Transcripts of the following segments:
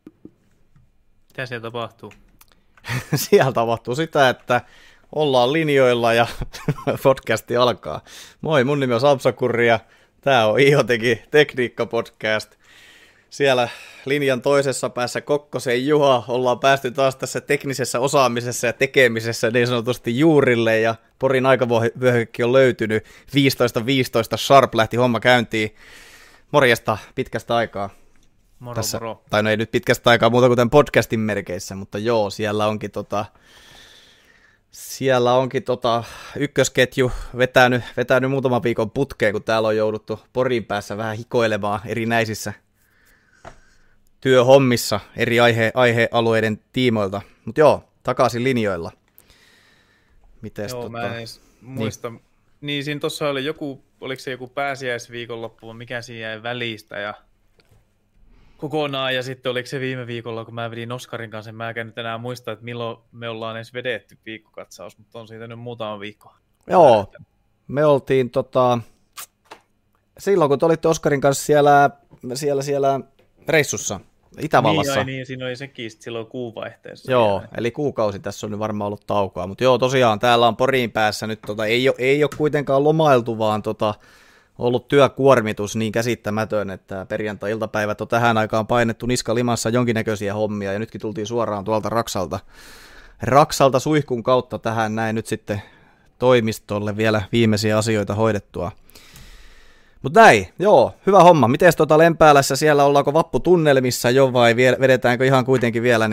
Mitä siellä tapahtuu? Siellä tapahtuu sitä, että ollaan linjoilla ja podcasti alkaa. Moi, mun nimi on Samsakurri ja tää on IoTekin Tekniikka-podcast. Siellä linjan toisessa päässä Kokkosen Juha. Ollaan päästy taas tässä teknisessä osaamisessa ja tekemisessä niin sanotusti juurille ja Porin aikavyöhykekin on löytynyt. 15.15 sharp lähti homma käyntiin. Morjesta pitkästä aikaa. Moro, Tässä, moro. tai no ei nyt pitkästä aikaa muuta kuin tämän podcastin merkeissä, mutta joo, siellä onkin ykkösketju vetänyt muutaman viikon putkeen, kun täällä on jouduttu Porin päässä vähän hikoilemaan erinäisissä työhommissa eri aihealueiden tiimoilta. Mutta joo, takaisin linjoilla. Mites Joo, mä en edes muista. Niin siinä tuossa oli oliko se joku pääsiäisviikonloppu, mikä siinä jäi välistä ja kokonaan, ja sitten oliko se viime viikolla, kun mä vedin Oskarin kanssa, mä en nyt enää muista, että milloin me ollaan edes vedetty viikkokatsaus, mutta on siitä nyt muutama viikko. Joo, me oltiin silloin, kun te olitte Oskarin kanssa siellä reissussa Itävallassa. Niin, siinä oli sekin silloin kuunvaihteessa. Joo, eli kuukausi tässä on nyt varmaan ollut taukoa, mutta joo, tosiaan täällä on Porin päässä nyt, ei ole kuitenkaan lomailtu, vaan ollut työkuormitus niin käsittämätön, että perjantai-iltapäivät on tähän aikaan painettu niska limassa jonkinnäköisiä hommia, ja nytkin tultiin suoraan tuolta Raksalta suihkun kautta tähän näin nyt sitten toimistolle vielä viimeisiä asioita hoidettua. Mutta näin, joo, hyvä homma. Mites Lempäälässä siellä, ollaanko vapputunnelmissa jo vai vedetäänkö ihan kuitenkin vielä,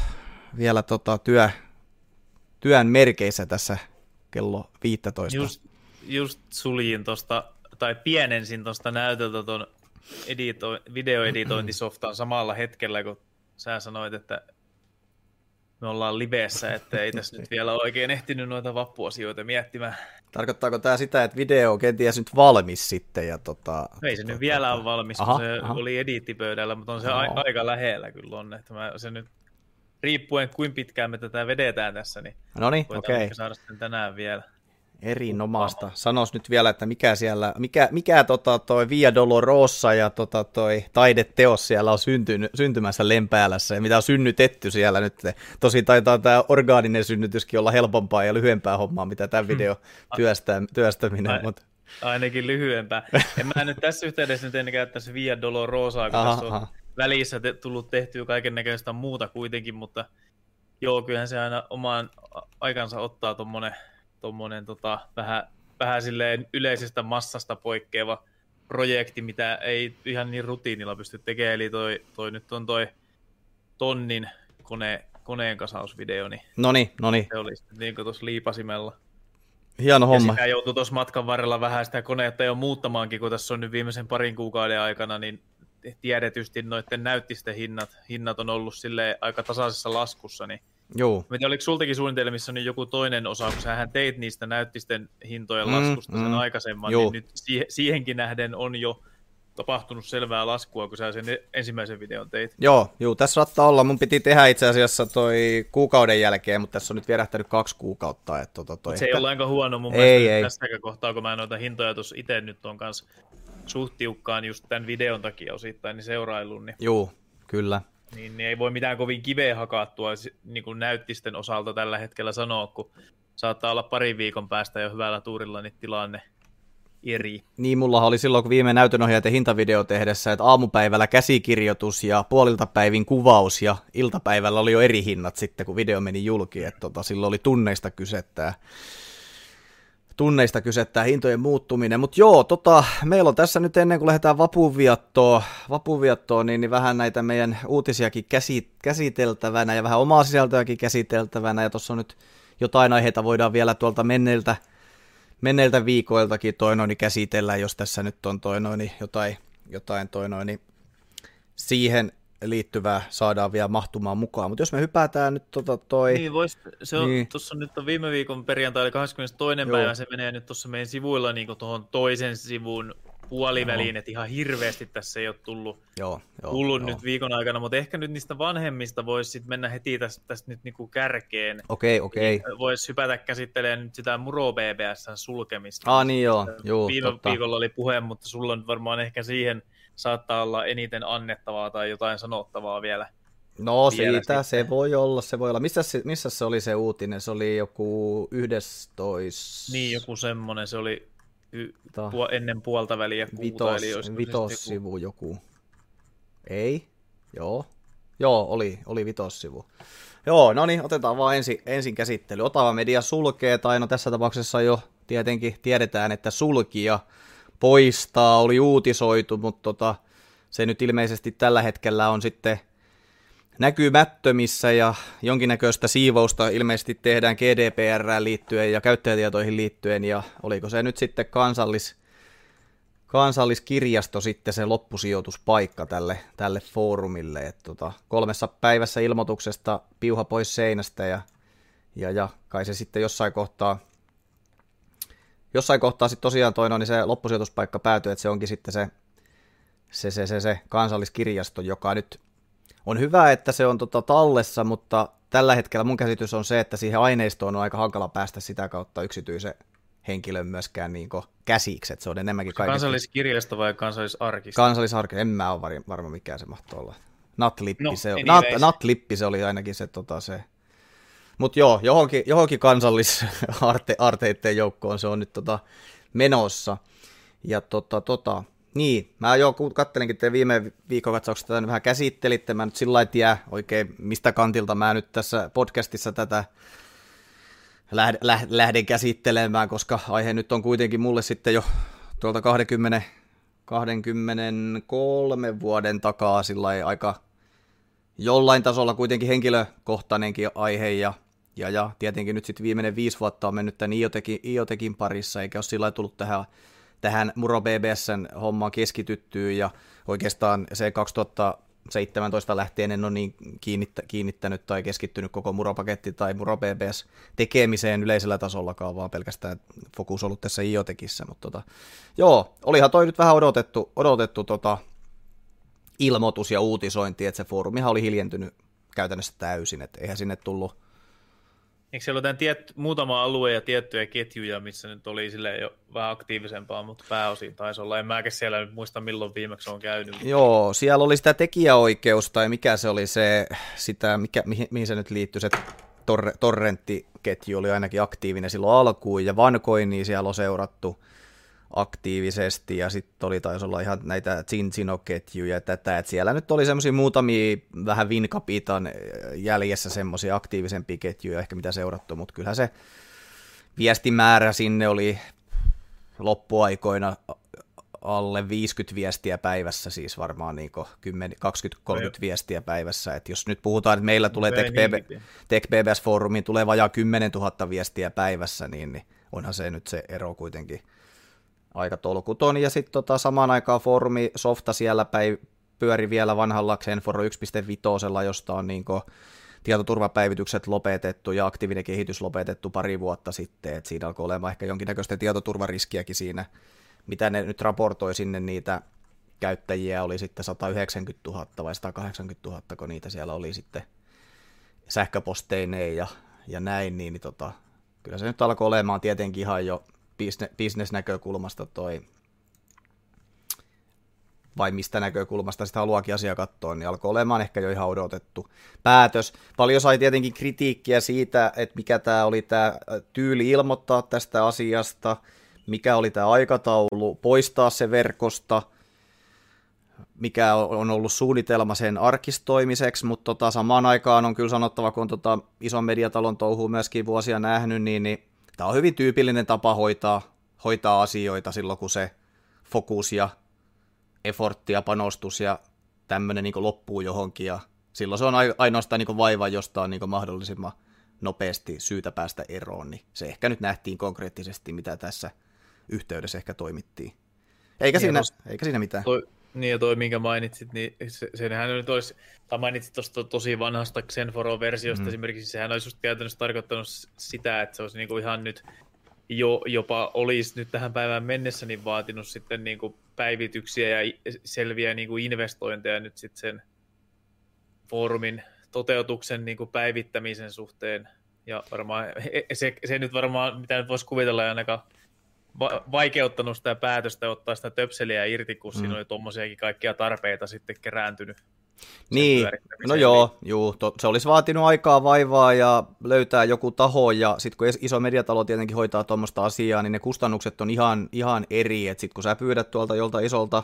työn merkeissä tässä kello 15? Just suljin tuosta, tai pienensin tuosta näytöltä tuon videoeditointisoftan samalla hetkellä, kun sä sanoit, että me ollaan livessä, että ei tässä nyt vielä oikein ehtinyt noita vappuasioita miettimään. Tarkoittaako tämä sitä, että video on kenties nyt valmis sitten? Ja ei se nyt vielä ole valmis, kun se oli ediittipöydällä, mutta on se aika lähellä kyllä on. Että se nyt, riippuen kuin pitkään me tätä vedetään tässä, niin voidaan ehkä saada sitten tänään vielä. Erinomaista. Sanois nyt vielä, että mikä toi Via Dolorosa ja toi taideteos siellä on syntymässä Lempäälässä ja mitä on synnytetty siellä nyt. Tosi taitaa tämä orgaaninen synnytyskin olla helpompaa ja lyhyempää hommaa, mitä tämä video työstäminen. Ainakin lyhyempää. En mä nyt tässä yhteydessä nyt ennen käyttäisi Via Dolorosaa, kun tässä on välissä tullut tehtyä kaiken näköistä muuta kuitenkin, mutta joo, kyllähän se aina omaan aikansa ottaa tommonen vähän silleen yleisestä massasta poikkeava projekti, mitä ei ihan niin rutiinilla pysty tekemään, eli toi nyt on toi tonnin koneen kasausvideo, niin Noniin. Se oli niin kuin tuossa liipasimella. Hieno homma. Ja sitä joutui tuossa matkan varrella vähän sitä koneetta jo muuttamaankin, kun tässä on nyt viimeisen parin kuukauden aikana, niin tiedetysti noiden näyttisten hinnat on ollut silleen aika tasaisessa laskussa, niin joo. Oliko sultakin suunnitelmissa niin joku toinen osa, kun sähän teit niistä näyttisten hintojen laskusta sen aikaisemman, niin nyt siihenkin nähden on jo tapahtunut selvää laskua, kun sä sen ensimmäisen videon teit. Joo, tässä saattaa olla. Mun piti tehdä itse asiassa toi kuukauden jälkeen, mutta tässä on nyt vierähtänyt 2 kuukautta. Että se ei ole aika huono mun mielestä tässäkään kohtaa, kun mä noita hintoja tuossa itse nyt on kanssa suht tiukkaan just tämän videon takia osittain niin seurailun. Niin... Joo, kyllä. Niin ei voi mitään kovin kiveä hakattua niin kuin näyttisten osalta tällä hetkellä sanoa, kun saattaa olla parin viikon päästä jo hyvällä tuurilla niin tilanne eri. Niin, mullahan oli silloin, kun viime näytönohjaajien hintavideo tehdessä, että aamupäivällä käsikirjoitus ja puoliltapäivin kuvaus ja iltapäivällä oli jo eri hinnat sitten, kun video meni julki, että silloin oli tunneista kysettää hintojen muuttuminen, mutta joo, meillä on tässä nyt ennen kuin lähdetään vapuviattoon, niin vähän näitä meidän uutisiakin käsiteltävänä ja vähän omaa sisältöäkin käsiteltävänä, ja tuossa on nyt jotain aiheita voidaan vielä tuolta menneiltä viikoiltakin käsitellä, jos tässä nyt on jotain siihen liittyvää saadaan vielä mahtumaan mukaan, mutta jos me hypätään nyt Niin, tuossa nyt on viime viikon perjantai, eli 22. päivä, se menee nyt tuossa meidän sivuilla niin tuohon toisen sivun puoliväliin, että ihan hirveästi tässä ei ole tullut nyt viikon aikana, mutta ehkä nyt niistä vanhemmista voisi sitten mennä heti tästä nyt niinku kärkeen. Okei. Voisi hypätä käsittelemään nyt sitä Muro BBS:n sulkemista. Niin joo, viime viikolla oli puhe, mutta sulla on varmaan ehkä siihen saattaa olla eniten annettavaa tai jotain sanottavaa vielä. No siitä se voi olla, se voi olla. Missä se oli se uutinen? Se oli joku 11... Niin, joku semmoinen, se oli ennen puolta väliä kuuta. Vitossivu joku. Ei? Joo, oli vitossivu. Joo, no niin, otetaan vaan ensin käsittely. Otava Media sulkee, tai no tässä tapauksessa jo tietenkin tiedetään, että sulkija poistaa, oli uutisoitu, mutta se nyt ilmeisesti tällä hetkellä on sitten näkymättömissä ja jonkinnäköistä siivousta ilmeisesti tehdään GDPR:ään liittyen ja käyttäjätietoihin liittyen, ja oliko se nyt sitten kansalliskirjasto sitten se loppusijoituspaikka tälle foorumille, että 3 päivässä ilmoituksesta piuha pois seinästä ja kai se sitten jossain kohtaa sitten tosiaan niin se loppusijoituspaikka päätyy, että se onkin sitten se kansalliskirjasto, joka nyt on hyvä, että se on tallessa, mutta tällä hetkellä mun käsitys on se, että siihen aineistoon on aika hankala päästä sitä kautta yksityisen henkilön myöskään niin käsiksi, että se on enemmänkin kaikista. Kansalliskirjasto vai kansallisarkisto? Kansallisarkisto, en mä ole varma mikä se mahtoi olla. Natlippi, Natlippi se oli ainakin se. Mutta joo, johonkin kansallisarteiden joukkoon se on nyt menossa. Ja niin, mä jo kattelinkin te viime viikokatsauksesta tätä vähän käsittelitte, mä nyt sillä lailla tiedä oikein mistä kantilta mä nyt tässä podcastissa tätä lähden käsittelemään, koska aihe nyt on kuitenkin mulle sitten jo tuolta 23 vuoden takaa sillä aika jollain tasolla kuitenkin henkilökohtainenkin aihe, ja tietenkin nyt sitten viimeinen 5 vuotta on mennyt tämän IoTechin parissa, eikä ole sillä tullut tähän Muro BBS:n hommaan keskityttyä, ja oikeastaan se 2017 lähtien en ole niin kiinnittänyt tai keskittynyt koko Muro-paketti tai Muro BBS tekemiseen yleisellä tasollakaan, vaan pelkästään fokus ollut tässä IoTechissä, mutta joo, olihan toi nyt vähän odotettu ilmoitus ja uutisointi, että se foorumihan oli hiljentynyt käytännössä täysin, että eihän sinne tullut. Eikö siellä ole muutama alue ja tiettyjä ketjuja, missä nyt oli silleen jo vähän aktiivisempaa, mutta pääosin taisi olla. En mäkään siellä nyt muista, milloin viimeksi on käynyt. Joo, siellä oli sitä tekijäoikeus, tai mikä se oli mihin se nyt liittyi, se torrenttiketju oli ainakin aktiivinen silloin alkuun, ja Vancoinia siellä on seurattu aktiivisesti, ja sitten taisi olla ihan näitä Zinzino-ketjuja ja tätä, että siellä nyt oli semmoisia muutamia vähän Wincapitan jäljessä semmoisia aktiivisempia ketjuja ehkä mitä seurattu, mutta kyllähän se viestimäärä sinne oli loppuaikoina alle 50 viestiä päivässä, siis varmaan niin 20-30 viestiä päivässä, että jos nyt puhutaan, että meillä tulee TechBBS-foorumiin tulee vajaa 10 000 viestiä päivässä, niin onhan se nyt se ero kuitenkin aika tolkuton, ja sitten samaan aikaan foorumi softa siellä pyöri vielä vanhalla Xenforo 1.5, josta on tietoturvapäivitykset lopetettu ja aktiivinen kehitys lopetettu pari vuotta sitten, että siinä alkoi olemaan ehkä jonkinnäköistä tietoturvariskiäkin siinä, mitä ne nyt raportoi sinne, niitä käyttäjiä oli sitten 190 000 vai 180 000, kun niitä siellä oli sitten sähköposteineen ja näin, niin kyllä se nyt alkoi olemaan tietenkin ihan jo business-näkökulmasta vai mistä näkökulmasta sitä haluakin asiaa katsoa, niin alkoi olemaan ehkä jo ihan odotettu päätös. Paljon sai tietenkin kritiikkiä siitä, että mikä tämä oli tämä tyyli ilmoittaa tästä asiasta, mikä oli tämä aikataulu poistaa se verkosta, mikä on ollut suunnitelma sen arkistoimiseksi, mutta samaan aikaan on kyllä sanottava, kun on ison mediatalon touhua myöskin vuosia nähnyt, niin tämä on hyvin tyypillinen tapa hoitaa asioita silloin, kun se fokus ja effortti ja panostus ja tämmöinen niin loppuu johonkin, ja silloin se on ainoastaan niin vaiva, josta on niin mahdollisimman nopeasti syytä päästä eroon, niin se ehkä nyt nähtiin konkreettisesti, mitä tässä yhteydessä ehkä toimittiin. Eikä siinä mitään. Toi minkä mainitsit, niin senhän nyt olisi, tai mainitsit tuosta tosi vanhasta Xenforo-versiosta esimerkiksi, sehän olisi just käytännössä tarkoittanut sitä, että se olisi niinku ihan nyt jopa olisi nyt tähän päivään mennessä niin vaatinut sitten niinku päivityksiä ja selviä niinku investointeja nyt sitten sen foorumin toteutuksen niinku päivittämisen suhteen, ja varmaan se nyt varmaan, mitä nyt voisi kuvitella, ei ainakaan vaikeuttanut sitä päätöstä ottaa sitä töpseliä irti, kun siinä oli tuommoisiakin kaikkia tarpeita sitten kerääntynyt. Niin, no joo, se olisi vaatinut aikaa, vaivaa ja löytää joku taho, ja sitten kun iso mediatalo tietenkin hoitaa tuommoista asiaa, niin ne kustannukset on ihan eri, että sitten kun sä pyydät tuolta jolta isolta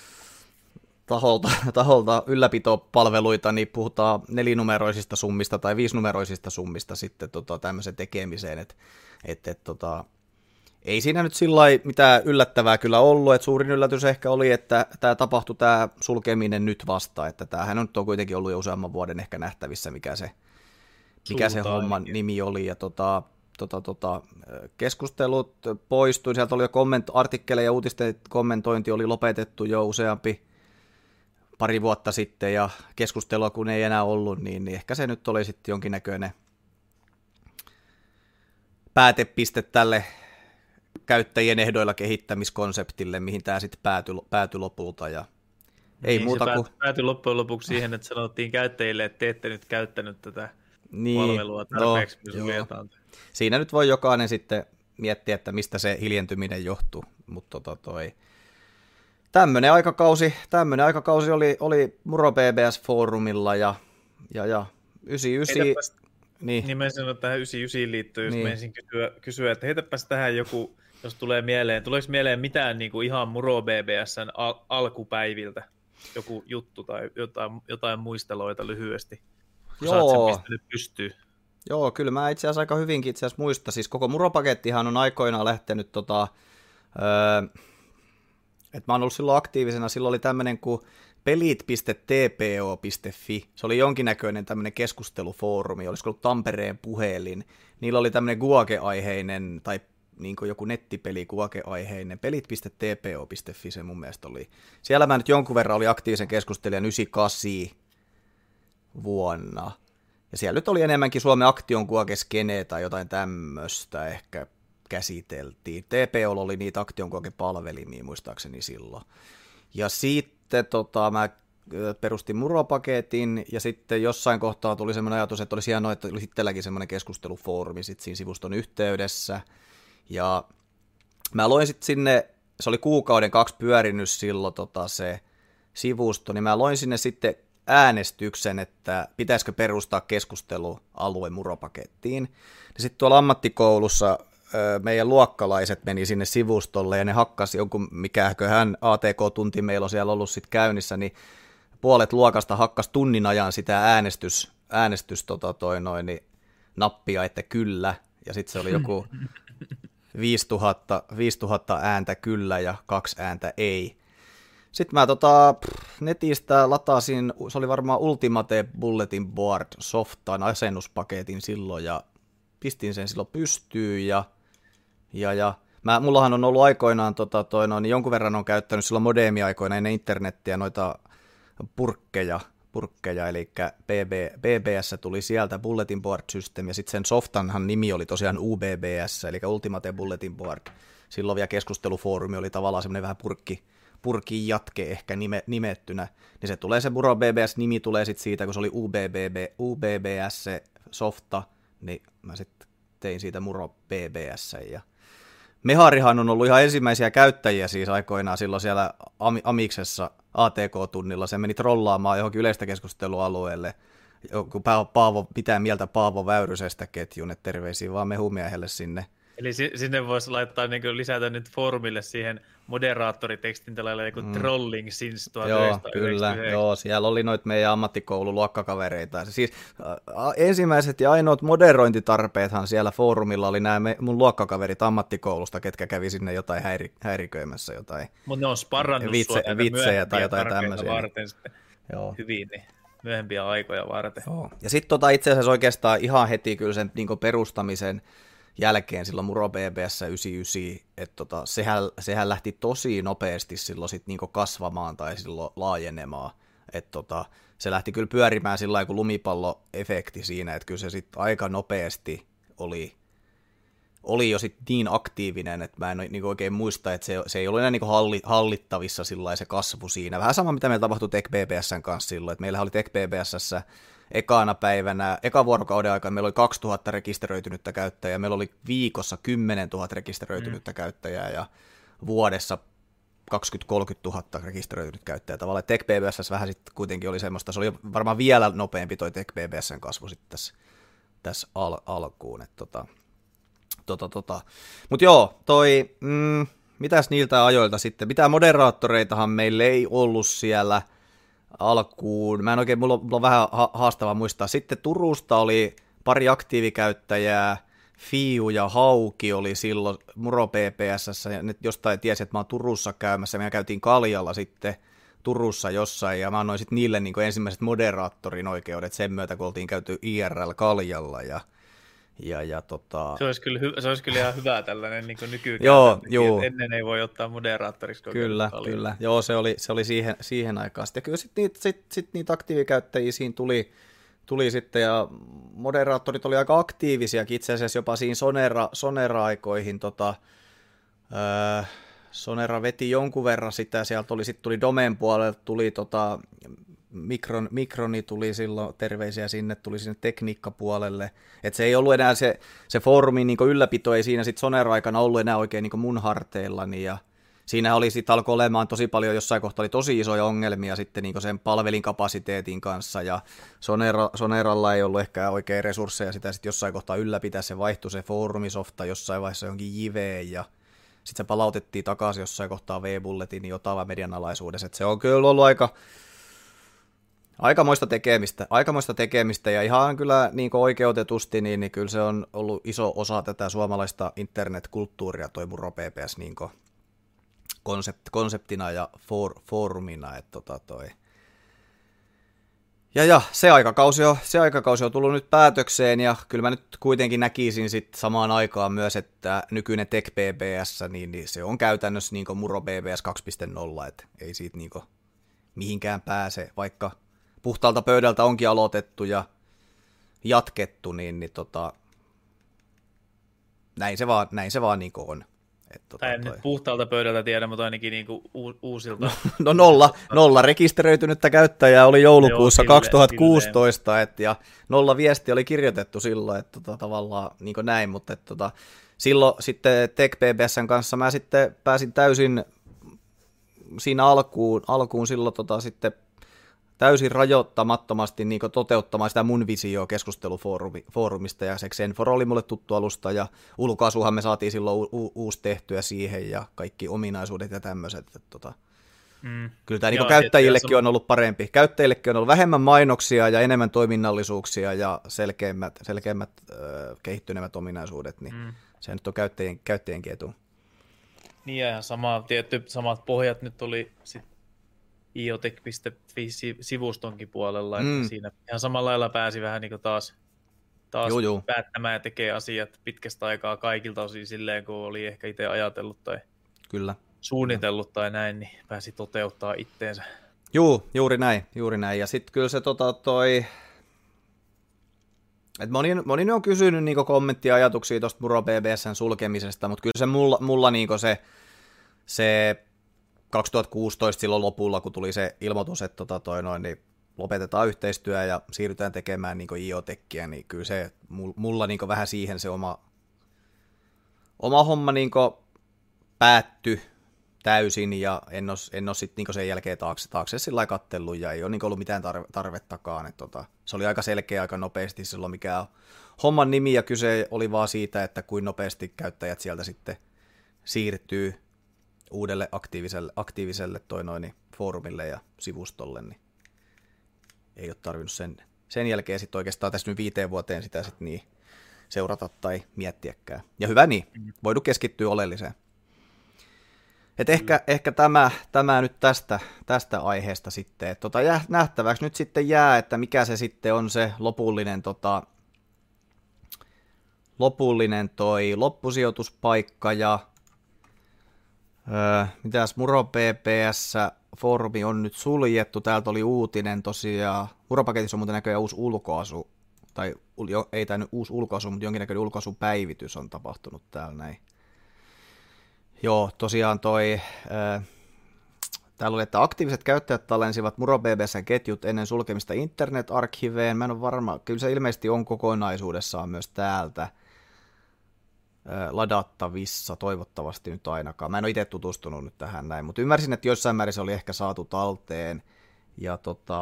taholta ylläpitopalveluita, niin puhutaan 4-numeroisista summista tai 5-numeroisista summista sitten tämmöisen tekemiseen, että ei siinä nyt sillai mitään yllättävää kyllä ollut, että suurin yllätys ehkä oli, että tämä tapahtui tämä sulkeminen nyt vasta, että tämähän on kuitenkin ollut jo useamman vuoden ehkä nähtävissä, mikä se homman nimi oli, ja keskustelut poistui, sieltä oli jo artikkeleja ja uutisten kommentointi oli lopetettu jo pari vuotta sitten, ja keskustelua kun ei enää ollut, niin ehkä se nyt oli sitten jonkinnäköinen päätepiste tälle käyttäjien ehdoilla kehittämiskonseptille, mihin tämä sitten päätyi lopulta, ja ei niin, muuta kuin... päätyi loppujen lopuksi siihen, että sanottiin käyttäjille, että te ette nyt käyttänyt tätä palvelua tarpeeksi. Siinä nyt voi jokainen sitten miettiä, että mistä se hiljentyminen johtuu, mutta tämmöinen aikakausi oli Muro BBS-foorumilla, ja 99... Niin mä sanon tähän 99 liittyen, jos mä ensin kysyä, että heitäpäs tähän joku, jos tulee mieleen, tuleeko mieleen mitään niin kuin ihan Muro BBSn alkupäiviltä, joku juttu tai jotain muisteloita lyhyesti, kun sä oot sen pistänyt pystyyn. Joo, kyllä mä itse asiassa aika hyvinkin muistan, siis koko Muro-pakettihan on aikoinaan lähtenyt että mä oon ollut silloin aktiivisena, silloin oli tämmöinen kuin pelit.tpo.fi, se oli jonkinnäköinen tämmöinen keskustelufoorumi, olisiko ollut Tampereen puhelin, niillä oli tämmöinen Guage-aiheinen, tai niin kuin joku nettipeli Guage-aiheinen, pelit.tpo.fi se mun mielestä oli. Siellä mä nyt jonkun verran oli aktiivisen keskustelijan 98 vuonna, ja siellä nyt oli enemmänkin Suomen Aktion Guage-skene tai jotain tämmöistä ehkä käsiteltiin. TPO oli niitä Aktion Guage-palvelimia muistaakseni silloin. Ja sitten mä perustin Muro-paketin, ja sitten jossain kohtaa tuli semmoinen ajatus, että olisi hienoa, että olisi itselläkin semmoinen keskustelufoorumi sitten siinä sivuston yhteydessä. Ja mä loin sitten sinne, se oli 2 kuukauden pyörinyt silloin se sivusto, niin mä loin sinne sitten äänestyksen, että pitäisikö perustaa keskustelualue Muro-pakettiin. Ja sitten tuolla ammattikoulussa meidän luokkalaiset meni sinne sivustolle ja ne hakkasi jonkun, mikäköhän ATK-tunti meillä on siellä ollut sitten käynnissä, niin puolet luokasta hakkas tunnin ajan sitä niin nappia, että kyllä, ja sitten se oli joku 5000 ääntä kyllä ja 2 ääntä ei. Sitten mä netistä latasin, se oli varmaan Ultimate Bulletin Board softan asennuspaketin silloin, ja pistin sen silloin pystyyn, ja mullahan on ollut aikoinaan, niin jonkun verran on käyttänyt silloin modeemi-aikoina ennen internettiä noita purkkeja, eli BBS tuli sieltä Bulletin Board System, ja sitten sen softanhan nimi oli tosiaan UBBS, eli Ultimate Bulletin Board. Silloin vielä keskustelufoorumi oli tavallaan semmoinen vähän purkin jatke ehkä nimettynä, niin se tulee se Muro BBS-nimi tulee sitten siitä, kun se oli UBBS se softa, niin mä sitten tein siitä Muro BBS, ja Meharihan on ollut ihan ensimmäisiä käyttäjiä siis aikoinaan silloin siellä Amiksessa ATK-tunnilla, se meni trollaamaan johonkin yleistä keskustelualueelle, kun pitää mieltä Paavo Väyrysestä ketjun, että terveisiä vaan Mehumiehelle sinne. Eli sinne voisi laittaa, lisätä nyt foorumille siihen moderaattoritekstin tällainen joku trolling since 1999. Joo, kyllä, siellä oli noita meidän ammattikoululuokkakavereita. Siis ensimmäiset ja ainoat moderointitarpeethan siellä foorumilla oli nämä mun luokkakaverit ammattikoulusta, ketkä kävi sinne jotain häiriköimässä jotain. Mutta ne on sparrannut vitsejä tai jotain tämmöisiä. Varten sitten hyvin, niin myöhempiä aikoja varten. Joo. Ja sitten itse asiassa oikeastaan ihan heti kyllä sen perustamisen jälkeen silloin Muro BBS 99, että sehän lähti tosi nopeasti silloin sit niinku kasvamaan tai silloin laajenemaan, että se lähti kyllä pyörimään sillä lailla kuin lumipalloefekti siinä, että kyllä se sitten aika nopeasti oli jo sit niin aktiivinen, että mä en niinku oikein muista, että se ei ollut enää niinku hallittavissa sillä se kasvu siinä. Vähän sama, mitä meillä tapahtui Tech BBSn kanssa silloin, että meillä oli Tech BBSssä ekan vuorokauden aikana meillä oli 2000 rekisteröitynyttä käyttäjää, meillä oli viikossa 10 000 rekisteröitynyttä käyttäjää ja vuodessa 20-30 000 rekisteröitynyt käyttäjää tavallaan. TechBBS vähän sitten kuitenkin oli semmoista, se oli varmaan vielä nopeampi toi TechBBSn kasvu sitten tässä alkuun. Mutta joo, mitäs niiltä ajoilta sitten? Mitään moderaattoreitahan meillä ei ollut siellä alkuun. Mä en oikein, mulla on vähän haastavaa muistaa. Sitten Turusta oli pari aktiivikäyttäjää, Fiu ja Hauki oli silloin Muro PPS:ssä, ja nyt jostain tiesi, että mä oon Turussa käymässä, me käytiin Kaljalla sitten Turussa jossain, ja mä annoin sitten niille niin ensimmäiset moderaattorin oikeudet sen myötä, kun oltiin käyty IRL Kaljalla, Se olisi kyllä ihan hyvä tällainen niin nykykäytäntö. Joo. Ennen ei voi ottaa moderaattoriksi. Kyllä. Joo, se oli siihen aikaan. Ja kyllä sitten niitä aktiivikäyttäjiä siinä tuli sitten, ja moderaattorit oli aika aktiivisiakin itse asiassa jopa siinä Sonera-aikoihin. Sonera veti jonkun verran sitä, sieltä tuli Domen puolelta, tuli Mikroni tuli silloin, terveisiä sinne, tuli sinne tekniikkapuolelle. Että se ei ollut enää se foorumin niin ylläpito, ei siinä sitten Sonera-aikana ollut enää oikein niin mun harteillani, ja siinä oli sitten alkoi olemaan tosi paljon, jossain kohtaa oli tosi isoja ongelmia sitten niin sen palvelinkapasiteetin kanssa, ja Soneralla ei ollut ehkä oikein resursseja sitä sitten jossain kohtaa ylläpitää, se vaihtui se foorumisofta jossain vaiheessa jonkin jiveen, ja sitten se palautettiin takaisin jossain kohtaa V-Bulletin Otava median alaisuudessa, että se on kyllä ollut aikamoista tekemistä, ja ihan kyllä niin oikeutetusti, niin kyllä se on ollut iso osa tätä suomalaista internetkulttuuria, toi Muro PPS niin konseptina ja foorumina, että Ja se aikakausi on tullut nyt päätökseen, ja kyllä mä nyt kuitenkin näkisin sit samaan aikaan myös, että nykyinen TechBBS, niin se on käytännössä niin Muro BBS 2.0, että ei siitä niin mihinkään pääse, vaikka puhtaalta pöydältä onkin aloitettu ja jatkettu, näin se vaan niin on. En nyt puhtaalta pöydältä tiedä, mutta ainakin niinku uusilta. No nolla rekisteröitynyttä käyttäjää oli joulukuussa 2016, ja 0 viesti oli kirjoitettu silloin, että tavallaan niin näin, mutta silloin sitten TechBBSn kanssa mä sitten pääsin täysin siinä alkuun silloin sitten täysin rajoittamattomasti niin toteuttamaan sitä mun visioa keskustelufoorumista, ja Xenfor oli mulle tuttu alusta, ja ulkaisuhan me saatiin silloin uusi tehtyä siihen, ja kaikki ominaisuudet ja tämmöiset. Kyllä tämä niin käyttäjillekin on ollut parempi. Käyttäjillekin on ollut vähemmän mainoksia ja enemmän toiminnallisuuksia ja selkeämmät kehittyneemmät ominaisuudet, niin se nyt on käyttäjienkin etu. Niin, ja samat pohjat nyt oli sitten iotech.fi-sivustonkin puolella, että siinä ihan samalla lailla pääsi vähän niin kuin taas päättämään ja tekee asiat pitkästä aikaa kaikilta osin silleen, kun oli ehkä itse ajatellut tai suunnitellut tai näin, niin pääsi toteuttaa itteensä. Juuri näin. Ja sitten kyllä se et moni on kysynyt niinku kommenttia ajatuksia tuosta Muro BBSn sulkemisesta, mutta kyllä se mulla niinku se 2016 silloin lopulla, kun tuli se ilmoitus, että niin lopetetaan yhteistyö ja siirrytään tekemään niin IoTechia, niin kyllä se mulla niin vähän siihen se oma homma niin päättyi täysin, ja en ole sitten niin sen jälkeen taakse sillä lailla kattellut, ja ei ole niin ollut mitään tarvettakaan. Se oli aika selkeä aika nopeasti silloin, mikä on homman nimi, ja kyse oli vaan siitä, että kuin nopeasti käyttäjät sieltä sitten siirtyy uudelle aktiiviselle foorumille ja sivustolle, niin ei ole tarvinnut sen jälkeen sitten oikeastaan tässä nyt 5 vuoteen sitä sitten niin seurata tai miettiäkään. Ja hyvä niin, voidu keskittyä oleelliseen. Et ehkä tämä nyt tästä aiheesta sitten, että nähtäväksi nyt sitten jää, että mikä se sitten on se lopullinen loppusijoituspaikka, ja mitäs Muro PPS-foorumi on nyt suljettu, täältä oli uutinen tosiaan, Muropaketissa on muuten näköjään uusi ulkoasu, tai ei tämä nyt uusi ulkoasu, mutta jonkinnäköinen ulkoasupäivitys on tapahtunut täällä näin. Joo, tosiaan täällä oli, että aktiiviset käyttäjät tallensivat Muro BBS:n ketjut ennen sulkemista internet-arkhiveen, mä en ole varma, kyllä se ilmeisesti on kokonaisuudessaan myös täältä. ladattavissa, toivottavasti nyt ainakaan. Mä en ole itse tutustunut nyt tähän näin, mutta ymmärsin, että jossain määrin se oli ehkä saatu talteen. Ja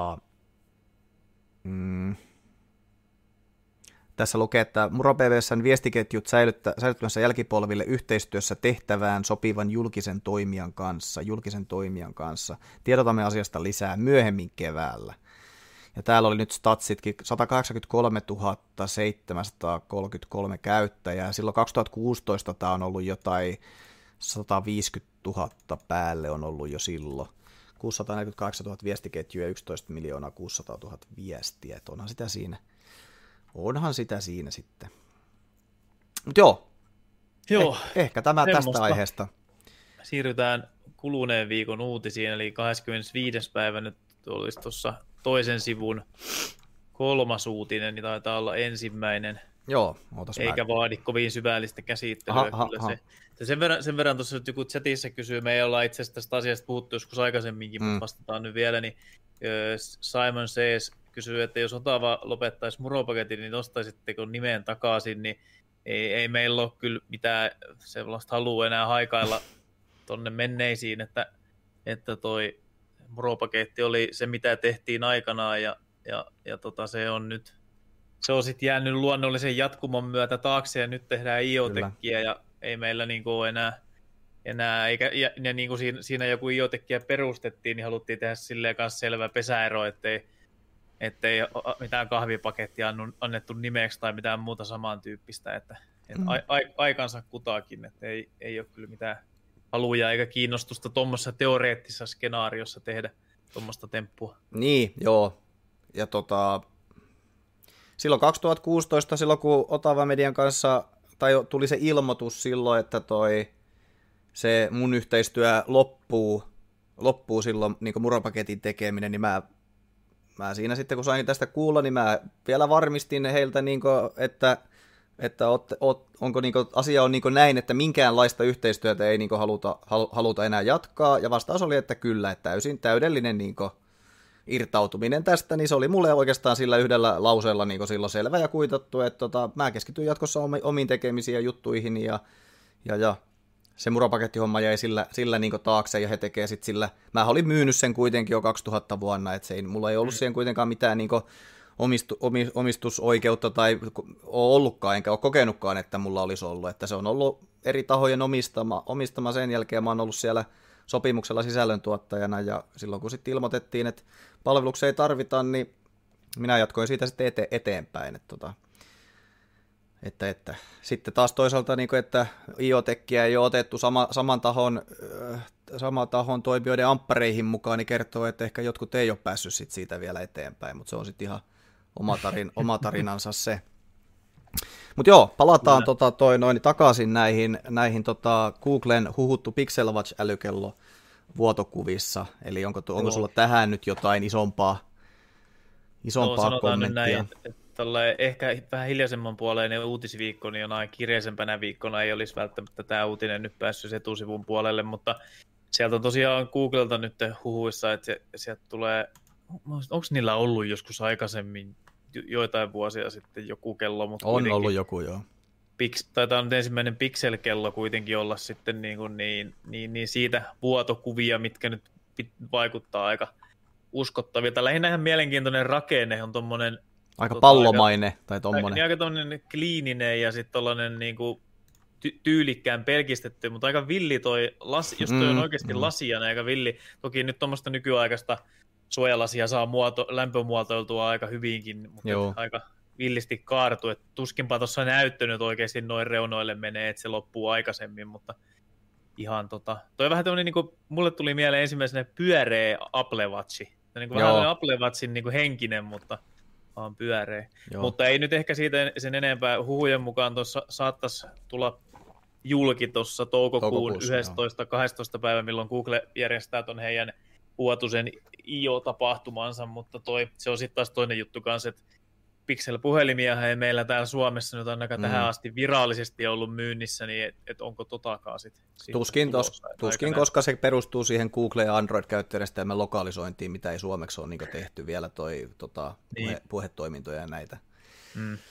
tässä lukee, että MuroPV:n viestiketjut säilyttämässä jälkipolville yhteistyössä tehtävään sopivan julkisen toimijan kanssa. Tiedotamme asiasta lisää myöhemmin keväällä. Ja täällä oli nyt statsitkin 183 733 käyttäjää. Silloin 2016 tämä on ollut jotain 150 000 päälle on ollut jo silloin. 648 000 viestiketjuja ja 11 600 000 viestiä. Et onhan sitä siinä sitten. Mutta joo. Ehkä tämä tästä aiheesta. Siirrytään kuluneen viikon uutisiin, eli 25. päivä nyt olisi tuossa toisen sivun 3. uutinen, niin taitaa olla ensimmäinen. Joo, eikä vaadi kovin syvällistä käsittelyä. Sen verran tuossa joku chatissa kysyy, me ei olla itse asiassa tästä asiasta puhuttu joskus aikaisemminkin, mutta vastataan nyt vielä, niin Simon Says kysyy, että jos Otava lopettaisi muropaketin, niin nostaisitteko nimen takaisin, niin ei meillä ole kyllä mitään sellaista halua enää haikailla tonne menneisiin, että toi muropaketti oli se, mitä tehtiin aikanaan, ja se on sitten jäänyt luonnollisen jatkumon myötä taakse, ja nyt tehdään IoTechiä, ja ei meillä niinku ole enää ja niin kuin siinä joku IoTechia perustettiin, niin haluttiin tehdä silleen kanssa selvä pesäero, ettei mitään kahvipakettia annettu nimeksi tai mitään muuta samantyyppistä, että aikansa kutaakin, että ei ole kyllä mitään haluja eikä kiinnostusta tuommoisessa teoreettisessa skenaariossa tehdä tuommoista temppua. Niin, joo. Ja silloin 2016, silloin kun Otava Median kanssa, tai tuli se ilmoitus silloin, että se mun yhteistyö loppuu silloin niin kuin muropaketin tekeminen, niin mä siinä sitten, kun sain tästä kuulla, niin mä vielä varmistin heiltä, niin kuin, että onko niin kuin, asia on niin kuin näin, että minkäänlaista yhteistyötä ei niin kuin haluta enää jatkaa, ja vastaus oli, että kyllä, että täydellinen niin kuin irtautuminen tästä, niin se oli mulle oikeastaan sillä yhdellä lauseella niin kuin silloin selvä ja kuitattu, että mä keskityin jatkossa omiin tekemisiin ja juttuihin, ja se muropakettihomma jäi sillä niin kuin taakse, ja he tekee sitten sillä, mä olin myynyt sen kuitenkin jo 2000 vuonna, että mulla ei ollut siihen kuitenkaan mitään niin kuin omistusoikeutta tai ole ollutkaan, enkä ole kokenutkaan, että mulla olisi ollut, että se on ollut eri tahojen omistama sen jälkeen, mä oon ollut siellä sopimuksella sisällöntuottajana, ja silloin kun sitten ilmoitettiin, että palveluksia ei tarvita, niin minä jatkoin siitä sitten eteenpäin, että sitten taas toisaalta, niin kuin, että IoTechia ei ole otettu saman tahon toimijoiden amppareihin mukaan, niin kertoo, että ehkä jotkut ei ole päässyt siitä vielä eteenpäin, mutta se on sitten ihan oma tarinansa se. Mutta joo, palataan takaisin näihin Googlen huhuttu Pixel Watch-älykello vuotokuvissa, eli onko sulla tähän nyt jotain isompaa kommenttia? Ehkä vähän hiljaisemman puoleen uutisviikko, niin jonain kirjaisempänä viikkona ei olisi välttämättä tämä uutinen nyt päässyt etusivun puolelle, mutta sieltä on tosiaan Googlelta nyt huhuissa, että sieltä tulee, onko niillä ollut joskus aikaisemmin joitain vuosia sitten joku kello, mutta on ollut joku, joo. Taitaa nyt ensimmäinen Pixel-kello kuitenkin olla sitten niin siitä vuotokuvia, mitkä nyt vaikuttaa aika uskottavilta. Lähinnä ihan mielenkiintoinen rakenne on tommonen aika pallomainen tai tommonen. Aika tommonen kliininen ja sitten tollanen niinku tyylikkään pelkistetty, mutta aika villi toi lasi, jos toi on oikeasti lasiana aika villi. Toki nyt tuommoista nykyaikaista suojalasia saa lämpömuotoiltua aika hyvinkin, mutta aika villisti kaartuu. Et tuskinpa tuossa näyttänyt oikeasti noin reunoille menee, että se loppuu aikaisemmin, mutta ihan toi vähän tämmöinen, niinku, mulle tuli mieleen ensimmäisenä pyöreä Apple Watch. Niinku vähän Apple Watchin niinku henkinen, mutta vaan pyöreä. Mutta ei nyt ehkä siitä sen enempää. Huhujen mukaan tuossa saattaisi tulla julki tuossa toukokuun 11-12 päivä, milloin Google järjestää ton heidän vuotuisen IO-tapahtumansa, mutta se on sitten taas toinen juttu kanssa, että Pixel-puhelimia ei meillä täällä Suomessa nyt ainakaan tähän asti virallisesti ollut myynnissä, niin että onko totakaan sitten tuskin, koska se perustuu siihen Google- ja Android-käyttöjärjestelmän lokalisointiin, mitä ei suomeksi ole niin tehty vielä puhetoimintoja ja näitä.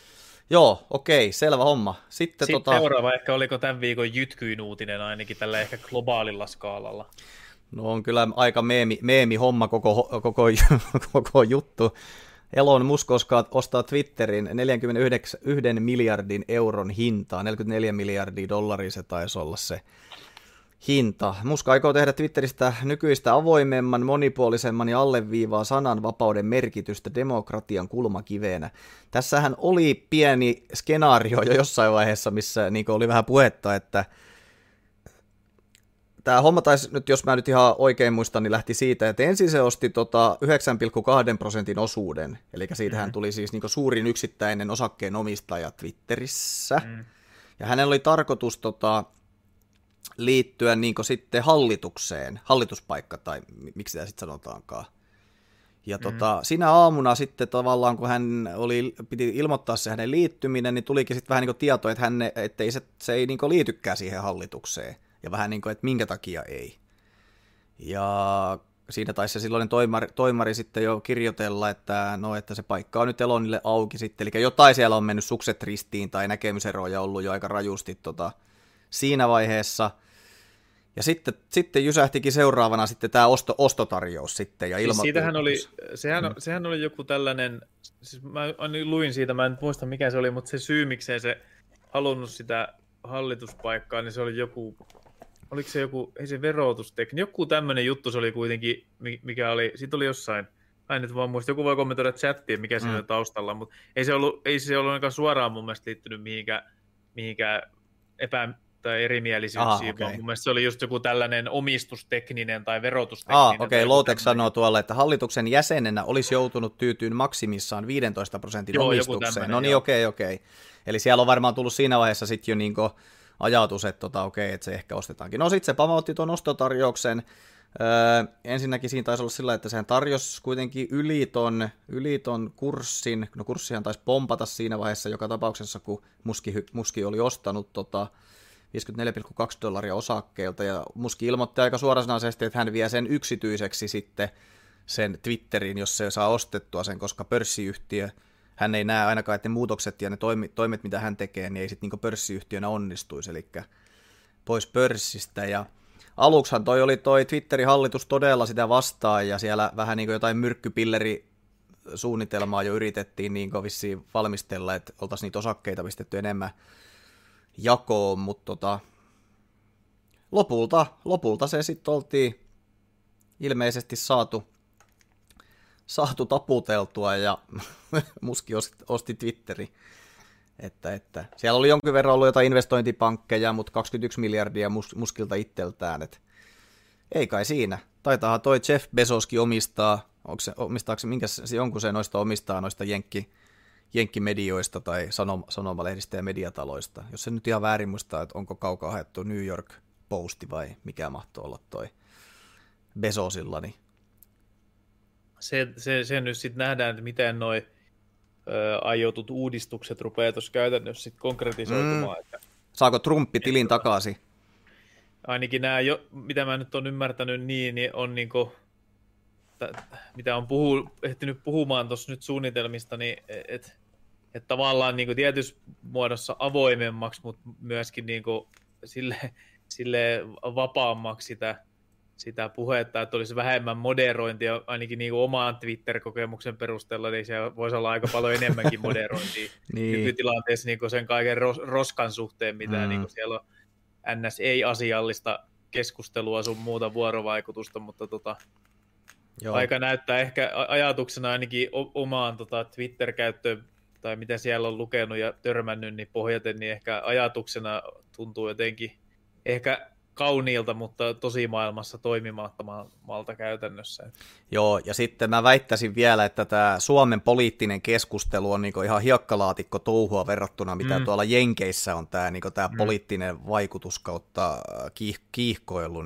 Joo, okei, selvä homma. Sitten seuraava ehkä oliko tämän viikon jytkyin uutinen ainakin tällä ehkä globaalilla skaalalla. No on kyllä aika meemi homma koko juttu. Elon Musk ostaa Twitterin 41 miljardin euron hintaa, 44 miljardia dollaria se taisi olla se hinta. Musk aikoo tehdä Twitteristä nykyistä avoimemman, monipuolisemman ja alleviivaa sananvapauden merkitystä demokratian kulmakiveenä. Tässähän oli pieni skenaario jo jossain vaiheessa, missä niin oli vähän puhetta, että tämä homma taisi nyt, jos mä nyt ihan oikein muistan, niin lähti siitä, että ensin se osti 9,2% osuuden, eli siitähän tuli siis niin suurin yksittäinen osakkeenomistaja Twitterissä, ja hänellä oli tarkoitus liittyä niin sitten hallitukseen, hallituspaikka tai miksi tämä sitten sanotaankaan. Ja sinä aamuna sitten tavallaan, kun piti ilmoittaa se hänen liittyminen, niin tulikin sitten vähän niin tieto, että se ei niin liitykään siihen hallitukseen. Ja vähän niin kuin, että minkä takia ei. Ja siinä taisi se silloinen toimari sitten jo kirjoitella, että se paikka on nyt Elonille auki sitten. Eli jotain siellä on mennyt sukset ristiin tai näkemyseroja ollut jo aika rajusti siinä vaiheessa. Ja sitten jysähtikin seuraavana sitten tämä ostotarjous sitten ja ilmoitus. Siitähän oli, sehän oli joku tällainen, siis mä luin siitä, mä en muista mikä se oli, mutta se syy miksei se halunnut sitä hallituspaikkaa, niin se oli joku, oliko se joku, ei se verotustekni, joku tämmöinen juttu se oli kuitenkin, mikä oli, siitä oli jossain, en nyt vaan muista, joku voi kommentoida chattiin, mikä siinä oli taustalla, mutta ei se ollut ainakaan suoraan mun mielestä liittynyt mihinkään tai erimielisyyksiin, vaan mun mielestä se oli just joku tällainen omistustekninen tai verotustekninen. Okei, Loutek sanoo tuolla, että hallituksen jäsenenä olisi joutunut tyytyyn maksimissaan 15% omistukseen. No niin, okei. Eli siellä on varmaan tullut siinä vaiheessa sitten jo niinku ajatus, että että se ehkä ostetaankin. No sitten se pamautti tuon ostotarjouksen. Ensinnäkin siinä taisi olla sillä, että sehän tarjosi kuitenkin yli ton kurssin. No kurssihan taisi pompata siinä vaiheessa joka tapauksessa, kun Muski oli ostanut $54,2 osakkeelta, ja Musk ilmoitti aika suorasanaisesti, että hän vie sen yksityiseksi sitten sen Twitterin, jos se saa ostettua sen, koska pörssiyhtiö, hän ei näe ainakaan, että ne muutokset ja ne toimet, mitä hän tekee, niin ei sitten niin pörssiyhtiönä onnistuisi, eli pois pörssistä, ja aluksihan oli Twitterin hallitus todella sitä vastaan, ja siellä vähän niin kuin jotain myrkkypillerisuunnitelmaa jo yritettiin niin vissiin valmistella, että oltaisiin niitä osakkeita pistetty enemmän jakoon, mutta lopulta se sitten oltiin ilmeisesti saatu taputeltua, ja Muski osti Twitteri. Että siellä oli jonkin verran ollut jotain investointipankkeja, mutta 21 miljardia Muskilta itseltään. Ei kai siinä. Taitaahan toi Jeff Bezoskin omistaako se jonkun se noista omistaa noista jenkkimedioista tai sanomalehdistä ja mediataloista. Jos se nyt ihan väärin muistaa, että onko kaukaa haettu New York Posti vai mikä mahtoi olla toi Bezosilla. Niin. Se nyt sitten nähdään, että miten noi aiotut uudistukset rupeaa tuossa käytännössä sitten konkretisoitumaan. Että saako Trumpi tilin takaisin? Ainakin nämä, mitä mä nyt olen ymmärtänyt niin on niinku, mitä on ehtinyt puhumaan tuossa nyt suunnitelmista, niin että tavallaan niinku tietyssä muodossa avoimemmaksi, mutta myöskin niinku sille vapaammaksi sitä puhetta, että olisi vähemmän moderointia, ainakin niin kuin omaan Twitter-kokemuksen perusteella, niin se voisi olla aika paljon enemmänkin moderointia niin. Nykytilanteessa niin kuin sen kaiken roskan suhteen, mitä niin kuin siellä on ns. Ei-asiallista keskustelua sun muuta vuorovaikutusta, mutta aika näyttää ehkä ajatuksena ainakin omaan Twitter-käyttöön, tai mitä siellä on lukenut ja törmännyt, niin pohjaten, niin ehkä ajatuksena tuntuu jotenkin ehkä kauniilta, mutta tosi maailmassa toimimattomalta käytännössä. Joo, ja sitten mä väittäisin vielä, että tämä Suomen poliittinen keskustelu on niinku ihan hiekkalaatikko touhua verrattuna, mitä tuolla Jenkeissä on tämä niinku poliittinen vaikutus kautta kiihkoilu,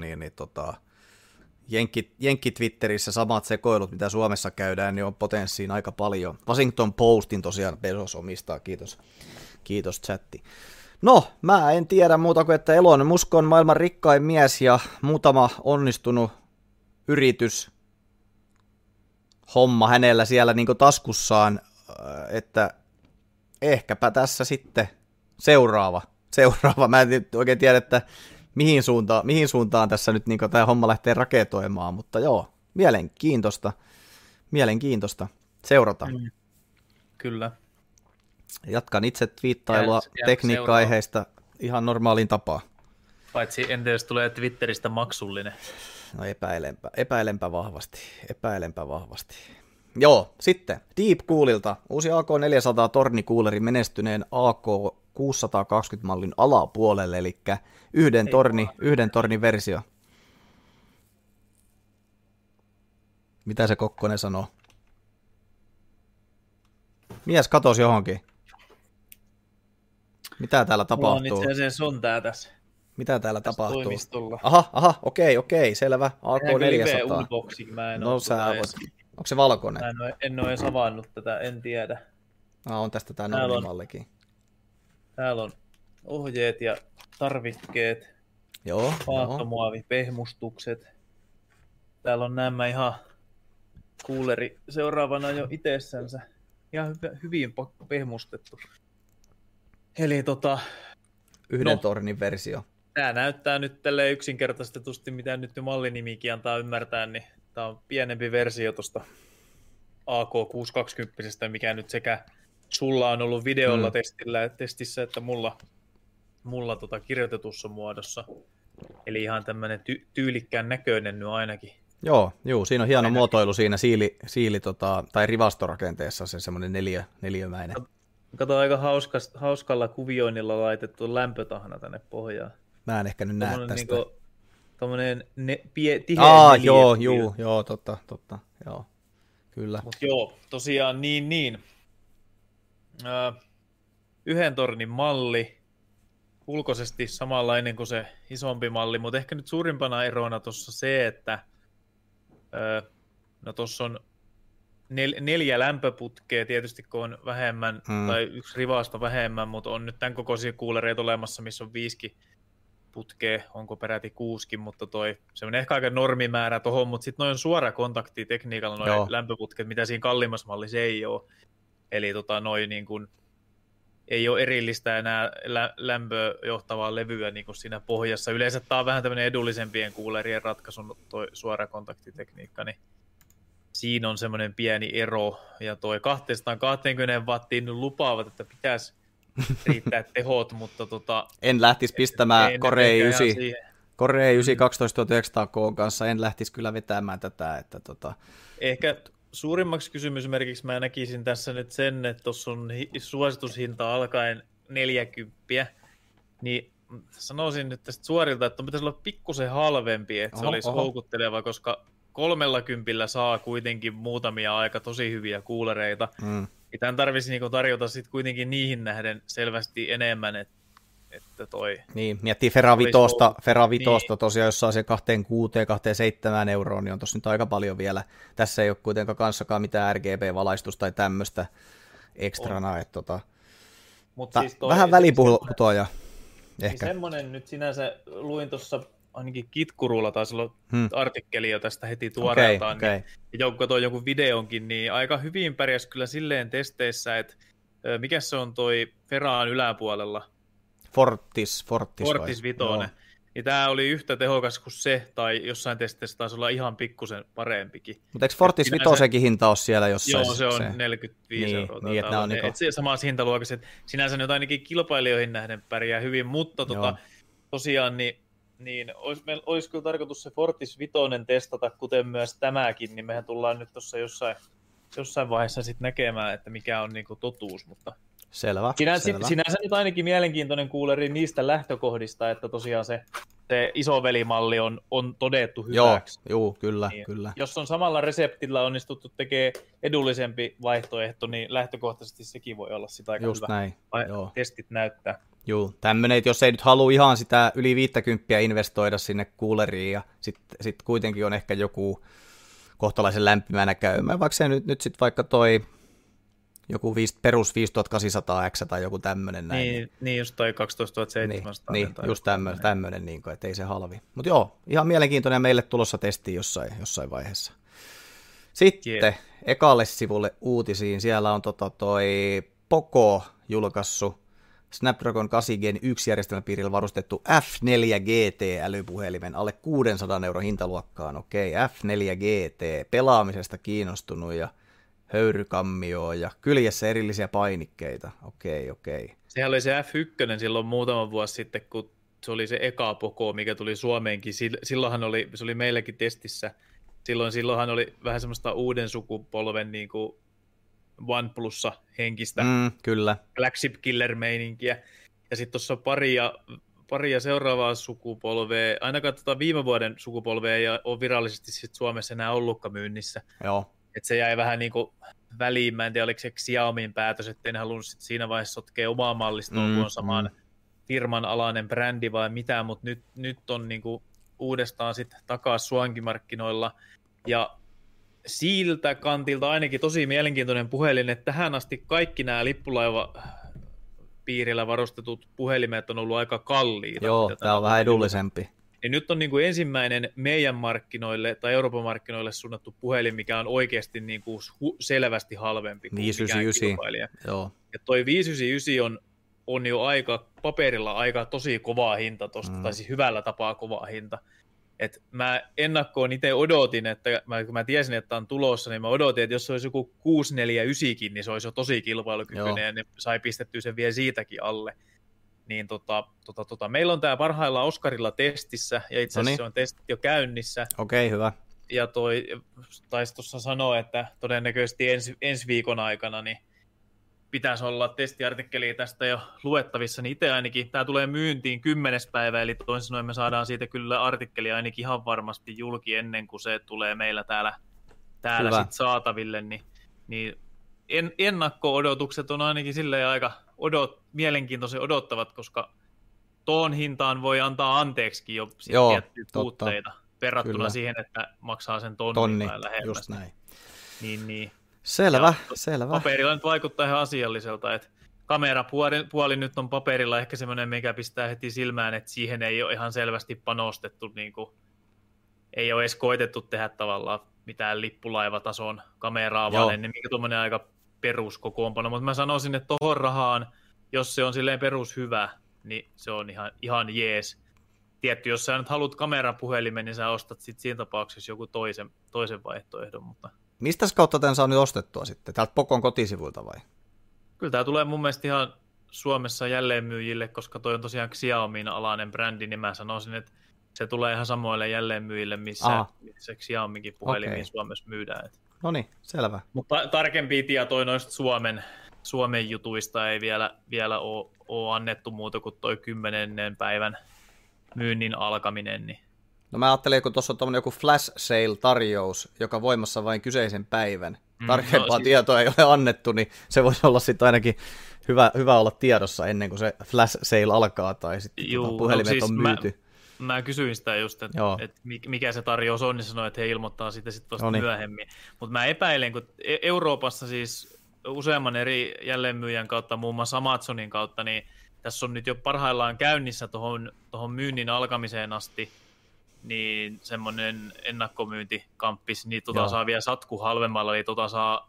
Jenkki Twitterissä samat sekoilut, mitä Suomessa käydään, niin on potenssiin aika paljon. Washington Postin tosiaan Bezos omistaa, kiitos chatti. No, mä en tiedä muuta kuin, että Elon Musk on maailman rikkain mies ja muutama onnistunut yritys homma hänellä siellä niin taskussaan, että ehkäpä tässä sitten seuraava. Mä en oikein tiedä, että mihin suuntaan tässä nyt niin tämä homma lähtee raketoimaan, mutta joo, mielenkiintoista. Seurataan. Kyllä. Jatkan itse twiittailua tekniikka-aiheista ihan normaaliin tapaan. Paitsi entä jos tulee Twitteristä maksullinen? No epäilenpä vahvasti. Joo, sitten Deepcoolilta uusi AK400 tornikuuleri menestyneen AK620-mallin alapuolelle, eli yhden tornin versio. Mitä se Kokkonen sanoo? Mies katosi johonkin. Mitä täällä tapahtuu? Mulla on itse asiassa on tää tässä. Mitä täällä tapahtuu? Toimistolla. Aha, okei, selvä. AK400. Mä en no sä voit. Onko se valkoinen? En ole edes avannut tätä, en tiedä. On tästä tää normimallikin. Täällä on ohjeet ja tarvikkeet. Joo. Vaahtomuovipehmustukset. Täällä on nämä ihan kuuleri seuraavana jo itsessänsä. Ihan hyvin pehmustettu. Eli yhden tornin versio. Tää näyttää nyt tälleen yksinkertaistetusti, mitä nyt mallinimikin antaa ymmärtää, niin tää on pienempi versio tosta AK620, mikä nyt sekä sulla on ollut videolla testissä, että mulla kirjoitetussa muodossa. Eli ihan tämmönen tyylikkään näköinen nyt ainakin. Joo, siinä on hieno muotoilu siinä siili tai rivastorakenteessa, se semmoinen neliömäinen. Kato, aika hauskalla kuvioinnilla laitettu lämpötahna tänne pohjaan. Mä en ehkä nyt näe tästä. Niinku, tommonen tiheä neliö. Joo, totta, joo, kyllä. Mut joo, tosiaan niin. Yhden tornin malli, ulkoisesti samanlainen kuin se isompi malli, mutta ehkä nyt suurimpana erona tuossa se, että tuossa on 4 lämpöputkea, tietysti kun on vähemmän, tai 1 rivasto vähemmän, mutta on nyt tämän kokoisia kuulereita olemassa, missä on 5 putkea, onko peräti 6, mutta se on ehkä aika normimäärä tuohon, mutta sitten noin on suora kontakti tekniikalla noin lämpöputket, mitä siinä kalliimmassa mallissa ei ole. Eli noin niin kuin ei ole erillistä enää lämpöä johtavaa levyä niin kuin siinä pohjassa. Yleensä tämä on vähän tämmöinen edullisempien kuulerien ratkaisun toi suora kontaktitekniikka, niin siinä on semmoinen pieni ero. Ja toi 220 wattiin nyt lupaavat, että pitäisi riittää tehot, mutta en lähtisi pistämään Core 9 12900K kanssa, en lähtisi kyllä vetämään tätä. Että Ehkä suurimmaksi kysymysmerkiksi mä näkisin tässä nyt sen, että tuossa on suositushinta alkaen 40, niin sanoisin nyt tästä suorilta, että pitäisi olla pikkusen halvempi, että se olisi houkutteleva, koska 30 saa kuitenkin muutamia aika tosi hyviä kuulereita. Tämän tarvitsisi niinku tarjota sitten kuitenkin niihin nähden selvästi enemmän, että Niin, miettii Ferra Vitosta tosiaan, jos saa se 26-27 euroon, niin on tossa nyt aika paljon vielä. Tässä ei ole kuitenkaan kanssakaan mitään RGB-valaistusta tai tämmöistä ekstrana. Siis vähän väliputoaja ehkä. Niin semmoinen nyt sinänsä luin tuossa ainakin Kitkurulla taisi olla artikkeli jo tästä heti tuoreeltaan, niin joku katsoi jonkun videonkin, niin aika hyvin pärjäs kyllä silleen testeissä, että mikä se on toi Ferraan yläpuolella? Fortis Vitoinen. Niin tämä oli yhtä tehokas kuin se, tai jossain testeissä taisi olla ihan pikkusen parempikin. Mutta eikö Fortis Vitosenkin hinta ole siellä jossain? Joo, se on 45 euroa. Niin, että on niinku samassa hintaluokassa, että sinänsä nyt ainakin kilpailijoihin nähden pärjää hyvin, mutta tosiaan niin olisi kyllä tarkoitus se Fortis Vitoinen testata, kuten myös tämäkin, niin mehän tullaan nyt tuossa jossain vaiheessa sitten näkemään, että mikä on niinku totuus, mutta Selvä. Sinänsä nyt ainakin mielenkiintoinen kuuleri niistä lähtökohdista, että tosiaan se isovelimalli on todettu hyväksi. Joo, kyllä. Jos on samalla reseptillä onnistuttu tekemään edullisempi vaihtoehto, niin lähtökohtaisesti sekin voi olla sitä aika just hyvä. Näin. Testit näyttää. Joo, tämmöinen, että jos ei nyt halua ihan sitä yli 50 investoida sinne kuuleriin ja sit kuitenkin on ehkä joku kohtalaisen lämpimänä käymään, vaikka se nyt sit vaikka toi joku perus 5800X tai joku tämmöinen näin. Niin just toi 12700. Niin just tämmöinen, niin kuin, että ei se halvi. Mutta joo, ihan mielenkiintoinen meille tulossa testi jossain vaiheessa. Sitten ekalle sivulle uutisiin, siellä on toi Poco julkaissut Snapdragon 8 Gen 1 järjestelmäpiirillä varustettu F4 GT-älypuhelimen alle 600 € hintaluokkaan. Okei, F4 GT, pelaamisesta kiinnostunut ja höyrykammioa ja kyljessä erillisiä painikkeita. Okei. Sehän oli se F1 silloin muutama vuosi sitten, kun se oli se eka Poco, mikä tuli Suomeenkin. Silloinhan se oli meilläkin testissä. Silloinhan oli vähän semmoista uuden sukupolven niin kuin OnePlussa henkistä kyllä. flagship killer-meininkiä. Ja sitten tuossa paria seuraavaa sukupolvea, ainakaan viime vuoden sukupolvea ei ole virallisesti sit Suomessa enää ollutkaan myynnissä. Joo. Et se jäi vähän niin kuin väliin. Mä en tiedä, oliko se Xiaomin päätös, että en halunnut siinä vaiheessa sotkea omaa mallistoa, kun on saman firman alainen brändi vai mitä, mutta nyt on niin kuin uudestaan sitten takaisin suonkimarkkinoilla. Ja siltä kantilta ainakin tosi mielenkiintoinen puhelin, että tähän asti kaikki nämä lippulaiva-piirillä varustetut puhelimet on ollut aika kalliita. Joo, tämä on vähän edullisempi. Ja nyt on niin kuin ensimmäinen meidän markkinoille tai Euroopan markkinoille suunnattu puhelin, mikä on oikeasti niin kuin selvästi halvempi kuin mikään kilpailija. Joo. Ja toi 599 on jo paperilla aika tosi kovaa hinta tosta, tai siis hyvällä tapaa kovaa hinta. Et mä ennakkoon itse odotin, että kun mä tiesin, että on tulossa, niin mä odotin, että jos se olisi joku 649, niin se olisi jo tosi kilpailukykyinen, ja ne sai pistettyä sen vielä siitäkin alle. Niin meillä on tää parhaillaan Oscarilla testissä, ja itse asiassa se on testit jo käynnissä. Okei, hyvä. Ja taisi tuossa sanoa, että todennäköisesti ensi viikon aikana niin pitäisi olla testiartikkeli tästä jo luettavissa, niin itse ainakin, tämä tulee myyntiin 10. päivä, eli toisin sanoen me saadaan siitä kyllä artikkeli ainakin ihan varmasti julki ennen kuin se tulee meillä täällä sit saataville, niin ennakko-odotukset on ainakin silleen aika mielenkiintoisen odottavat, koska tuon hintaan voi antaa anteeksikin jo tiettyjä puutteita verrattuna siihen, että maksaa sen tonnin tai lähemmäs. Just näin. Niin. Selvä. Paperilla nyt vaikuttaa ihan asialliselta, että kamerapuoli nyt on paperilla ehkä semmoinen, mikä pistää heti silmään, että siihen ei ole ihan selvästi panostettu, niin kuin, ei ole edes koitettu tehdä tavallaan mitään lippulaivatason kameraa, vaan ennemminkin tuommoinen aika peruskokoonpano, mutta mä sanoisin, että tohon rahaan, jos se on silleen perushyvä, niin se on ihan jees. Tietty, jos sä nyt haluat kamerapuhelimen, niin sä ostat sitten siinä tapauksessa joku toisen vaihtoehdon, mutta mistä kautta tämän saa nyt ostettua sitten? Täältä Pokon kotisivuilta vai? Kyllä tämä tulee mun mielestä ihan Suomessa jälleenmyyjille, koska toi on tosiaan Xiaomin alainen brändi, niin mä sanoisin, että se tulee ihan samoille jälleenmyyjille, missä Xiaominkin puhelimia Suomessa myydään. No niin, selvä. Mutta tarkempia tietoja noista Suomen jutuista ei vielä ole annettu muuta kuin toi 10. päivän myynnin alkaminen, niin no mä ajattelin, kun tuossa on tommoinen joku flash sale-tarjous, joka voimassa vain kyseisen päivän. Tarkempaa tietoa ei ole annettu, niin se voisi olla sitten ainakin hyvä olla tiedossa ennen kuin se flash sale alkaa tai sitten puhelimet on myyty. Mä kysyin sitä just, että mikä se tarjous on, niin sanoin, että he ilmoittaa sitä sitten vasta myöhemmin. Mutta mä epäilen, kun Euroopassa siis useamman eri jälleenmyyjän kautta, muun muassa Amazonin kautta, niin tässä on nyt jo parhaillaan käynnissä tuohon myynnin alkamiseen asti, niin semmoinen ennakkomyyntikamppis, niin saa vielä satku halvemmalla, eli saa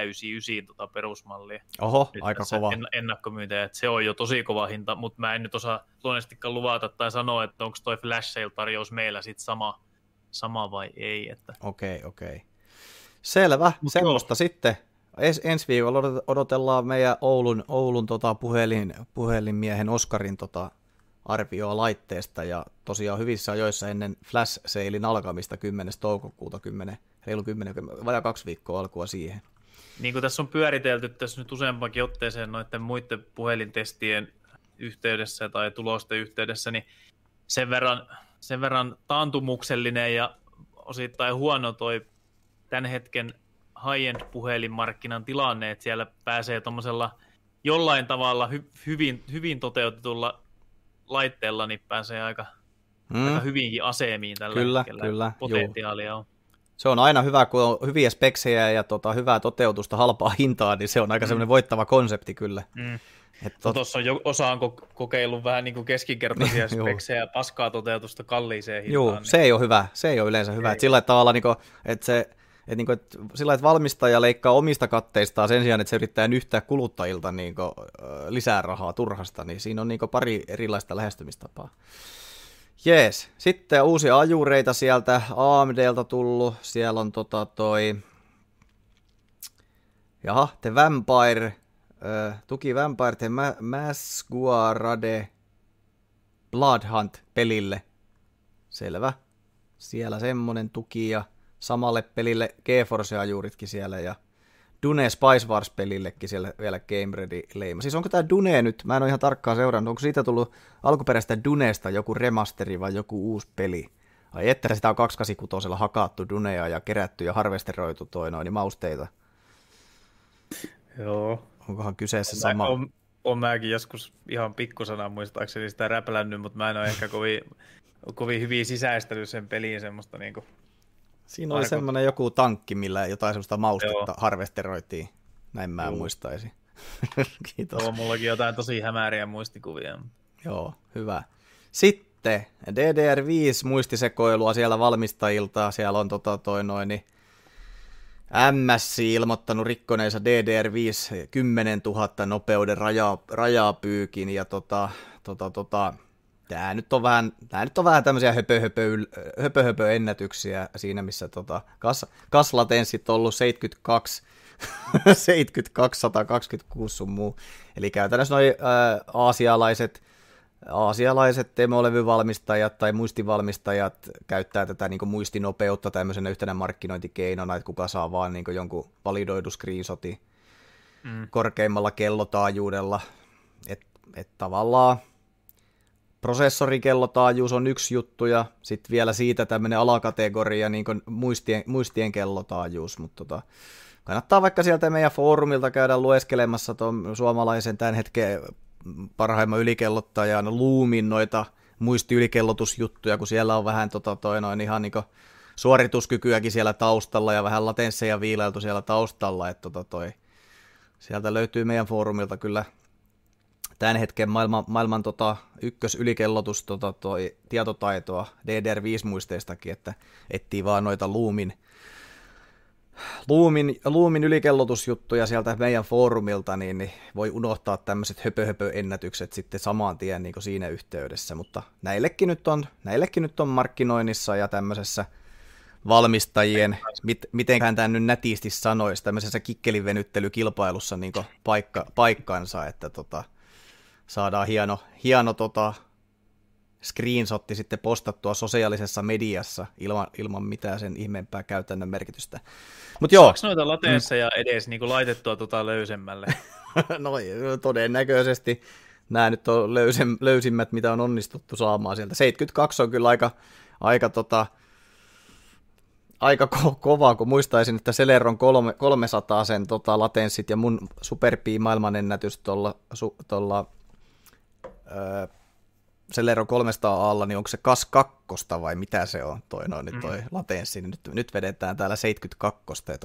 499 perusmallia. Oho, nyt aika kova. Ennakkomyyntejä, että se on jo tosi kova hinta, mutta mä en nyt osaa luonnollisestikaan luvata tai sanoa, että onko toi flash sale-tarjous meillä sitten sama vai ei. Että Okei. Selvä, semmoista sitten. Ensi viikolla odotellaan meidän Oulun puhelinmiehen Oskarin arvioa laitteesta, ja tosiaan hyvissä ajoissa ennen flash salein alkamista 10. toukokuuta, vajaa 2 viikkoa alkua siihen. Niin kuin tässä on pyöritelty tässä nyt useampakin otteeseen noiden muiden puhelintestien yhteydessä tai tulosten yhteydessä, niin sen verran taantumuksellinen ja osittain huono toi tämän hetken high-end puhelinmarkkinan tilanne, että siellä pääsee tuommoisella jollain tavalla hyvin toteutetulla laitteella, niin pääsee aika hyvinkin asemiin tällä hetkellä. Kyllä, potentiaalia on. Se on aina hyvä, kun on hyviä speksejä ja hyvää toteutusta, halpaa hintaa, niin se on aika semmoinen voittava konsepti kyllä. Tuossa osa on kokeillut vähän niin kuin keskinkertaisia speksejä ja paskaa toteutusta kalliiseen hintaan. Joo, se ei ole hyvä. Se ei ole yleensä hyvä. Sillä tavalla, että niinku, et sillä että valmistaja leikkaa omista katteistaan sen sijaan, että se yrittää nyhtää kuluttajilta niinku, lisää rahaa turhasta, niin siinä on niinku pari erilaista lähestymistapaa. Jees, sitten uusia ajureita sieltä AMDlta tullut, siellä on The Vampire, tuki Vampire The Masquerade Blood Hunt pelille, selvä, siellä semmonen tuki ja samalle pelille GeForce-ajuritkin siellä ja Dune Spice Wars-pelillekin siellä vielä Game Ready-leima. Siis onko tää Dune nyt, mä en ole ihan tarkkaan seurannut, onko siitä tullut alkuperäistä Dunesta joku remasteri vai joku uusi peli? Ai että sitä on 286 hakattu Dunea ja kerätty ja harvesteroitu niin mausteita. Joo. Onkohan kyseessä sama? On mäkin joskus ihan pikkusana muistaakseni sitä räplännyt, mutta mä en ole ehkä kovin hyvin sisäistänyt sen peliin semmoista niinku. Siinä oli semmoinen joku tankki, millä jotain semmoista maustetta harvesteroitiin. Näin mä muistaisin. Kiitos. Joo, mullakin jotain tosi hämäriä muistikuvia. Joo, hyvä. Sitten DDR5 muistisekoilua siellä valmistajilta. Siellä on MSC ilmoittanut rikkoneensa DDR5 10 000 nopeuden rajapyykin ja Tämä nyt on vähän tämmöisiä höpö-ennätyksiä siinä, missä kaslatenssit on ollut 72, 126 sun muu. Eli käytännössä noi aasialaiset demolevyvalmistajat tai muistivalmistajat käyttää tätä niin kuin muistinopeutta tämmöisenä yhtenä markkinointikeinona, että kuka saa vaan niin kuin jonkun validoidu screenshotin korkeimmalla kellotaajuudella. Että tavallaan prosessorikellotaajuus on yksi juttu ja sitten vielä siitä tämmöinen alakategoria niin kuin muistien kellotaajuus, mutta kannattaa vaikka sieltä meidän foorumilta käydä lueskelemassa tuon suomalaisen tämän hetken parhaimman ylikellottajan Loomin noita muistiylikellotusjuttuja, kun siellä on vähän ihan niin kuin suorituskykyäkin siellä taustalla ja vähän latensseja viilailtu siellä taustalla, että sieltä löytyy meidän foorumilta kyllä tämän hetken maailman ykkösylikellotus tietotaitoa DDR5-muisteistakin, että etsii vaan noita Loomin ylikellotusjuttuja sieltä meidän foorumilta, niin voi unohtaa tämmöiset höpö-ennätykset sitten saman tien niin kuin siinä yhteydessä, mutta näillekin nyt on markkinoinnissa ja tämmöisessä valmistajien, mitenköhän tämä nyt nätisti sanoisi, tämmöisessä kikkelivenyttelykilpailussa niin kuin paikkansa, että saadaan hieno screenshotti sitten postattua sosiaalisessa mediassa ilman mitään sen ihmeempää käytännön merkitystä. Mut joo. Saako noita lateensseja edes niinku laitettua löysemmälle? No todennäköisesti nämä nyt on löysimmät, mitä on onnistuttu saamaan sieltä. 72 on kyllä aika kova, kun muistaisin, että Celeron 300 sen latenssit ja mun superpii maailmanennätys tuolla Celeron 300 alla, niin onko se KAS 2 vai mitä se on toi latenssi, niin nyt vedetään täällä 72, että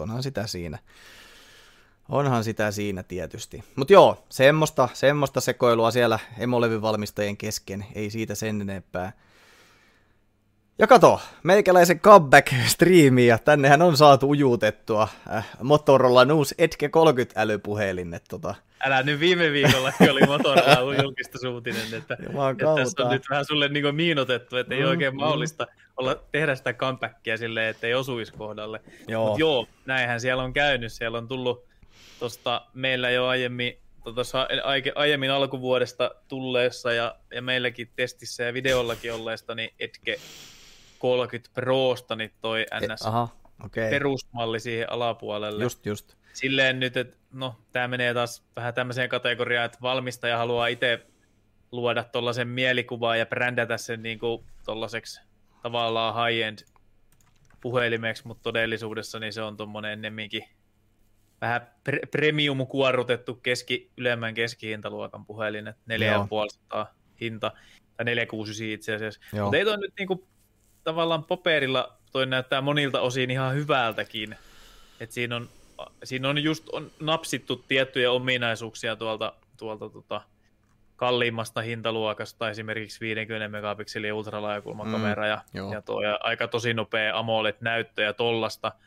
onhan sitä siinä tietysti. Mutta joo, semmoista sekoilua siellä emolevyvalmistajien kesken, ei siitä sen enempää. Ja kato, meikäläisen comeback-striimi, ja tännehän on saatu ujutettua Motorolan uusi Edge 30 älypuhelin. Älä nyt viime viikolla oli Motorola julkistusuutinen, että tässä on nyt vähän sulle niin miinotettu, että ei oikein mahdollista tehdä sitä comebackia silleen, että ei osuisi kohdalle. Mutta joo, näinhän siellä on käynyt. Siellä on tullut tuosta meillä jo aiemmin alkuvuodesta tulleessa ja meilläkin testissä ja videollakin olleesta, niin Edge 30 Prosta niin toi NS perusmalli siihen alapuolelle. Just. Silleen nyt, että tämä menee taas vähän tämmöiseen kategoriaan, että valmistaja haluaa itse luoda tollaisen mielikuvaa ja brändätä sen niinku tollaiseksi tavallaan high-end puhelimeksi, mutta todellisuudessa niin se on tommonen ennemminkin vähän premium-kuorrutettu ylemmän keskihintaluokan puhelin, että 4500 hinta, tai 469 itse asiassa. Mutta ei toi nyt niinku tavallaan paperilla toi näyttää monilta osin ihan hyvältäkin, että siinä on just napsittu tiettyjä ominaisuuksia tuolta kalliimmasta hintaluokasta, esimerkiksi 50 megapikselin ultralaajakulmakamera ja aika tosi nopea AMOLED-näyttö ja tollasta,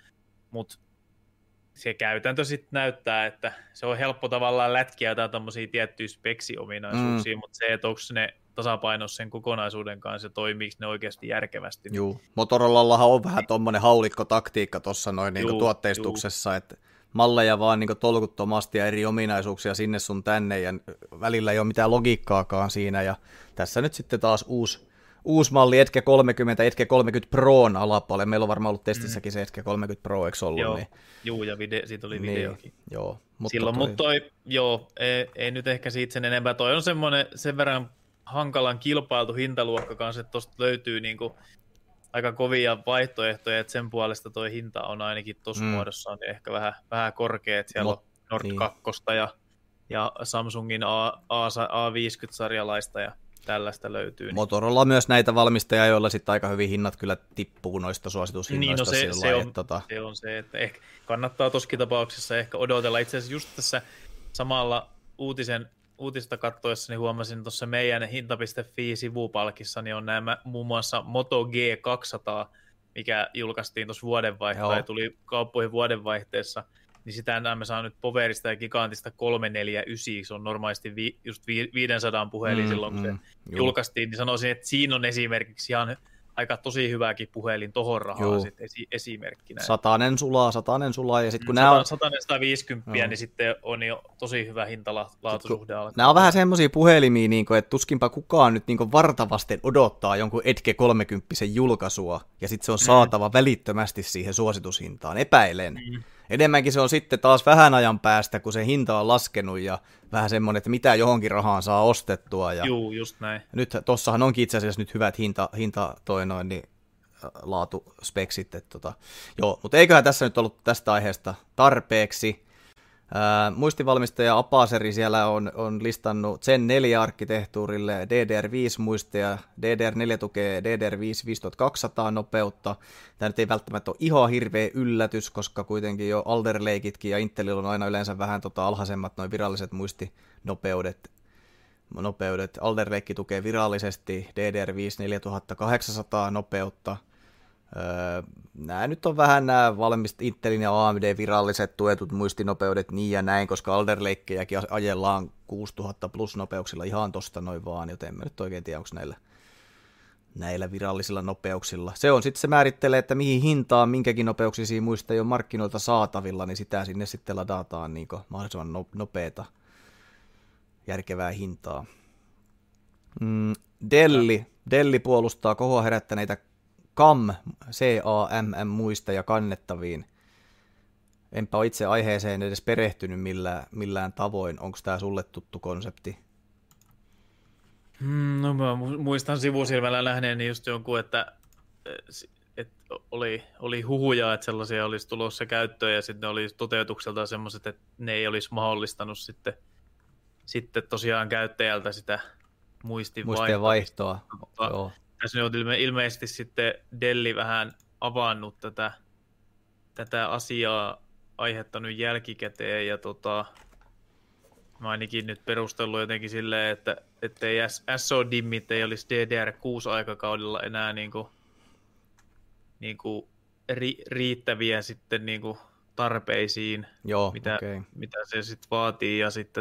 mutta se käytäntö sitten näyttää, että se on helppo tavallaan lätkiä jotain tämmöisiä tiettyjä speksiominaisuuksia, mutta se, että onko ne tasapainossa sen kokonaisuuden kanssa, toimiiko ne oikeasti järkevästi. Joo, Motorolallahan on vähän tuommoinen haulikkotaktiikka tuossa noin niin tuotteistuksessa, että malleja vaan niin tolkuttomasti ja eri ominaisuuksia sinne sun tänne, ja välillä ei ole mitään logiikkaakaan siinä, ja tässä nyt sitten taas uusi malli Edge 30, Edge 30 Proon alapuolelle. Meillä on varmaan ollut testissäkin se Edge 30 Pro, eikö ollut? Joo, niin. Juu, ja siitä oli videokin. Joo, mutta ei nyt ehkä siitä sen enempää. Toi on sen verran hankalan kilpailtu hintaluokka kanssa, että tuosta löytyy niinku aika kovia vaihtoehtoja, että sen puolesta toi hinta on ainakin tuossa muodossa niin ehkä vähän korkea, että siellä on Nord 2 ja Samsungin A50-sarjalaista ja tällaista löytyy. Motorola on myös näitä valmistajia, joilla sitten aika hyvin hinnat kyllä tippuu noista suositushinnoista. Niin, se on se, että ehkä kannattaa tossakin tapauksessa ehkä odotella. Itse asiassa just tässä samalla uutista katsoessa niin huomasin tuossa meidän hinta.fi-sivupalkissa, niin on nämä muun muassa Moto G200, mikä julkaistiin tuossa vuodenvaihteessa, tuli kauppoihin vuodenvaihteessa, niin sitä me saa nyt Powerista ja Gigantista 349, se on normaalisti just 500 puhelin silloin, kun se julkaistiin, niin sanoisin, että siinä on esimerkiksi ihan aika tosi hyvääkin puhelin tohon rahaan esimerkkinä. Satanen sulaa, ja sitten kun 150, niin sitten on jo tosi hyvä hintalaatusuhde alkaa. Nämä on vähän semmoisia puhelimia, että tuskinpa kukaan nyt vartavasten odottaa jonkun Edge 30 julkaisua, ja sitten se on saatava välittömästi siihen suositushintaan, epäilen. Enemmänkin se on sitten taas vähän ajan päästä, kun se hinta on laskenut ja vähän semmoinen, että mitä johonkin rahaan saa ostettua. Ja juu, just näin. Nyt tossahan onkin itse asiassa nyt hyvät laatuspeksit. Joo, mutta eiköhän tässä nyt ollut tästä aiheesta tarpeeksi. Muistivalmistaja Apaceri siellä on listannut Zen 4-arkkitehtuurille DDR5-muisteja. DDR4 tukee DDR5 5200 nopeutta. Tämä nyt ei välttämättä ole ihan hirveä yllätys, koska kuitenkin jo Alder Lakeitkin ja Intelillä on aina yleensä vähän alhaisemmat noin viralliset muistinopeudet. Alder Lake tukee virallisesti DDR5 4800 nopeutta. Nämä nyt on vähän nämä Intelin ja AMD viralliset tuetut muistinopeudet niin ja näin, koska Alder Lakejäkin ajellaan 6000 plus nopeuksilla ihan tosta noin vaan, joten en mä nyt oikein tiedä, onko näillä virallisilla nopeuksilla. Se on sitten se määrittelee, että mihin hintaan minkäkin nopeuksisia muista ei ole markkinoilta saatavilla, niin sitä sinne sitten ladataan niin mahdollisimman nopeata järkevää hintaa. Delli puolustaa kohua herättäneitä CAMM-muisteja kannettaviin. Enpä ole itse aiheeseen edes perehtynyt millään tavoin. Onko tämä sulle tuttu konsepti? No mä muistan sivusilmällä nähneeni just jonkun, että oli huhuja, että sellaisia olisi tulossa käyttöön ja sitten ne oli toteutukselta semmoiset, että ne ei olisi mahdollistanut sitten tosiaan käyttäjältä sitä muistien vaihtoa. Joo. Tässä on ilmeisesti sitten Delli vähän avannut tätä asiaa, aiheuttanut jälkikäteen, ja mä ainakin nyt perustellut jotenkin silleen, että ettei SO-dimmit ei olisi DDR6-aikakaudella enää niinku riittäviä sitten niinku tarpeisiin, joo, mitä se sitten vaatii, ja sitten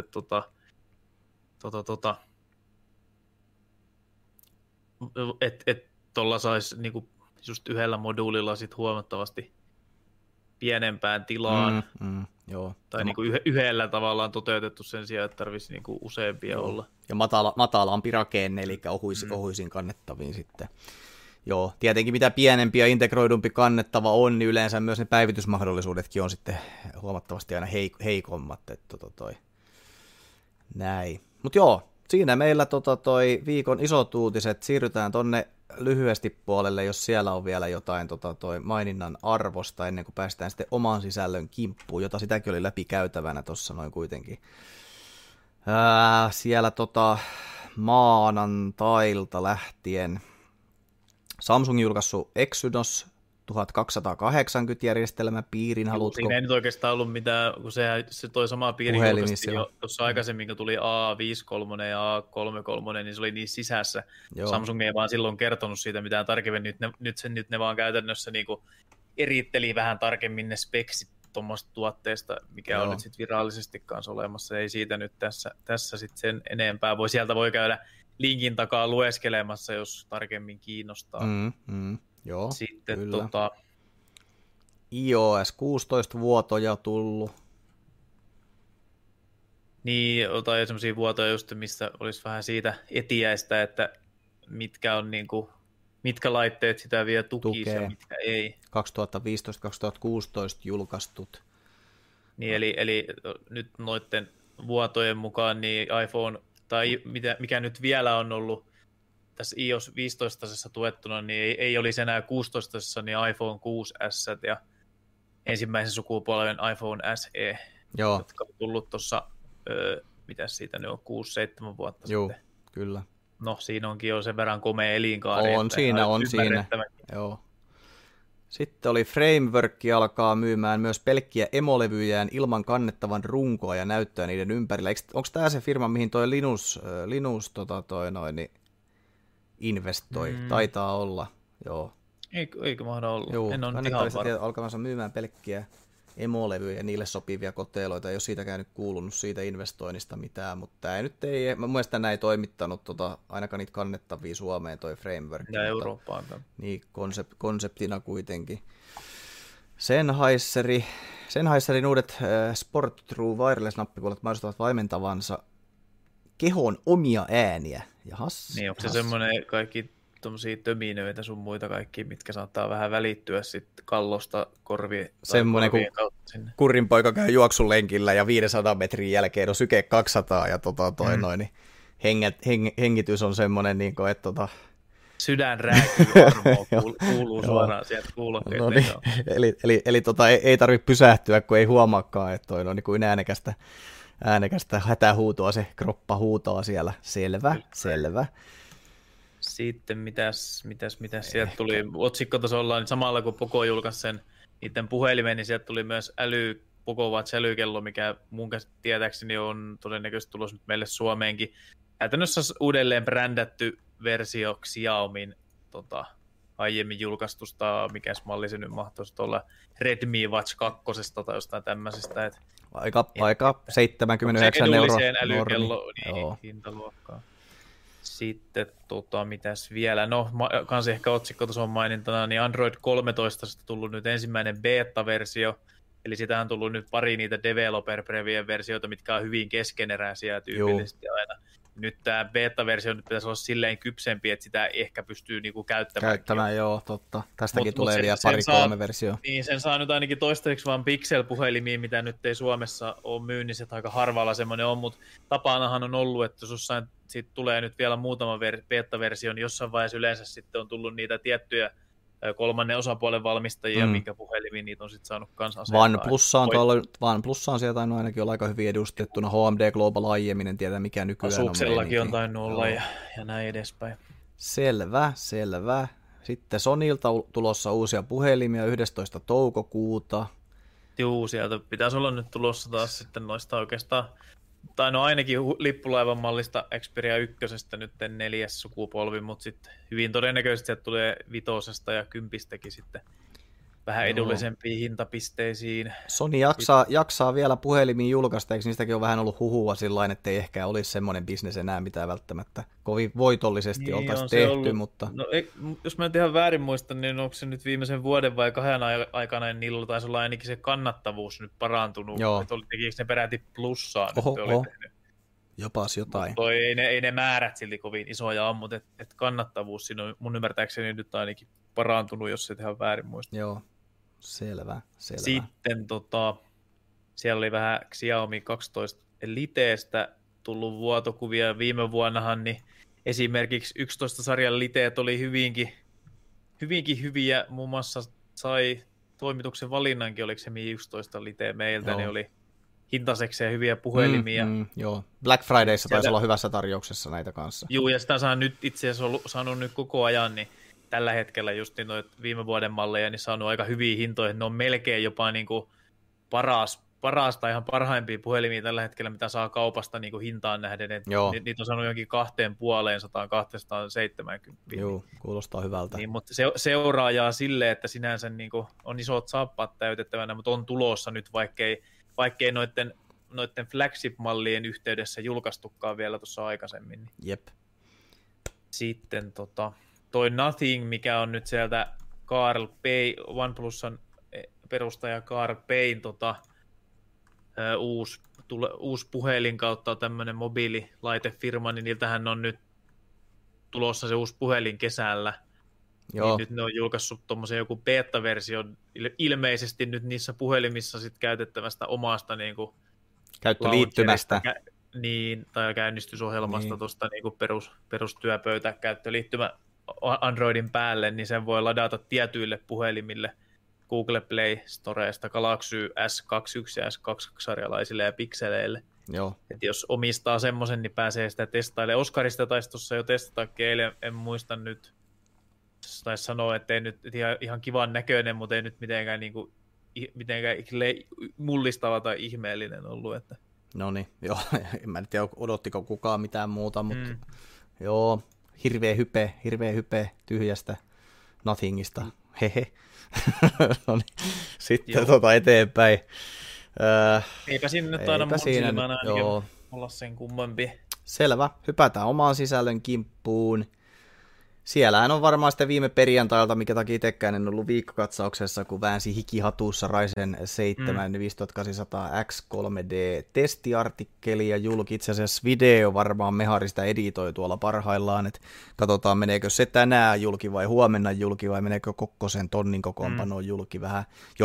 että tuolla saisi niinku just yhdellä moduulilla sit huomattavasti pienempään tilaan. Joo. Tai niinku yhdellä tavallaan toteutettu sen sijaan, että tarvitsisi niinku useampia olla. Ja matalampi rakenne, eli ohuisin kannettaviin sitten. Joo, tietenkin mitä pienempi ja integroidumpi kannettava on, niin yleensä myös ne päivitysmahdollisuudetkin on sitten huomattavasti aina heikommat. Näin. Mutta joo, siinä meillä toi viikon isot uutiset. Siirrytään tonne lyhyesti puolelle, jos siellä on vielä jotain toi maininnan arvosta, ennen kuin päästään sitten oman sisällön kimppuun, jota sitäkin oli läpikäytävänä tuossa noin kuitenkin. Siellä maanantailta lähtien Samsung julkaissut Exynos 1280 järjestelmä piirin. Siinä ei nyt oikeastaan ollut mitään, kun se toi sama piiri julkaistiin jo tuossa aikaisemmin, kun tuli A53 ja A33, niin se oli niissä sisässä. Joo. Samsung ei vaan silloin kertonut siitä mitään tarkemmin, nyt ne vaan käytännössä niinku eritteli vähän tarkemmin ne speksit tuommoista tuotteesta, mikä on nyt sitten virallisesti kanssa olemassa. Ei siitä nyt tässä sitten sen enempää. Sieltä voi käydä linkin takaa lueskelemassa, jos tarkemmin kiinnostaa. Joo, sitten kyllä. iOS 16 vuotoja tullut. Niin, jotain sellaisia vuotoja just, missä olisi vähän siitä etiäistä, että mitkä on niinku, mitkä laitteet sitä vielä tukisi ja mitkä ei. 2015-2016 julkaistut. Niin, eli nyt noiden vuotojen mukaan niin iPhone, tai mikä nyt vielä on ollut tässä iOS 15 tuettuna, niin ei olisi enää 16, niin iPhone 6S ja ensimmäisen sukupolven iPhone SE, jotka on tullut tuossa, mitäs siitä ne on, 6-7 vuotta sitten. Kyllä. No, siinä onkin jo sen verran komea elinkaari. On siinä. Joo. Sitten oli Framework alkaa myymään myös pelkkiä emolevyjään ilman kannettavan runkoa ja näyttöä niiden ympärillä. Onko tämä se firma, mihin toi Linus investoi? Taitaa olla, joo. Eikö mahda olla? Joo, kannattaa alkamassa myymään pelkkiä emolevyjä ja niille sopivia koteloita. Ei ole siitäkään nyt kuulunut siitä investoinnista mitään, mutta tämä nyt ei, mä mielestä näin toimittanut ainakaan niitä kannettavia Suomeen toi Framework. Ja Eurooppaan. Niin, konseptina kuitenkin. Sennheiserin uudet Sport True Wireless-nappipuolet mahdollistavat vaimentavansa kehon omia ääniä. Niin, onko se semmoinen kaikki tommosia töminöitä sun muita kaikki, mitkä saattaa vähän välittyä sitten kallosta korvien kautta sinne. Kurrinpoika käy juoksulenkillä ja 500 metrin jälkeen on syke 200 ja niin hengitys on semmoinen, niin kuin, että sydän rääkyy arvoa, kuuluu suoraan sieltä kuulokkeet. No niin. Eli ei tarvitse pysähtyä, kun ei huomaakaan, että toi on niin kuin äänekästä hätähuutoa, se kroppa huutaa siellä. Selvä. Sitten mitäs sieltä tuli otsikkotasolla, niin samalla kun Poco julkaisi sen niiden puhelimen, niin sieltä tuli myös Poco Watch älykello, mikä mun tietääkseni on todennäköisesti tulossa nyt meille Suomeenkin. Käytännössä uudelleen brändätty versio Xiaomin aiemmin julkaistusta, mikäs malli se nyt mahtoisi olla, Redmi Watch 2 tai jostain tämmöisestä. Aika 79 euroa. Älykello, niin hintaluokkaa. Sitten mitäs vielä, no kans ehkä otsikkotason mainintana, niin Android 13 tullut nyt ensimmäinen beta-versio, eli sitähän on tullut nyt pari niitä developer previen versioita, mitkä on hyvin keskeneräisiä tyypillisesti aina. Nyt tämä beta-versio nyt pitäisi olla silleen kypsempi, että sitä ehkä pystyy niinku käyttämään. Joo, totta. Tästäkin tulee vielä pari-kolme versiota. Niin, sen saa nyt ainakin toistaiseksi vaan Pixel-puhelimiin, mitä nyt ei Suomessa ole myynnissä, että aika harvalla semmoinen on, mutta tapanahan on ollut, että jos jossain siitä tulee nyt vielä muutama beta-versio, niin jossain vaiheessa yleensä sitten on tullut niitä tiettyjä kolmannen osapuolen valmistajia, minkä puhelimiin niitä on sitten saanut kanssa asentaa. OnePlus on sieltä ainakin olla aika hyvin edustettuna. HMD Global aiemmin, en tiedä mikä nykyään on. Asussellakin on tainnut olla ja näin edespäin. Selvä. Sitten Sonylta tulossa uusia puhelimia 11. toukokuuta. Juu, sieltä pitäisi olla nyt tulossa taas sitten noista oikeastaan, tai no ainakin lippulaivan mallista Xperia 1 nyt 4. sukupolvi, mutta sitten hyvin todennäköisesti sieltä tulee 5 ja 10 sitten vähän edullisempiin hintapisteisiin. Sony jaksaa vielä puhelimia julkaista, eikö niistäkin on vähän ollut huhua sillain, että ei ehkä olisi semmoinen bisnes enää, mitä välttämättä kovin voitollisesti niin, oltaisiin tehty. Ollut, mutta no, jos mä nyt ihan väärin muistan, niin onko se nyt viimeisen vuoden vai 2 aikana, niin niillä taisi olla ainakin se kannattavuus nyt parantunut. Tekikö ne peräti plussaa nyt oli tehnyt? Jopas jotain. Mutta ei ne määrät silti kovin isoja on, mutta et kannattavuus siinä on mun ymmärtääkseni nyt ainakin parantunut, jos se ihan väärin muistaa. Joo. Selvä. Sitten siellä oli vähän Xiaomi 12 Liteestä tullut vuotokuvia. Viime vuonnahan niin esimerkiksi 11 sarjan Liteet oli hyvinkin hyviä. Muun muassa sai toimituksen valinnankin, oliko se Mi 11 Lite meiltä, niin oli hintasekseen hyviä puhelimia. Joo, Black Fridayssa taisi olla hyvässä tarjouksessa näitä kanssa. Joo, ja sitä saa nyt itse asiassa saanut nyt koko ajan, niin tällä hetkellä just niin viime vuoden malleja niin saanut aika hyviä hintoja, ne on melkein jopa niin kuin paras parasta, ihan parhaimpia puhelimia tällä hetkellä, mitä saa kaupasta niin kuin hintaan nähden. Niitä on saanut jonkin 250–270. Joo, kuulostaa hyvältä. Niin, mutta seuraajaa silleen, että sinänsä niin kuin on isot sappat täytettävänä, mutta on tulossa nyt, vaikkei noiden flagship-mallien yhteydessä julkaistukaan vielä tuossa aikaisemmin. Niin. Jep. Sitten toi Nothing, mikä on nyt sieltä Carl Pei, OnePlusan perustaja Carl Pein uusi puhelin kautta tämmöinen mobiililaitefirma, niin niiltähän on nyt tulossa se uusi puhelin kesällä. Joo. Niin nyt ne on julkaissut tuommoisen joku beta-version ilmeisesti nyt niissä puhelimissa sit käytettävästä omasta niinku käyttöliittymästä. Tai käynnistysohjelmasta tuosta niinku perustyöpöytäkäyttöliittymä Androidin päälle, niin sen voi ladata tietyille puhelimille Google Play Storeesta Galaxy S21 ja S22-sarjalaisille ja pikseleille. Joo. Et jos omistaa semmoisen, niin pääsee sitä testailemaan. Oskarista taisi tuossa jo testatakin eilen, en muista nyt. Taisi sanoa, että ei nyt ihan kivan näköinen, mutta ei nyt mitenkään mullistava tai ihmeellinen ollut. Että. No niin, joo. En mä tiedä, odottiko kukaan mitään muuta, mutta joo, hirveä hype tyhjästä Nothingista. Hehe. No niin, sitten eteenpäin. Eipä siinä nyt aina mun silmään ainakin olla sen kummempi. Selvä, hypätään omaan sisällön kimppuun. Siellähän on varmaan sitten viime perjantailta, mikä takia itsekään en ollut viikkokatsauksessa, kun väänsi hikihatussa Ryzen 7 5800X 3D-testiartikkeli ja julki itse asiassa video varmaan Meharista editoi tuolla parhaillaan, että katsotaan meneekö se tänään julki vai huomenna julki vai meneekö Kokkosen tonnin kokoonpanoon julki vähän.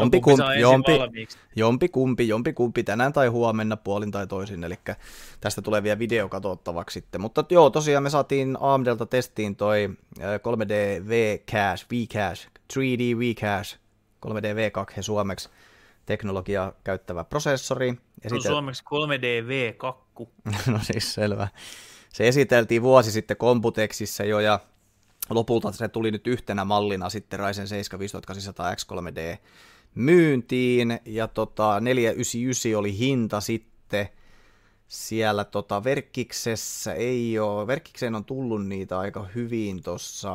Jompikumpi tänään tai huomenna puolin tai toisin, eli tästä tulee vielä video katsottavaksi sitten, mutta joo, tosiaan me saatiin AMDlta testiin toi 3D V-Cache, 3D V-Cache, 3D V2 suomeksi teknologiaa käyttävä prosessori. On suomeksi 3D V2. No siis selvä. Se esiteltiin vuosi sitten Computexissä jo ja lopulta se tuli nyt yhtenä mallina sitten Ryzen 7 5800X 3D myyntiin ja 499 oli hinta sitten. Siellä Verkkiksessä ei ole, Verkkikseen on tullut niitä aika hyvin tuossa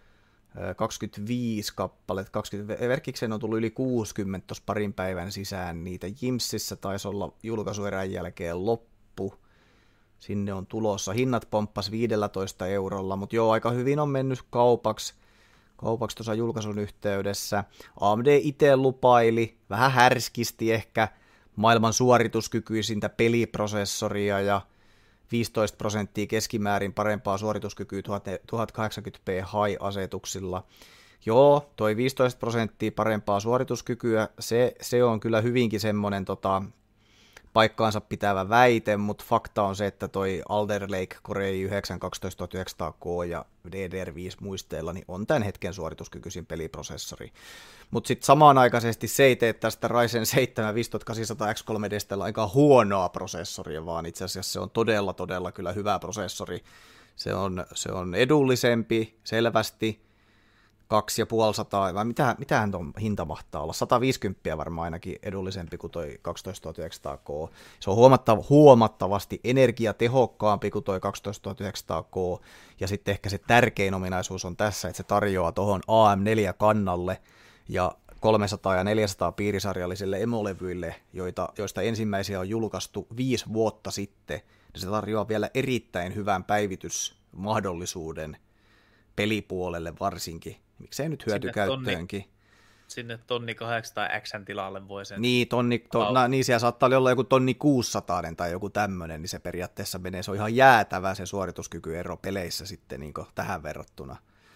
25 kappaletta, Verkkikseen on tullut yli 60 tuossa parin päivän sisään niitä. Jimsissä taisi olla julkaisuerän jälkeen loppu, sinne on tulossa, hinnat pomppas 15 €, mutta joo, aika hyvin on mennyt kaupaksi tuossa julkaisun yhteydessä. AMD itse lupaili, vähän härskisti ehkä, maailman suorituskykyisintä peliprosessoria ja 15% keskimäärin parempaa suorituskykyä 1080p high-asetuksilla. Joo, toi 15% parempaa suorituskykyä, se on kyllä hyvinkin semmoinen paikkaansa pitävä väite, mutta fakta on se, että toi Alder Lake Core i9 12900K ja DDR5 muisteilla niin on tämän hetken suorituskykyisin peliprosessori. Mutta sitten samanaikaisesti se ei tee tästä Ryzen 7 5800X 3D:stä aika huonoa prosessoria, vaan itse asiassa se on todella kyllä hyvä prosessori. Se on edullisempi selvästi, 2500, vai mitähän tuon hinta mahtaa olla, 150 varmaan ainakin edullisempi kuin toi 12900K. Se on huomattavasti energiatehokkaampi kuin toi 12900K, ja sitten ehkä se tärkein ominaisuus on tässä, että se tarjoaa tuohon AM4-kannalle ja 300 ja 400 piirisarjallisille emolevyille, joista ensimmäisiä on julkaistu 5 vuotta sitten, niin se tarjoaa vielä erittäin hyvän päivitysmahdollisuuden pelipuolelle varsinkin. Miksei nyt hyötykäyttöönkin. Sinne 1800X:n tilalle voi sen. Niin, niin siellä saattaa olla joku 1600 tai joku tämmöinen, niin se periaatteessa menee. Se on ihan jäätävä se suorituskykyero peleissä sitten niin tähän verrattuna.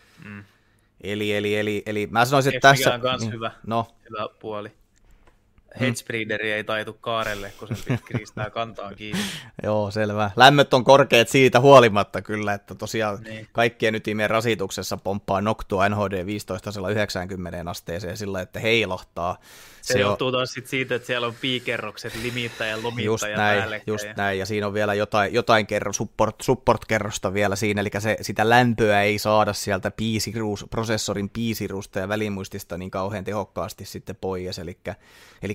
Eli mä sanoisin, että tässä... on myös hyvä puoli. Headspreaderi ei taitu kaarelle, kun sen kriistää kantaan kiinni. Joo, selvä. Lämmöt on korkeat siitä huolimatta kyllä, että tosiaan kaikkien ytimien rasituksessa pomppaa Noctua NHD 15 90 asteeseen sillä, että heilahtaa. Se johtuu taas siitä, että siellä on piikerrokset, limittäjä ja lomittaja päällekkäin. Just näin, ja siinä on vielä jotain support-kerrosta vielä siinä, eli sitä lämpöä ei saada sieltä prosessorin piisiruusta ja välimuistista niin kauhean tehokkaasti sitten pois, eli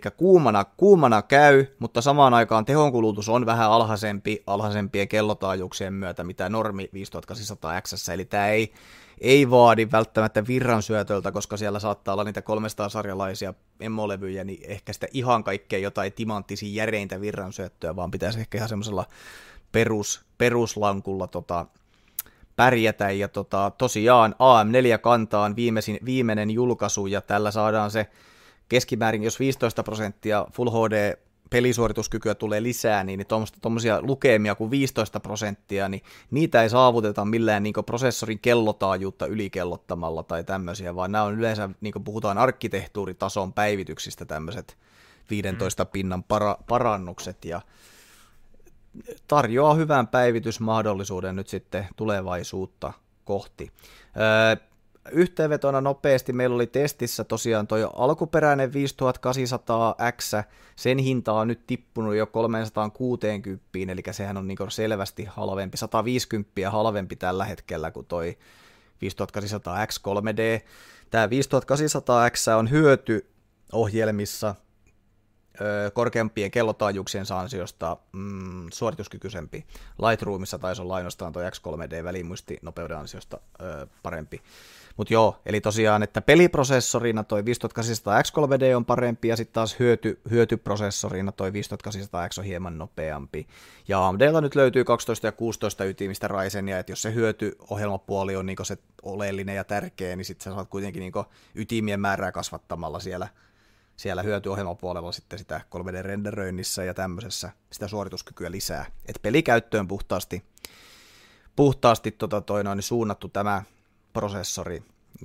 kuumana käy, mutta samaan aikaan tehonkulutus on vähän alhaisempien kellotaajuuksien myötä, mitä normi 5800X, eli tämä ei vaadi välttämättä virransyötöltä, koska siellä saattaa olla niitä 300-sarjalaisia emolevyjä, niin ehkä sitä ihan kaikkea jotain timanttisia järeintä virransyöttöä, vaan pitäisi ehkä ihan semmoisella peruslankulla pärjätä, ja tosiaan AM4-kantaan viimeinen julkaisu, ja tällä saadaan se keskimäärin, jos 15% Full HD pelisuorituskykyä tulee lisää, niin tuommoisia lukemia kuin 15%, niin niitä ei saavuteta millään niin prosessorin kellotaajuutta ylikellottamalla tai tämmöisiä, vaan nämä on yleensä, niin kuin puhutaan arkkitehtuuritason päivityksistä, tämmöiset 15 pinnan parannukset, ja tarjoaa hyvän päivitysmahdollisuuden nyt sitten tulevaisuutta kohti. Yhteenvetona nopeasti meillä oli testissä tosiaan toi alkuperäinen 5800X, sen hinta on nyt tippunut jo 360, eli sehän on niinku selvästi halvempi, 150 halvempi tällä hetkellä kuin toi 5800X 3D. Tämä 5800X on hyötyohjelmissa korkeampien kellotaajuuksien ansiosta suorituskykyisempi. Lightroomissa taisi olla ainoastaan tuo X3D välimuistinopeuden ansiosta parempi. Mutta joo, eli tosiaan, että peliprosessorina toi 5800X 3D on parempi, ja sitten taas hyötyprosessorina toi 5800X on hieman nopeampi. Ja AMD:lla nyt löytyy 12 ja 16 ytimistä Ryzenia, että jos se hyötyohjelmapuoli on niinku se oleellinen ja tärkeä, niin sitten sä saat kuitenkin niinku ytimien määrää kasvattamalla siellä hyötyohjelmapuolella sitten sitä 3D-renderöinnissä ja tämmöisessä sitä suorituskykyä lisää. Et pelikäyttöön puhtaasti suunnattu tämä prosessori.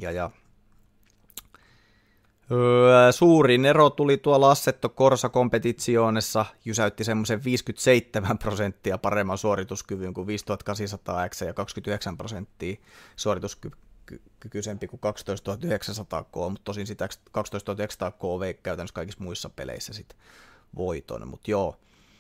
Suurin ero tuli tuolla Assetto Corsa Competitionessa, jysäytti semmoisen 57% paremman suorituskyvyn kuin 5800X ja 29% suorituskykyisempi kuin 12900K, mutta tosin sitä 12900K vei käytännössä kaikissa muissa peleissä sit voiton, mutta joo.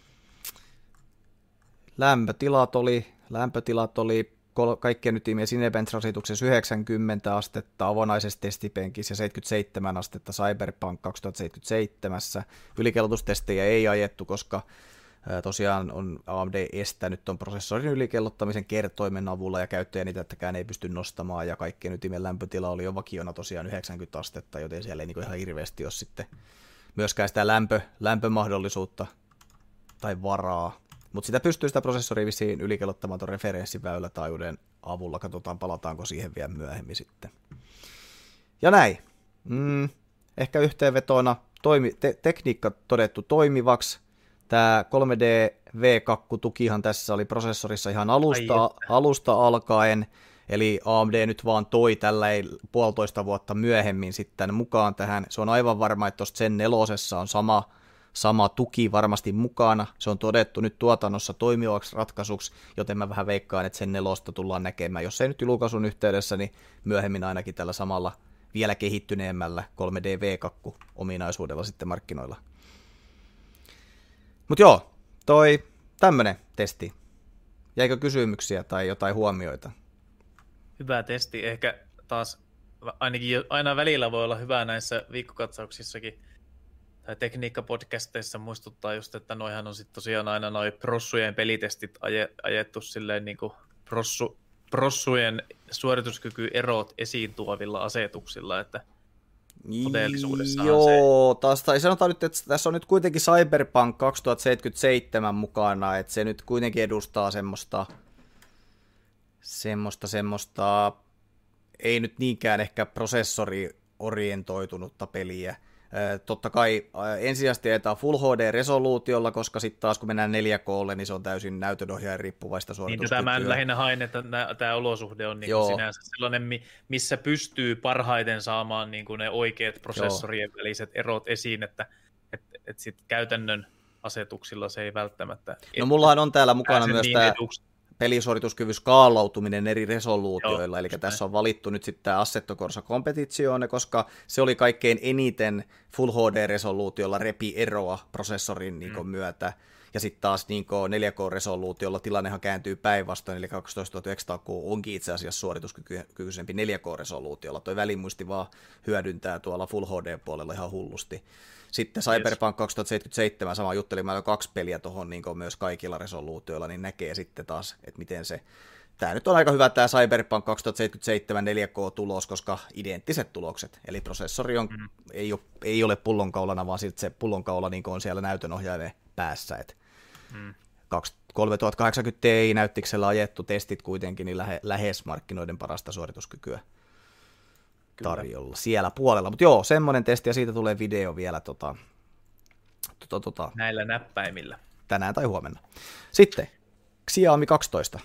Lämpötilat oli kaikkien ytimien Cinebench-rasituksessa 90 astetta, avonaisessa testipenkissä ja 77 astetta Cyberpunk 2077. Ylikellotustestejä ei ajettu, koska tosiaan on AMD estänyt tuon prosessorin ylikellottamisen kertoimen avulla, ja käyttäjä niitäkään ei pysty nostamaan, ja kaikkien ytimen lämpötila oli jo vakiona tosiaan 90 astetta, joten siellä ei ihan hirveästi ole sitten myöskään sitä lämpömahdollisuutta tai varaa. Mutta sitä pystyy sitä prosessoria vissiin ylikellottamaan tuon referenssiväylätaajuuden avulla. Katsotaan, palataanko siihen vielä myöhemmin sitten. Ja näin. Ehkä yhteenvetona tekniikka todettu toimivaksi. Tämä 3D V2-tukihan tässä oli prosessorissa ihan alusta alkaen. Eli AMD nyt vaan toi tällä 1,5 vuotta myöhemmin sitten mukaan tähän. Se on aivan varma, että tuossa Zen 4 on sama tuki varmasti mukana. Se on todettu nyt tuotannossa toimivaksi ratkaisuksi, joten mä vähän veikkaan, että sen 4 tullaan näkemään. Jos ei nyt julkaisun yhteydessä, niin myöhemmin ainakin tällä samalla vielä kehittyneemmällä 3D V2-ominaisuudella sitten markkinoilla. Mutta joo, toi tämmönen testi. Jäikö kysymyksiä tai jotain huomioita? Hyvä testi. Ehkä taas ainakin aina välillä voi olla hyvä näissä viikkokatsauksissakin tai tekniikkapodcasteissa muistuttaa just, että noihan on sitten tosiaan aina noi prossujen pelitestit ajettu silleen niin kuin prossujen suorituskykyerot esiin tuovilla asetuksilla, että todellisuudessahan joo, tai sanotaan nyt, että tässä on nyt kuitenkin Cyberpunk 2077 mukana, että se nyt kuitenkin edustaa semmoista ei nyt niinkään ehkä prosessoriorientoitunutta peliä. Totta kai ensisijaisesti ajetaan Full HD-resoluutiolla, koska sitten taas kun mennään 4K:lle, niin se on täysin näytönohjaajan riippuvaista suorituskykyä. Niin, mä lähinnä hain, että tämä olosuhde on niin sinänsä sellainen, missä pystyy parhaiten saamaan niin ne oikeat prosessorien väliset erot esiin, että sit käytännön asetuksilla se ei välttämättä... No mullahan on täällä mukana myös tämä pelisuorituskyvyn skaalautuminen eri resoluutioilla, eli tässä on valittu nyt sitten tämä Assetto Corsa Competizione, koska se oli kaikkein eniten Full HD-resoluutiolla repi eroa prosessorin myötä. ja sitten taas niin 4K-resoluutiolla tilannehan kääntyy päinvastoin, eli 12900K onkin itse asiassa suorituskykyisempi 4K-resoluutiolla. Toi välimuisti vaan hyödyntää tuolla Full HD-puolella ihan hullusti. Sitten Cyberpunk 2077, sama juttelin, mä 2 peliä tuohon niin myös kaikilla resoluutioilla, niin näkee sitten taas, että miten se... Tämä nyt on aika hyvä tämä Cyberpunk 2077 4K-tulos, koska identtiset tulokset, eli prosessori on, ei ole pullonkaulana, vaan sitten se pullonkaula niin on siellä näytönohjaimen päässä. 3080 Ti näyttiksellä ajettu testit kuitenkin, niin lähes markkinoiden parasta suorituskykyä tarjolla siellä puolella. Mutta joo, semmoinen testi, ja siitä tulee video vielä näillä näppäimillä. Tänään tai huomenna. Sitten Xiaomi 12.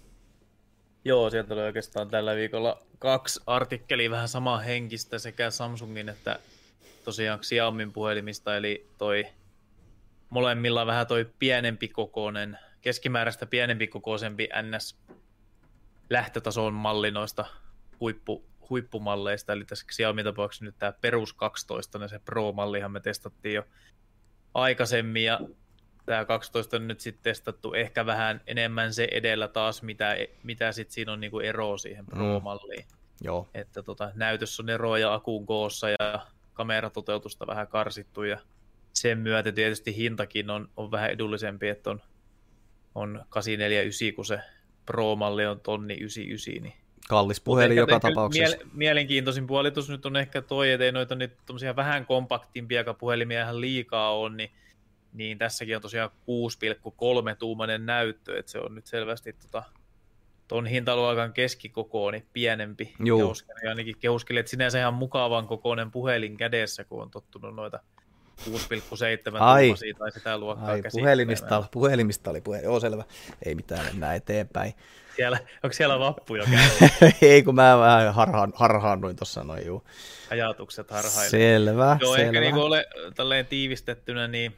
Joo, sieltä oli oikeastaan tällä viikolla 2 artikkelia vähän samaa henkistä sekä Samsungin että tosiaan Xiaomin puhelimista, eli toi molemmilla vähän toi pienempi kokoinen, keskimääräistä pienempi kokoisempi NS lähtötason malli noista huippumalleista, eli tässä Xiaomin tapauksessa nyt tämä perus 12, se Pro-mallihan me testattiin jo aikaisemmin, ja tämä 12 on nyt sitten testattu ehkä vähän enemmän se edellä taas, mitä sitten siinä on niinku eroa siihen Pro-malliin. Joo. Että näytössä on eroja akun koossa ja kameratoteutusta vähän karsittu, ja sen myötä tietysti hintakin on vähän edullisempi, että on 849, kun se Pro-malli on 1,99. Niin kallis puhelin joka tapauksessa. Mielenkiintoisin puolitus nyt on ehkä toi, ettei noita nyt tommosia vähän kompaktimpia puhelimia ihan liikaa on, niin tässäkin on tosiaan 6,3-tuumainen näyttö, että se on nyt selvästi ton hintaluokan keskikokoon niin pienempi. Ja ainakin kehuskeli, että sinänsä ihan mukavan kokoinen puhelin kädessä, kun on tottunut noita 6,7 tuumaisia tai sitä luokkaa käsittelemään. Puhelimista oli puhe. Joo, selvä. Ei mitään, mennään eteenpäin. Onko siellä vappu jo käynyt? Ei, kun mä vähän harhaannuin tuossa noin, juu. Ajatukset harhailevat. Selvä. Joo, ehkä niin ole tälleen tiivistettynä, niin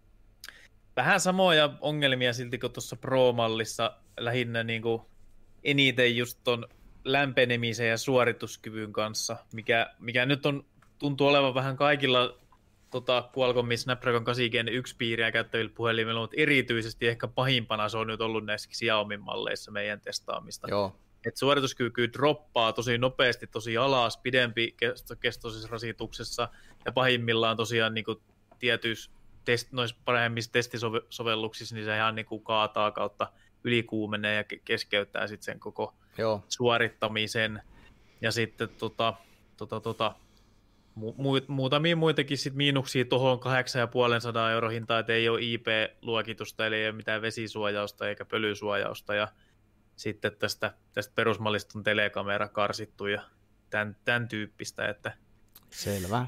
vähän samoja ongelmia silti kuin tuossa Pro-mallissa, lähinnä niin kuin eniten just ton lämpenemisen ja suorituskyvyn kanssa, mikä nyt tuntuu olevan vähän kaikilla Qualcommin Snapdragon 8 Gen 1 piiriä käyttävillä puhelimilla, mutta erityisesti ehkä pahimpana se on nyt ollut näissä Xiaomin malleissa meidän testaamista. Joo. Et suorituskyky droppaa tosi nopeasti, tosi alas, pidempi kestoisessa rasituksessa, ja pahimmillaan tosiaan niin tietyissä noissa paremmissa testisovelluksissa, niin se ihan niin kuin kaataa kautta ylikuumenee ja keskeyttää sitten sen koko suorittamisen. Ja sitten muutamia muitakin sit miinuksia tuohon 850 € hintaan, että ei ole IP-luokitusta, eli ei ole mitään vesisuojausta eikä pölysuojausta, ja sitten tästä perusmallista on telekamera karsittu ja tämän tyyppistä, että selvä.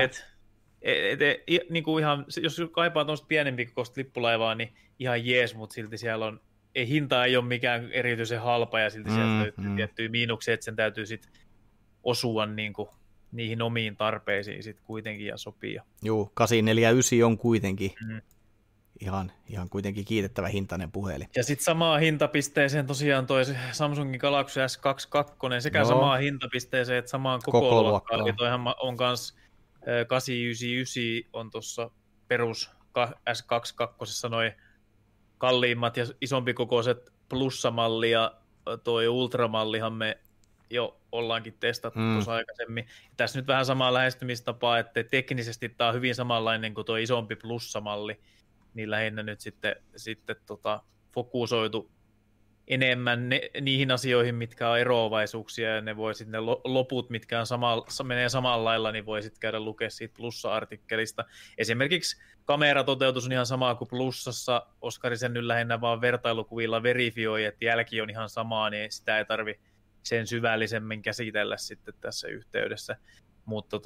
Niin kuin ihan, jos kaipaa tuosta pienempi kokoista lippulaivaa, niin ihan jees, mutta silti siellä on, hinta ei ole mikään erityisen halpa, ja silti sieltä löytyy tiettyjä miinuksia, että sen täytyy sitten osua niin kuin niihin omiin tarpeisiin sit kuitenkin ja sopia. Joo, 849 on kuitenkin ihan kuitenkin kiitettävä hintainen puhelin. Ja sitten samaan hintapisteeseen tosiaan toi Samsungin Galaxy S22 sekä samaan hintapisteeseen että samaan kokoluokkaan. Eli toihan on kans 899 on tuossa perus S22 noin kalliimmat ja isompikokoiset plussamalli, ja toi ultramallihan me jo ollaankin testattu tuossa aikaisemmin. Tässä nyt vähän samaa lähestymistapaa, että teknisesti tämä on hyvin samanlainen kuin tuo isompi plussamalli, niin lähinnä nyt sitten fokusoitu enemmän niihin asioihin, mitkä on eroavaisuuksia, ja ne voi sitten ne loput, mitkä on menee samalla lailla, niin voi sitten käydä lukea siitä plussa-artikkelista. Esimerkiksi kameratoteutus on ihan sama kuin plussassa. Oskari sen nyt lähinnä vaan vertailukuvilla verifioi, että jälki on ihan samaa, niin sitä ei tarvitse sen syvällisemmin käsitellä sitten tässä yhteydessä. Mutta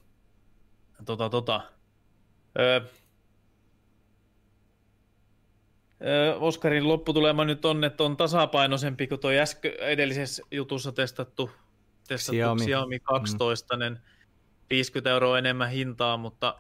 Oskarin lopputulema nyt on, että on tasapainoisempi kuin tuo edellisessä jutussa testattu Xiaomi 12, 50 € enemmän hintaa, mutta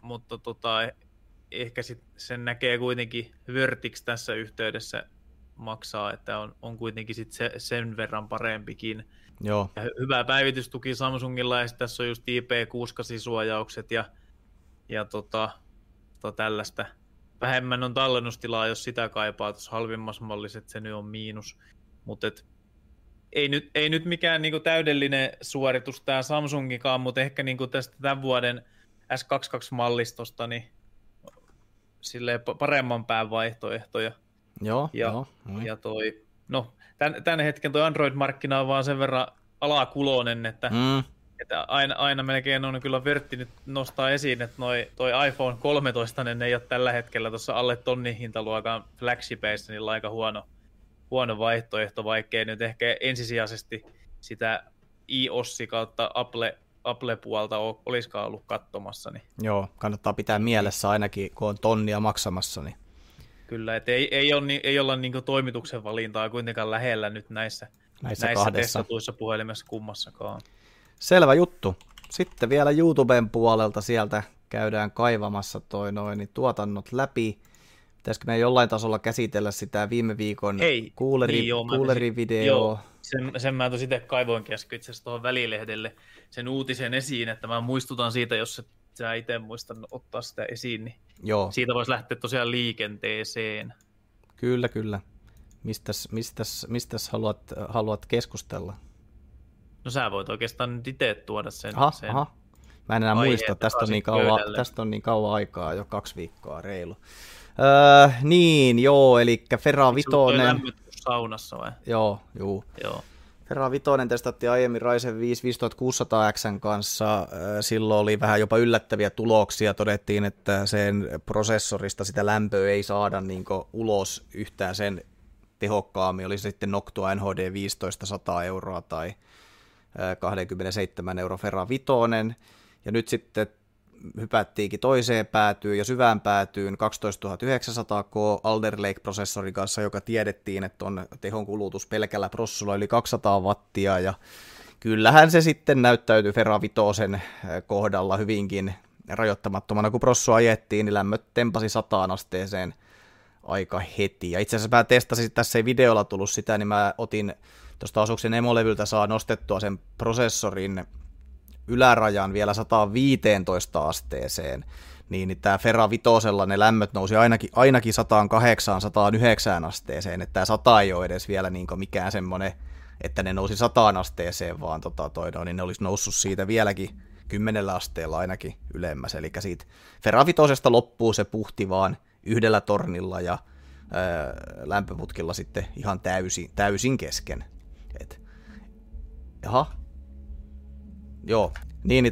ehkä sen näkee kuitenkin vörtiksi tässä yhteydessä maksaa, että on kuitenkin sit sen verran parempikin. Joo. Ja hyvä päivitystuki Samsungilla, ja tässä on just IP68-suojaukset ja tällaista vähemmän on tallennustilaa, jos sitä kaipaa tuossa halvimmassa mallissa, että se nyt on miinus. Mutta ei nyt mikään niinku täydellinen suoritus tämä Samsungikaan, mutta ehkä niinku tästä tämän vuoden S22-mallistosta niin silleen paremman pään vaihtoehtoja. Joo. Ja tämän hetken toi Android-markkina on vaan sen verran alakuloinen, että aina melkein on kyllä vörtti nyt nostaa esiin, että toi iPhone 13 ne ei ole tällä hetkellä tuossa alle tonnin hintaluokan flagshipeissa, niin aika huono vaihtoehto, vaikkei nyt ehkä ensisijaisesti sitä iOS kautta Apple-puolta olisikaan ollut katsomassa. Niin. Joo, kannattaa pitää mielessä ainakin, kun on tonnia maksamassa. Niin. Kyllä, että ei olla niinku toimituksen valintaa kuitenkaan lähellä nyt näissä testatuissa puhelimessa kummassakaan. Selvä juttu. Sitten vielä YouTuben puolelta sieltä käydään kaivamassa niin tuotannot läpi. Pitäisikö meidän jollain tasolla käsitellä sitä viime viikon kuulerivideoa? Sen mä itse kaivoinkin äsken itse asiassa tuohon Välilehdelle sen uutisen esiin, että mä muistutan siitä, jos sä itse muistan ottaa sitä esiin, niin joo. Siitä voisi lähteä tosiaan liikenteeseen. Kyllä. Mistäs haluat keskustella? No sä voit oikeastaan nyt itse tuoda sen. Aha. Mä en enää muista, tästä on niin kauan aikaa, jo 2 viikkoa reilu. Eli Ferra Vitoinen. Lämmitys saunassa vai? Joo. Ferra Vitoinen testattiin aiemmin Ryzen 5 5600X:n kanssa. Silloin oli vähän jopa yllättäviä tuloksia. Todettiin, että sen prosessorista sitä lämpöä ei saada niin ulos yhtään sen tehokkaammin. Oli se sitten Noctua NHD 15 100 € tai 27 € Ferra Vitoinen. Ja nyt sitten hypättiinkin toiseen päätyyn ja syvään päätyyn 12900K Alder Lake-prosessorin kanssa, joka tiedettiin, että on tehon kulutus pelkällä prossulla yli 200 wattia, ja kyllähän se sitten näyttäytyi Ferra Vitosen kohdalla hyvinkin rajoittamattomana, kun prossu ajettiin, niin lämmöt tempasi 100 asteeseen aika heti, ja itse asiassa mä testasin, tässä ei videolla tullut sitä, niin mä otin tuosta Asuxen emolevyltä saa nostettua sen prosessorin ylärajan vielä 115 asteeseen, niin tämä Ferra Vitosella ne lämmöt nousi ainakin 108-109 asteeseen, että tämä 100 ei ole edes vielä niin mikään semmoinen, että ne nousi 100 asteeseen, vaan niin ne olisi noussut siitä vieläkin 10 asteella ainakin ylemmäs, eli siitä Ferra Vitosesta loppuu se puhti vaan yhdellä tornilla ja lämpöputkilla sitten ihan täysin kesken. Joo,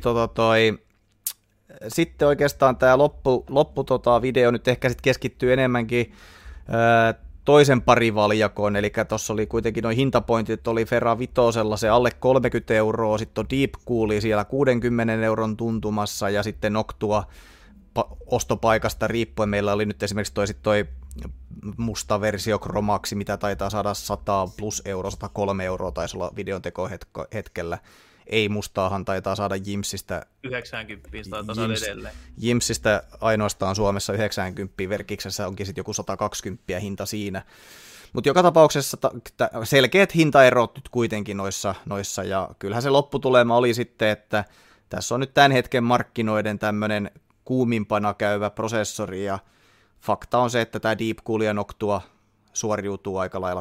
sitten oikeastaan tämä loppu video nyt ehkä sitten keskittyy enemmänkin toisen parivaljakoon, eli tuossa oli kuitenkin noin hintapointit, oli Ferra Vitosella se alle 30 €, sitten on Deep Cool siellä 60 € tuntumassa, ja sitten Noctua ostopaikasta riippuen meillä oli nyt esimerkiksi toi musta versio Chromaxi, mitä taitaa saada 100 plus €, 103 € taisi olla videontekohetkellä. Ei mustaahan taitaa saada Jimsistä 90 taitaa saada edelleen. Jimsistä ainoastaan Suomessa 90, Verkiksessä onkin sitten joku 120 hinta siinä. Mutta joka tapauksessa selkeät hintaerot nyt kuitenkin noissa, ja kyllähän se lopputulema oli sitten, että tässä on nyt tämän hetken markkinoiden tämmöinen kuumimpana käyvä prosessori, ja fakta on se, että tämä Deep Cool ja Noctua suoriutuu aika lailla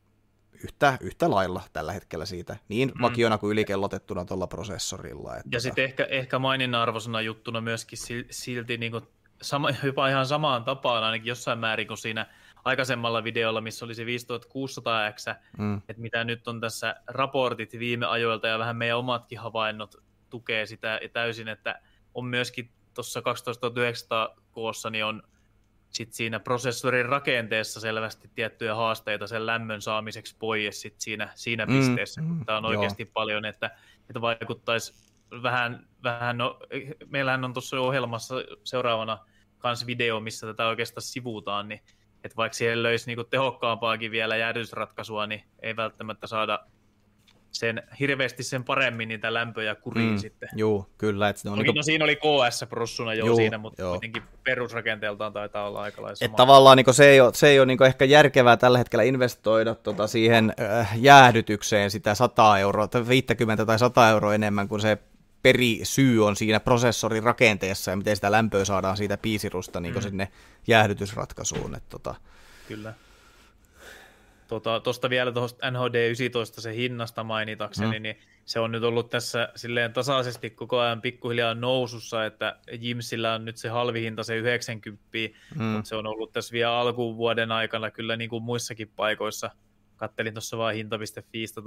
yhtä lailla tällä hetkellä siitä, niin vakiona kuin ylikellotettuna tuolla prosessorilla. Ja sitten ehkä maininnan arvoisena juttuna myöskin silti niin jopa ihan samaan tapaan, ainakin jossain määrin kuin siinä aikaisemmalla videolla, missä oli se 5600X, että mitä nyt on tässä raportit viime ajoilta ja vähän meidän omatkin havainnot tukee sitä täysin, että on myöskin tuossa 12900K:ssa niin on sitten siinä prosessorin rakenteessa selvästi tiettyjä haasteita sen lämmön saamiseksi pois sit siinä pisteessä. Tämä on oikeasti paljon, että vaikuttaisi vähän meillähän on tuossa ohjelmassa seuraavana kans video, missä tätä oikeastaan sivutaan, niin että vaikka siihen löysi niinku tehokkaampaakin vielä jäädytysratkaisua, niin ei välttämättä saada hirveästi sen paremmin niitä lämpöjä kuriin sitten. Joo, kyllä. Siinä oli KS-prossuna siinä, mutta kuitenkin perusrakenteeltaan taitaa olla aika lailla sama. Tavallaan se ei ole ehkä järkevää tällä hetkellä investoida siihen jäähdytykseen sitä 100 €, 50 tai 100 € enemmän kuin se perisyy on siinä prosessorin rakenteessa ja miten sitä lämpöä saadaan siitä piisirusta niin sinne jäähdytysratkaisuun. Kyllä. Tuosta vielä tuosta NHD 19 se hinnasta mainitakseni, niin se on nyt ollut tässä silleen tasaisesti koko ajan pikkuhiljaa nousussa, että Jimsillä on nyt se halvihinta se 90, mutta se on ollut tässä vielä alkuvuoden aikana kyllä niin kuin muissakin paikoissa. Kattelin tuossa vaan hinta.fiistä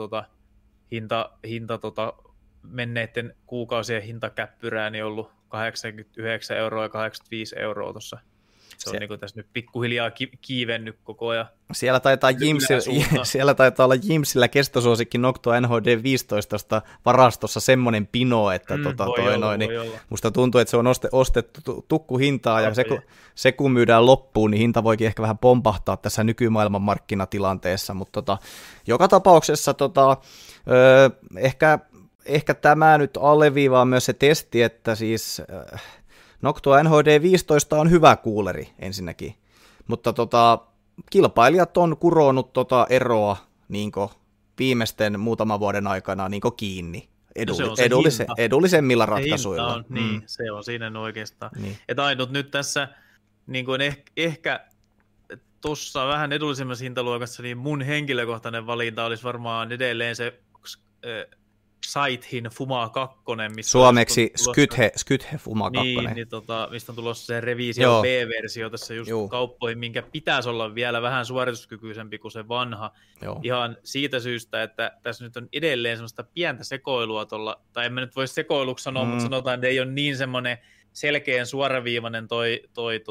menneiden kuukausien hintakäppyrää, niin ollut 89 euroa ja 85 euroa tuossa. Se on niin kuin tässä nyt pikkuhiljaa kiivennyt koko ajan. Siellä taitaa olla Jimsillä kestosuosikki Noctua NHD 15 varastossa semmoinen pino, että musta tuntuu, että se on ostettu tukkuhintaa, ja se kun myydään loppuun, niin hinta voikin ehkä vähän pompahtaa tässä nykymaailman markkinatilanteessa, mutta joka tapauksessa ehkä tämä nyt alleviivaa myös se testi, että siis Noctua NHD 15 on hyvä kuuleri ensinnäkin, mutta kilpailijat on kuronut eroa viimeisten muutaman vuoden aikana kiinni edullisemmilla ratkaisuilla. Se on siinä oikeastaan. Niin. Että ainut nyt tässä niin kuin ehkä tuossa vähän edullisemmassa hintaluokassa, niin mun henkilökohtainen valinta olisi varmaan edelleen se Scythin Fuma 2. Suomeksi Skythe Fuma 2. Niin, mistä on tulossa se Revision B-versio tässä just kauppoihin, minkä pitäisi olla vielä vähän suorituskykyisempi kuin se vanha. Joo. Ihan siitä syystä, että tässä nyt on edelleen semmoista pientä sekoilua tuolla, tai en mä nyt voi sekoiluksi sanoa, mutta sanotaan, että ei ole niin semmoinen selkeän suoraviivainen toi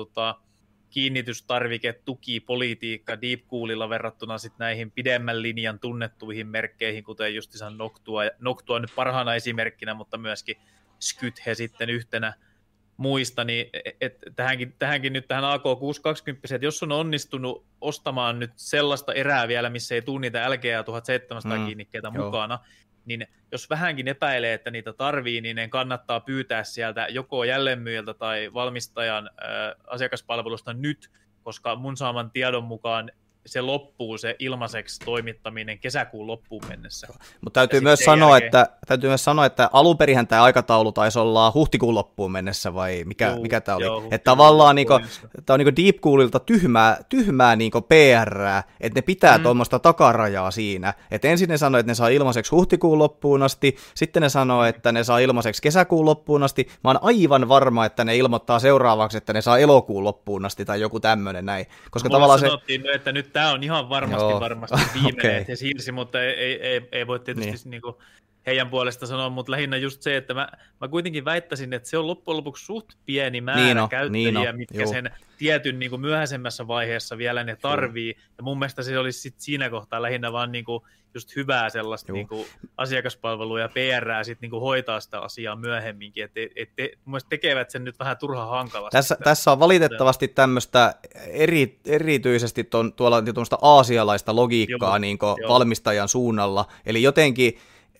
kiinnitystarviketukipolitiikka Deepcoolilla verrattuna sitten näihin pidemmän linjan tunnettuihin merkkeihin, kuten justiinsa Noctua nyt parhaana esimerkkinä, mutta myöskin Skythe sitten yhtenä muista, niin tähänkin nyt tähän AK620, että jos on onnistunut ostamaan nyt sellaista erää vielä, missä ei tule niitä LGA 1700 kiinnikkeitä mukana, niin jos vähänkin epäilee, että niitä tarvii, niin ne kannattaa pyytää sieltä joko jälleenmyyjältä tai valmistajan asiakaspalvelusta nyt, koska mun saaman tiedon mukaan se loppuu se ilmaiseksi toimittaminen kesäkuun loppuun mennessä. Mutta täytyy myös sanoa, että alunperinhän tämä aikataulu taisi olla huhtikuun loppuun mennessä, vai mikä tämä oli? Että tavallaan tämä on Deepcoolilta tyhmää PR:ää, että ne pitää tuommoista takarajaa siinä. Että ensin ne sanoi, että ne saa ilmaiseksi huhtikuun loppuun asti, sitten ne sanoo, että ne saa ilmaiseksi kesäkuun loppuun asti. Mä oon aivan varma, että ne ilmoittaa seuraavaksi, että ne saa elokuun loppuun asti tai joku tämmöinen näin. Koska tavallaan sanottiin, että nyt tämä on ihan varmasti viimeinen, että se siirsi, mutta ei voi tietysti niinku heidän puolesta sanoa, mutta lähinnä just se, että mä kuitenkin väittäisin, että se on loppujen lopuksi suht pieni määrä käyttäjiä, mitkä sen tietyn niinku myöhäisemmässä vaiheessa vielä ne tarvii, ja mun mielestä se olisi sit siinä kohtaa lähinnä vaan niinku just hyvää sellaista niinku asiakaspalvelua ja PR:ää sit niinku hoitaa sitä asiaa myöhemminkin, että mun mielestä tekevät sen nyt vähän turha hankalasti. Tässä on valitettavasti tämmöistä erityisesti tuollaista aasialaista logiikkaa valmistajan suunnalla, eli jotenkin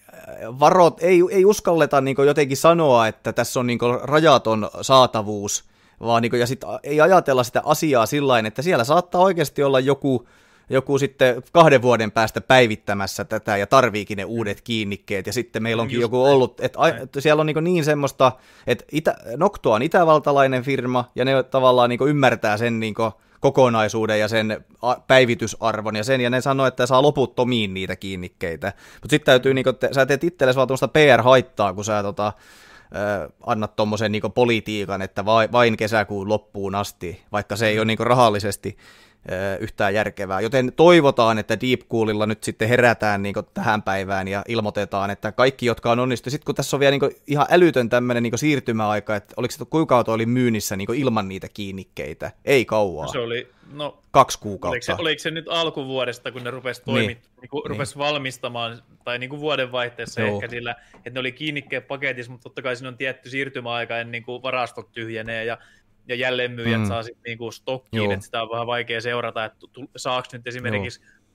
ei uskalleta jotenkin sanoa, että tässä on rajaton saatavuus, vaan ja sit ei ajatella sitä asiaa sillain, että siellä saattaa oikeasti olla joku sitten 2 vuoden päästä päivittämässä tätä ja tarviikin ne uudet kiinnikkeet, ja sitten meillä onkin joku ollut, että siellä on niin semmoista, että Noctua on itävaltalainen firma, ja ne tavallaan ymmärtää sen kokonaisuuden ja sen päivitysarvon ja ne sanoo, että saa loputtomiin niitä kiinnikkeitä. Mutta sitten täytyy, sä teet itsellesi vaan tuosta PR-haittaa, kun sä annat tuommoisen politiikan, että vain kesäkuun loppuun asti, vaikka se ei ole rahallisesti yhtään järkevää. Joten toivotaan, että Deepcoolilla nyt sitten herätään tähän päivään ja ilmoitetaan, että kaikki, jotka on onnistunut, sitten kun tässä on vielä ihan älytön tämmöinen siirtymäaika, että oliko se kuinka oli myynnissä ilman niitä kiinnikkeitä? Ei kauaa. Se oli 2 kuukautta. Oliko se nyt alkuvuodesta, kun ne rupesi rupesi valmistamaan, tai vuodenvaihteessa ehkä sillä, että ne oli kiinnikkeen paketissa, mutta totta kai siinä on tietty siirtymäaika ennen kuin varastot tyhjenee ja jälleenmyyjät saa sitten stokkiin, että sitä on vähän vaikea seurata, että saako nyt esimerkiksi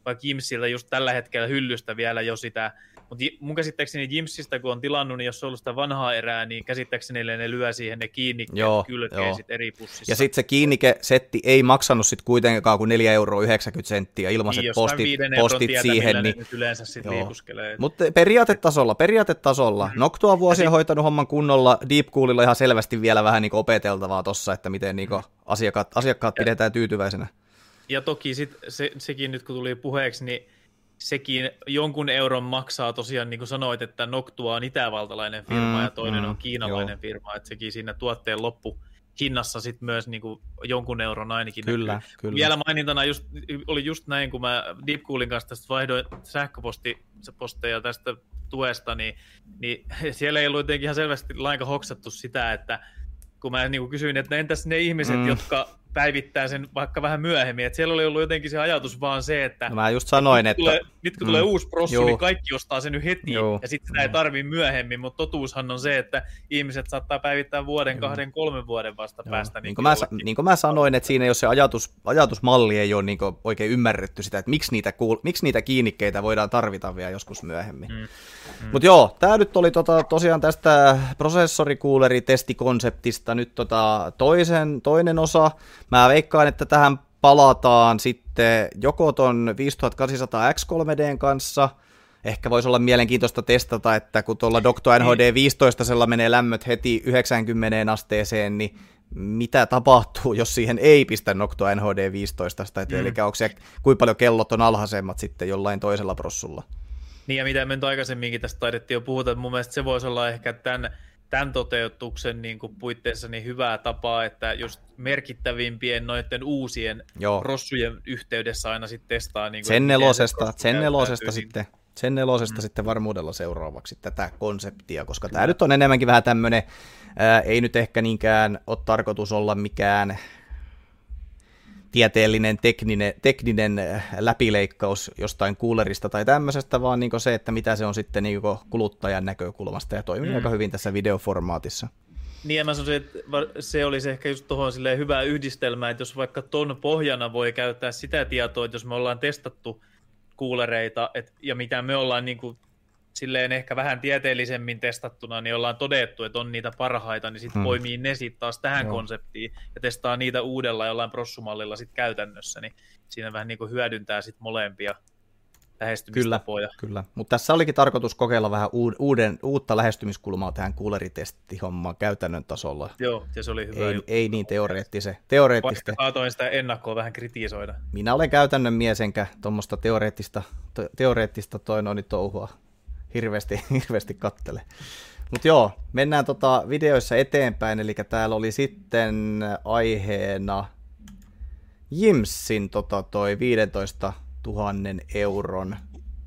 vaikka Jimsiltä just tällä hetkellä hyllystä vielä jo sitä, mutta mun käsittääkseni Jimsistä, kun on tilannut, niin jos on ollut sitä vanhaa erää, niin käsittääkseni ne lyö siihen ne kiinnikkeet kylkeen sit eri pussissa. Ja sitten se kiinnikesetti ei maksanut sit kuitenkaan kuin 4,90 € ilmaiset niin, postit siihen. Niin nyt yleensä sit liikuskelee. Mutta periaatetasolla. Noctua vuosia hoitanut homman kunnolla, Deepcoolilla ihan selvästi vielä vähän niinku opeteltavaa tossa, että miten niinku asiakkaat pidetään tyytyväisenä. Ja toki sit sekin nyt kun tuli puheeksi, niin sekin jonkun euron maksaa tosiaan, niin kuin sanoit, että Noctua on itävaltalainen firma ja toinen on kiinalainen firma, että sekin siinä tuotteen loppuhinnassa sitten myös niin kuin jonkun euron ainakin. Kyllä. Vielä mainintana oli just näin, kun mä Deepcoolin kanssa tästä vaihdoin sähköposteja tästä tuesta, niin siellä ei ollut jotenkin ihan selvästi lainkaan hoksattu sitä, että kun mä niin kuin kysyin, että entäs ne ihmiset, jotka päivittää sen vaikka vähän myöhemmin, että siellä oli ollut jotenkin se ajatus vaan se, että no mä just sanoin, nyt kun tulee uusi prossu, niin kaikki ostaa sen nyt heti, ja sitten sitä ei tarvii myöhemmin, mutta totuushan on se, että ihmiset saattaa päivittää vuoden, 2-3 vuoden vasta päästä. Niin kuin mä sanoin, että siinä ei ole se ajatusmalli ei ole niin kuin oikein ymmärretty sitä, että miksi niitä kiinnikkeitä voidaan tarvita vielä joskus myöhemmin. Mutta joo, tämä nyt oli tosiaan tästä prosessorikuuleri-testikonseptista nyt toinen osa. Mä veikkaan, että tähän palataan sitten joko ton 5800 X3D:n kanssa. Ehkä voisi olla mielenkiintoista testata, että kun tuolla Docto NHD 15 menee lämmöt heti 90 asteeseen, niin mitä tapahtuu, jos siihen ei pistä Noctua NHD 15, eli onko se, kuinka paljon kellot on alhaisemmat sitten jollain toisella prossulla. Niin ja mitä me nyt aikaisemminkin tästä taidettiin jo puhuta, että mun mielestä se voisi olla ehkä tämän toteutuksen niin kuin puitteissa niin hyvää tapaa, että just merkittävimpien noiden uusien prossujen yhteydessä aina sitten testaa. Niin sen nelosesta sitten varmuudella seuraavaksi tätä konseptia, koska tämä nyt on enemmänkin vähän tämmöinen, ei nyt ehkä niinkään ole tarkoitus olla mikään tieteellinen, tekninen läpileikkaus jostain coolerista tai tämmöisestä, vaan niin se, että mitä se on sitten niin kuluttajan näkökulmasta ja toimii aika hyvin tässä videoformaatissa. Niin ja mä sanoisin, että se olisi ehkä just tuohon hyvä yhdistelmä, että jos vaikka ton pohjana voi käyttää sitä tietoa, että jos me ollaan testattu coolereita ja mitä me ollaan niin kuin silleen ehkä vähän tieteellisemmin testattuna, niin ollaan todettu, että on niitä parhaita, niin sitten poimii ne sitten taas tähän konseptiin ja testaa niitä uudella jollain prossumallilla sitten käytännössä, niin siinä vähän niin kuin hyödyntää sitten molempia lähestymistapoja. Kyllä. Mutta tässä olikin tarkoitus kokeilla vähän uutta lähestymiskulmaa tähän cooleritestihommaan käytännön tasolla. Joo, ja se oli hyvä juttu. Ei niin teoreettista. Vaikka saatoin sitä ennakkoa vähän kritisoida. Minä olen käytännön mies, enkä tuommoista teoreettista touhua hirveästi kattele. Mutta joo, mennään videoissa eteenpäin, eli täällä oli sitten aiheena Jimsin toi 15 000 euron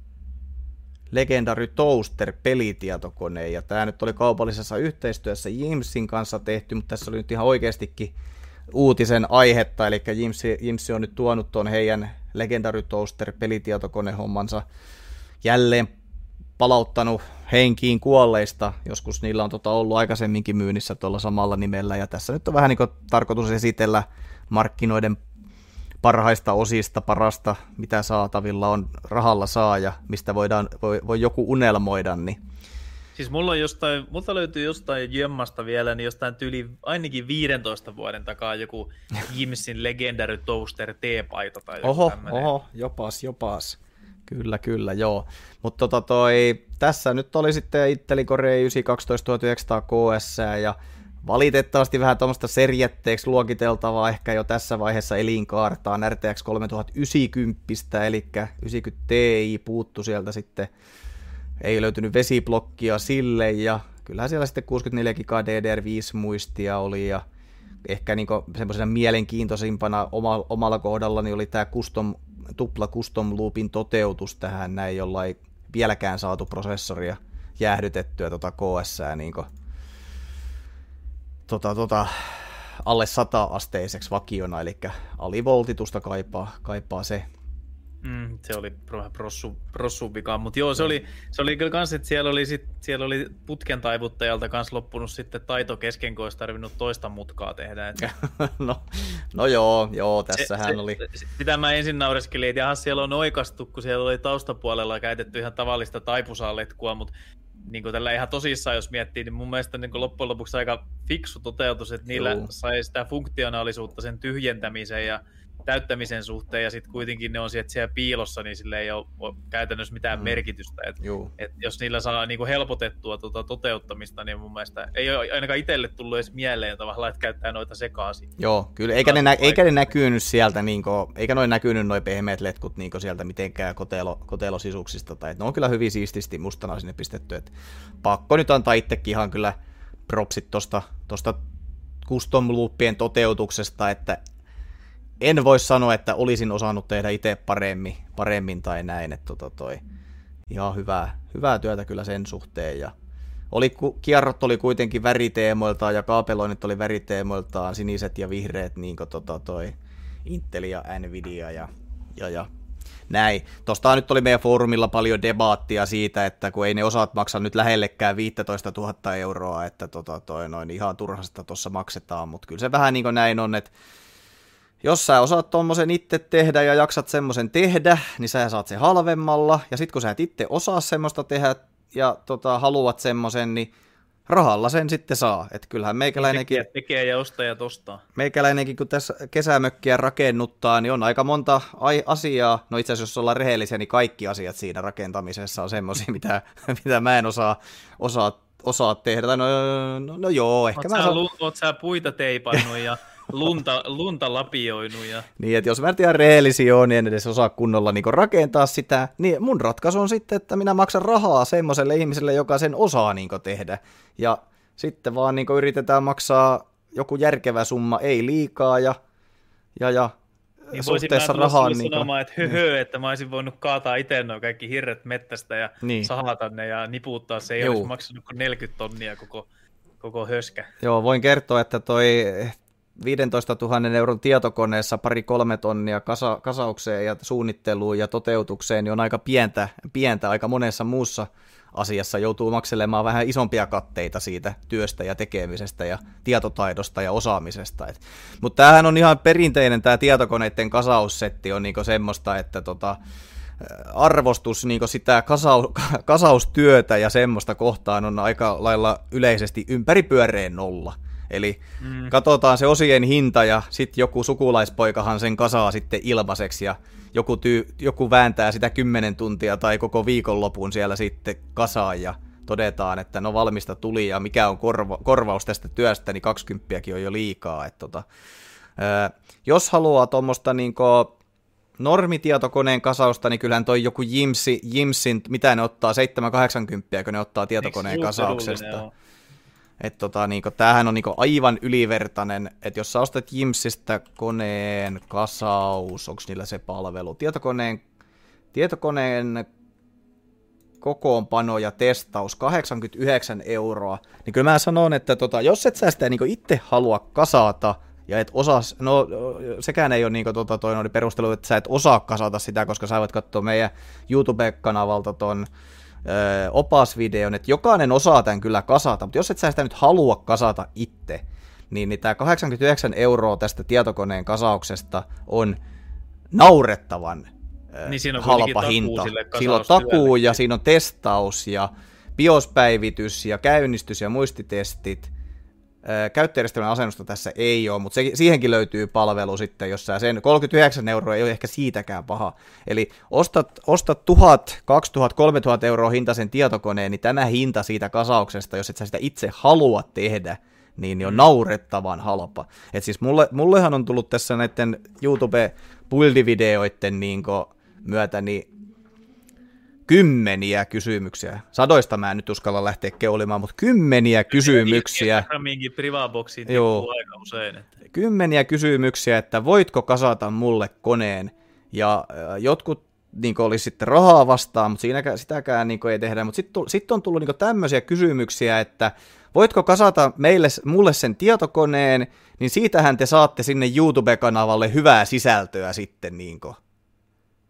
Legendary Toaster pelitietokone, ja tämä nyt oli kaupallisessa yhteistyössä Jimsin kanssa tehty, mutta tässä oli nyt ihan oikeastikin uutisen aihetta, eli Jimsi on nyt tuonut tuon heidän Legendary Toaster pelitietokonehommansa jälleen palauttanut henkiin kuolleista, joskus niillä on ollut aikaisemminkin myynnissä tuolla samalla nimellä, ja tässä nyt on vähän niin kuin tarkoitus esitellä markkinoiden parhaista osista, parasta, mitä saatavilla on, rahalla saa, ja mistä voi joku unelmoida. Niin. Siis multa löytyy jostain Jemmasta vielä, niin jostain tyyli ainakin 15 vuoden takaa joku Jimsin Legendary Toaster T-paita tai joku tämmöinen. Oho, jopas. Kyllä, joo. Mutta tässä nyt oli sitten Intel Core i9 12900 KS, ja valitettavasti vähän tuommoista serjätteeksi luokiteltavaa ehkä jo tässä vaiheessa elinkaartaan RTX 3090, eli 90 Ti puuttu sieltä sitten, ei löytynyt vesiblokkia sille, ja kyllähän siellä sitten 64 GB DDR5-muistia oli, ja ehkä niinku semmoisena mielenkiintoisimpana omalla kohdallani oli tämä tupla custom loopin toteutus tähän näin, jolla ei vieläkään saatu prosessoria jäähdytettyä KS:ää niinku alle 100-asteiseksi vakiona, eli alivoltitusta kaipaa se. Se oli prossun vikaan, mutta joo, se oli kyllä kans, että siellä oli putken taivuttajalta kans loppunut sitten taito kesken, kun olisi tarvinnut toista mutkaa tehdä. Että... no joo, tässähän oli. Sitä mä ensin naureskelin, että jaha, siellä on oikastu, kun siellä oli taustapuolella käytetty ihan tavallista taipusaalletkua, mutta niin kuin tällä ihan tosissaan, jos miettii, niin mun mielestä niin loppujen lopuksi aika fiksu toteutus, että niillä sai sitä funktionaalisuutta sen tyhjentämisen ja täyttämisen suhteen, ja sitten kuitenkin ne on siellä piilossa, niin sille ei ole käytännössä mitään merkitystä. Et jos niillä saa niinku helpotettua toteuttamista, niin mun mielestä ei ole ainakaan itselle tullut edes mieleen tavallaan, että käyttää noita sekaisin. Joo, kyllä, eikä ne näkynyt sieltä, eikä noin näkynyt noin pehmeät letkut sieltä mitenkään kotelosisuksista, tai ne on kyllä hyvin siististi mustana sinne pistetty, että pakko nyt antaa itsekin ihan kyllä propsit tosta custom loopien toteutuksesta, että en voi sanoa, että olisin osannut tehdä itse paremmin tai näin, että ihan hyvää työtä kyllä sen suhteen. Ja kierrot oli kuitenkin väriteemoiltaan ja kaapeloinnit oli väriteemoiltaan siniset ja vihreät, niin kuin Intel ja Nvidia ja näin. Tuosta nyt oli meidän foorumilla paljon debaattia siitä, että kun ei ne osat maksa nyt lähellekään 15 000 euroa, että ihan turhasta tuossa maksetaan, mutta kyllä se vähän niin kuin näin on, että jos sä osaat tommosen itse tehdä ja jaksat semmoisen tehdä, niin sä saat sen halvemmalla, ja sit kun sä et itse osaa semmoista tehdä ja haluat semmoisen, niin rahalla sen sitten saa. Et kyllähän meikäläinenkin... Tekee ja ostajat ostaa. Meikäläinenkin, kun tässä kesämökkiä rakennuttaa, niin on aika monta asiaa. No itse asiassa jos ollaan rehellisiä, niin kaikki asiat siinä rakentamisessa on semmoisia, mitä mä en osaa tehdä. No joo, ehkä Oot sä puita teipannut ja lunta lapioinut. Ja... Niin, että jos mä ihan rehellisiä on, niin en edes osaa kunnolla niin rakentaa sitä, niin mun ratkaisu on sitten, että minä maksan rahaa semmoiselle ihmiselle, joka sen osaa niin tehdä. Ja sitten vaan niin yritetään maksaa joku järkevä summa, ei liikaa ja niin suhteessa rahaan. Niin sanomaan, että että mä olisin voinut kaataa itse nuo kaikki hirret mettästä ja sahata ne ja niputtaa. Se ei olisi maksanut kuin 40 tonnia koko höskä. Joo, voin kertoa, että toi 15 000 euron tietokoneessa 2-3 tonnia kasaukseen ja suunnitteluun ja toteutukseen niin on aika pientä aika monessa muussa asiassa. Joutuu makselemaan vähän isompia katteita siitä työstä ja tekemisestä ja tietotaidosta ja osaamisesta. Mutta tämähän on ihan perinteinen, tämä tietokoneiden kasaussetti on niinku semmoista, että arvostus niinku sitä kasaustyötä ja semmoista kohtaan on aika lailla yleisesti ympäripyöreä nolla. Eli katsotaan se osien hinta ja sitten joku sukulaispoikahan sen kasaa sitten ilmaiseksi ja joku vääntää sitä 10 tuntia tai koko viikonlopun siellä sitten kasaan ja todetaan, että no valmista tuli ja mikä on korvaus tästä työstä, niin 20 on jo liikaa. Jos haluaa tuommoista niinku normitietokoneen kasausta, niin kyllähän toi joku Jimsin, mitä ne ottaa, 7-80, kun ne ottaa tietokoneen kasauksesta. Tämähän on niinku aivan ylivertainen, että jos sä ostat Jimsistä koneen kasaus, onko niillä se palvelu, tietokoneen kokoonpano ja testaus 89 €, niin kyllä mä sanon, että jos et sä sitä niinku itse halua kasata, ja et osaa, no sekään ei ole niinku toi perustelu, että sä et osaa kasata sitä, koska sä voit katsoa meidän YouTube-kanavalta ton opasvideon, että jokainen osaa tämän kyllä kasata, mutta jos et sä sitä nyt halua kasata itse, niin tämä 89 € tästä tietokoneen kasauksesta on naurettavan niin halpa hinta. Siinä on takuu ja siinä on testaus ja BIOS-päivitys ja käynnistys ja muistitestit. Käyttöjärjestelmän asennusta tässä ei ole, mutta siihenkin löytyy palvelu sitten, jos sen 39 € ei ole ehkä siitäkään paha. Eli ostat 1000, 2000, 3000 € hintaisen tietokoneen, niin tämä hinta siitä kasauksesta, jos et sä sitä itse halua tehdä, niin on naurettavan halpa. Et siis mullehan on tullut tässä näiden YouTube-buildivideoiden myötä niin kymmeniä kysymyksiä. Sadoista mä en nyt uskalla lähteä keulimaan, mutta kymmeniä kysymyksiä. Joo. Aika usein. Kymmeniä kysymyksiä, että voitko kasata mulle koneen. Ja jotkut olisi sitten rahaa vastaan, mutta sitäkään ei tehdä. Mutta sitten on tullut tämmöisiä kysymyksiä, että voitko kasata mulle sen tietokoneen, niin siitähän te saatte sinne YouTube-kanavalle hyvää sisältöä sitten.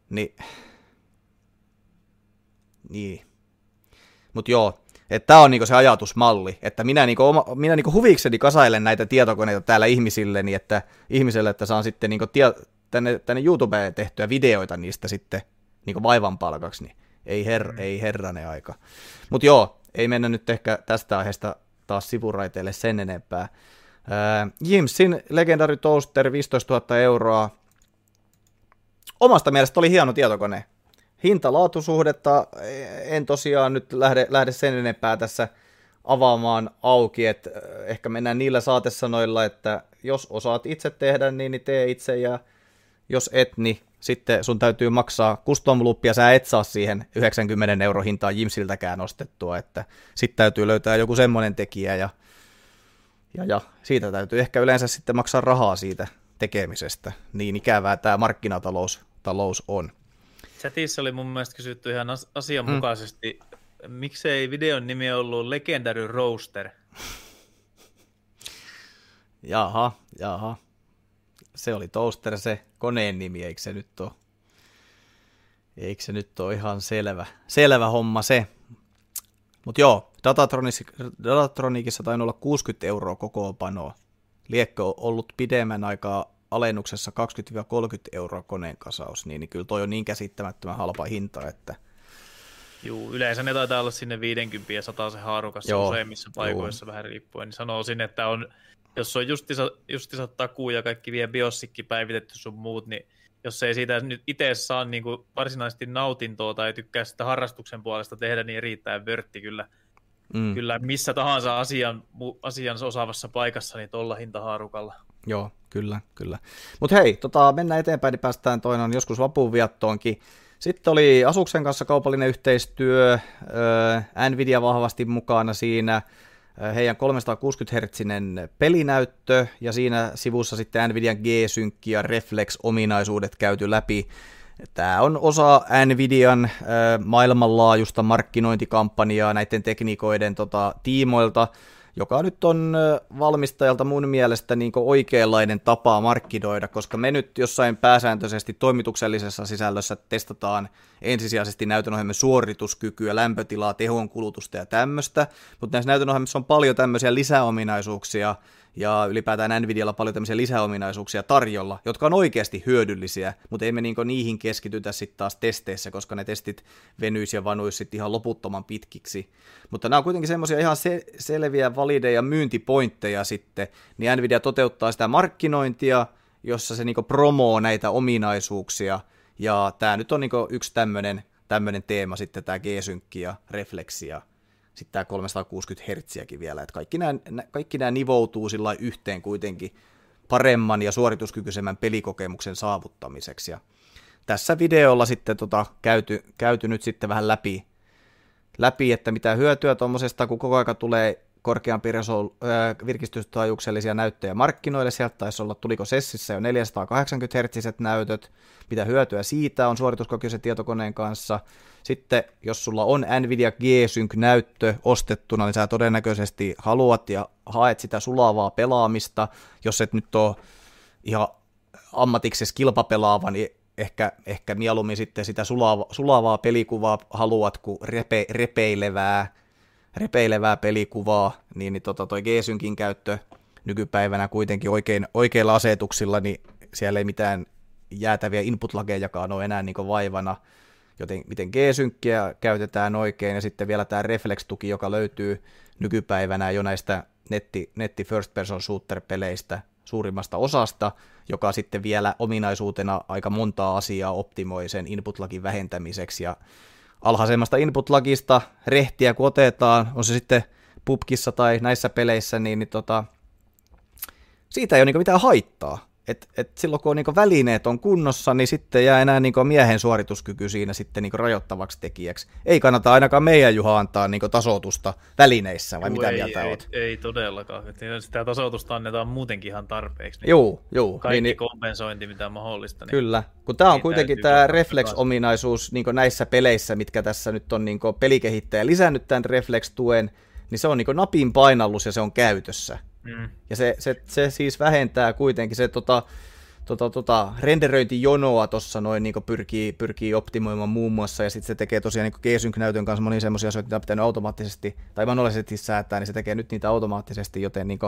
Niin. Mut joo, että tää on niinku se ajatusmalli, että minä niinku huvikseni kasailen näitä tietokoneita täällä ihmisilleni, että saan sitten niinku tänne YouTubeen tehtyä videoita niistä sitten niinku vaivan palkaksi, niin ei herranen aika. Mut joo, ei mennä nyt ehkä tästä aiheesta taas sivuraiteille sen enempää. Jimsin Legendary Toaster 15 000 €. Omasta mielestä oli hieno tietokone. Hinta-laatusuhdetta en tosiaan nyt lähde sen enempää tässä avaamaan auki, että ehkä mennään niillä saatesanoilla, että jos osaat itse tehdä, niin tee itse, ja jos et, niin sitten sun täytyy maksaa custom loopia, sä et saa siihen 90 € hintaa Jimsiltäkään ostettua, että sitten täytyy löytää joku semmoinen tekijä, ja siitä täytyy ehkä yleensä sitten maksaa rahaa siitä tekemisestä. Niin ikävää tämä markkinatalous on. Chatissa oli mun mielestä kysytty ihan asianmukaisesti, miksei videon nimi ollut Legendary Roaster? Jaha. Se oli Toaster se koneen nimi, eikö se nyt ole ihan selvä homma se. Mutta joo, Datatronicissa tainnut olla 60 € kokoonpanoa. Liekö ollut pidemmän aikaa alennuksessa 20-30 € koneen kasaus, niin kyllä toi on niin käsittämättömän halpa hinta, että... Juu, yleensä ne taitaa olla sinne 50 ja 100 se haarukassa useimmissa paikoissa vähän riippuen, niin sanoisin, että jos on justiinsa takuu ja kaikki vie BIOSikki päivitetty sun muut, niin jos ei siitä nyt itse saa niin kuin varsinaisesti nautintoa tai tykkää sitä harrastuksen puolesta tehdä, niin riittää vörtti kyllä. Kyllä missä tahansa asian osaavassa paikassa, niin tuolla hintahaarukalla. Joo, kyllä. Mutta hei, mennään eteenpäin, niin päästään toinen joskus vapuunviettoonkin. Sitten oli Asuksen kanssa kaupallinen yhteistyö, Nvidia vahvasti mukana siinä, heidän 360-hertsinen pelinäyttö, ja siinä sivussa sitten Nvidian G-Sync ja Reflex-ominaisuudet käyty läpi. Tämä on osa Nvidian maailmanlaajuista markkinointikampanjaa näiden tekniikoiden tiimoilta, joka nyt on valmistajalta mun mielestä niin oikeanlainen tapa markkinoida, koska me nyt jossain pääsääntöisesti toimituksellisessa sisällössä testataan ensisijaisesti näytönohjelmien suorituskykyä, lämpötilaa, tehonkulutusta ja tämmöistä, mutta näissä näytönohjelmissa on paljon tämmöisiä lisäominaisuuksia, ja ylipäätään Nvidialla paljon tämmöisiä lisäominaisuuksia tarjolla, jotka on oikeasti hyödyllisiä, mutta emme niihin keskitytä sitten taas testeissä, koska ne testit venyisi ja vanuisi sitten ihan loputtoman pitkiksi. Mutta nämä on kuitenkin semmoisia ihan selviä, valideja myyntipointteja sitten, niin Nvidia toteuttaa sitä markkinointia, jossa se niinku promoo näitä ominaisuuksia, ja tämä nyt on niinku yksi tämmöinen teema sitten, tämä G-Sync ja Reflex ja sitten tämä 360 Hz vielä, että kaikki nämä nivoutuu sillä yhteen kuitenkin paremman ja suorituskykyisemmän pelikokemuksen saavuttamiseksi. Ja tässä videolla sitten käyty nyt sitten vähän läpi, että mitä hyötyä tuommoisesta, kun koko ajan tulee korkeampi virkistystaajuuksellisia näyttöjä markkinoille, sieltä taisi olla, tuliko Sessissä jo 480 Hz näytöt, mitä hyötyä siitä on suorituskykyisen tietokoneen kanssa. Sitten jos sulla on Nvidia G-Sync-näyttö ostettuna, niin sä todennäköisesti haluat ja haet sitä sulavaa pelaamista. Jos et nyt ole ihan ammatiksesi kilpapelaava, niin ehkä mieluummin sitten sitä sulavaa pelikuvaa haluat kuin repeilevää pelikuvaa, niin toi G-Syncin käyttö nykypäivänä kuitenkin oikeilla asetuksilla, niin siellä ei mitään jäätäviä input-lagejakaan ole enää niin vaivana, joten miten G-Synckiä käytetään oikein, ja sitten vielä tämä Reflex-tuki, joka löytyy nykypäivänä jo näistä netti first person shooter-peleistä suurimmasta osasta, joka sitten vielä ominaisuutena aika montaa asiaa optimoi sen input-lagin vähentämiseksi, ja alhaisemmasta input-lagista rehtiä kun otetaan, on se sitten PUBGissa tai näissä peleissä, niin siitä ei ole mitään haittaa. Et silloin kun on välineet on kunnossa, niin sitten jää enää miehen suorituskyky siinä sitten rajoittavaksi tekijäksi. Ei kannata ainakaan meidän Juha antaa tasoitusta välineissä, vai mitä mieltä olet? Ei todellakaan. Sitä tasoitusta annetaan muutenkin ihan tarpeeksi. Joo. Kaikki kompensointi, mitä mahdollista. Niin kyllä, kun tämä on kuitenkin tämä Reflex-ominaisuus näissä peleissä, mitkä tässä nyt on pelikehittäjä lisännyt tämän Reflex-tuen, niin se on napin painallus ja se on käytössä. Ja se siis vähentää kuitenkin se renderöintijonoa tuossa noin niin pyrkii optimoimaan muun muassa, ja sitten se tekee tosiaan niin G-Sync-näytön kanssa monia semmoisia asioita, mitä on pitänyt automaattisesti tai manuaalisesti säätää, niin se tekee nyt niitä automaattisesti, joten niin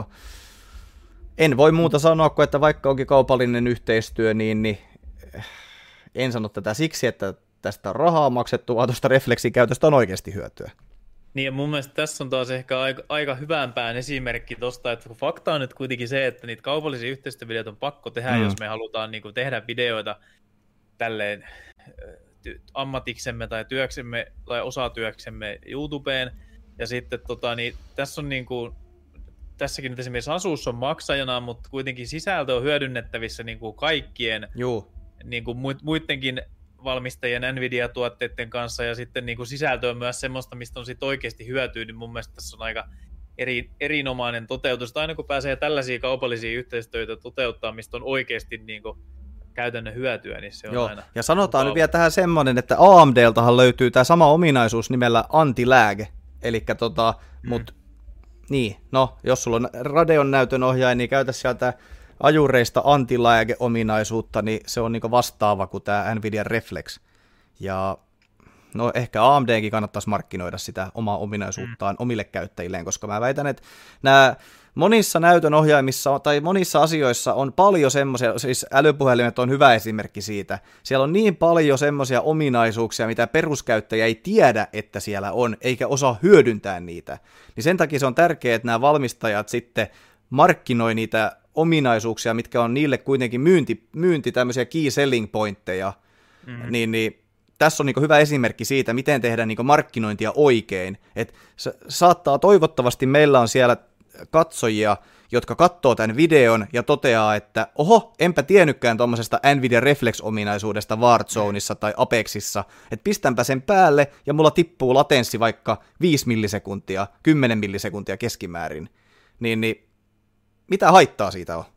en voi muuta sanoa kuin, että vaikka onkin kaupallinen yhteistyö, niin en sano tätä siksi, että tästä on rahaa maksettu, vaan tuosta refleksin käytöstä on oikeasti hyötyä. Niin, ja mun mielestä tässä on taas ehkä aika hyvänpään esimerkki tosta, että fakta on nyt kuitenkin se, että niitä kaupallisia yhteistyövideoita on pakko tehdä, jos me halutaan niin kuin tehdä videoita tälleen ammatiksemme tai työksemme tai osatyöksemme YouTubeen, ja sitten niin, tässä on niin kuin, tässäkin nyt esimerkiksi Asus on maksajana, mutta kuitenkin sisältö on hyödynnettävissä niin kuin kaikkien niin kuin muidenkin valmistajien Nvidia-tuotteiden kanssa, ja sitten niin kuin sisältö on myös semmoista, mistä on sit oikeasti hyötyä, niin mun mielestä tässä on aika erinomainen toteutus. Aina kun pääsee tällaisia kaupallisia yhteistyötä toteuttaa, mistä on oikeasti niin kuin käytännön hyötyä, niin se on aina... Ja sanotaan nyt vielä tähän semmoinen, että AMDltahan löytyy tämä sama ominaisuus nimellä anti-lag, eli niin, no, jos sulla on Radeon näytön ohjaaja, niin käytä sieltä ajureista anti-lag-ominaisuutta, niin se on niinku vastaava kuin tämä Nvidia Reflex. Ja no ehkä AMDkin kannattaisi markkinoida sitä omaa ominaisuuttaan omille käyttäjilleen, koska mä väitän, että nämä monissa näytön ohjaimissa tai monissa asioissa on paljon semmoisia, siis älypuhelimet on hyvä esimerkki siitä, siellä on niin paljon semmoisia ominaisuuksia, mitä peruskäyttäjä ei tiedä, että siellä on, eikä osaa hyödyntää niitä. Niin sen takia se on tärkeää, että nämä valmistajat sitten markkinoi niitä ominaisuuksia, mitkä on niille kuitenkin myynti tämmöisiä key selling pointteja, niin tässä on niin hyvä esimerkki siitä, miten tehdään niin markkinointia oikein. Et saattaa toivottavasti meillä on siellä katsojia, jotka katsoo tämän videon ja toteaa, että oho, enpä tiennytkään tuommoisesta Nvidia Reflex-ominaisuudesta Warzoneissa tai Apexissa, että pistänpä sen päälle ja mulla tippuu latenssi vaikka 5 millisekuntia, 10 millisekuntia keskimäärin, niin mitä haittaa siitä on?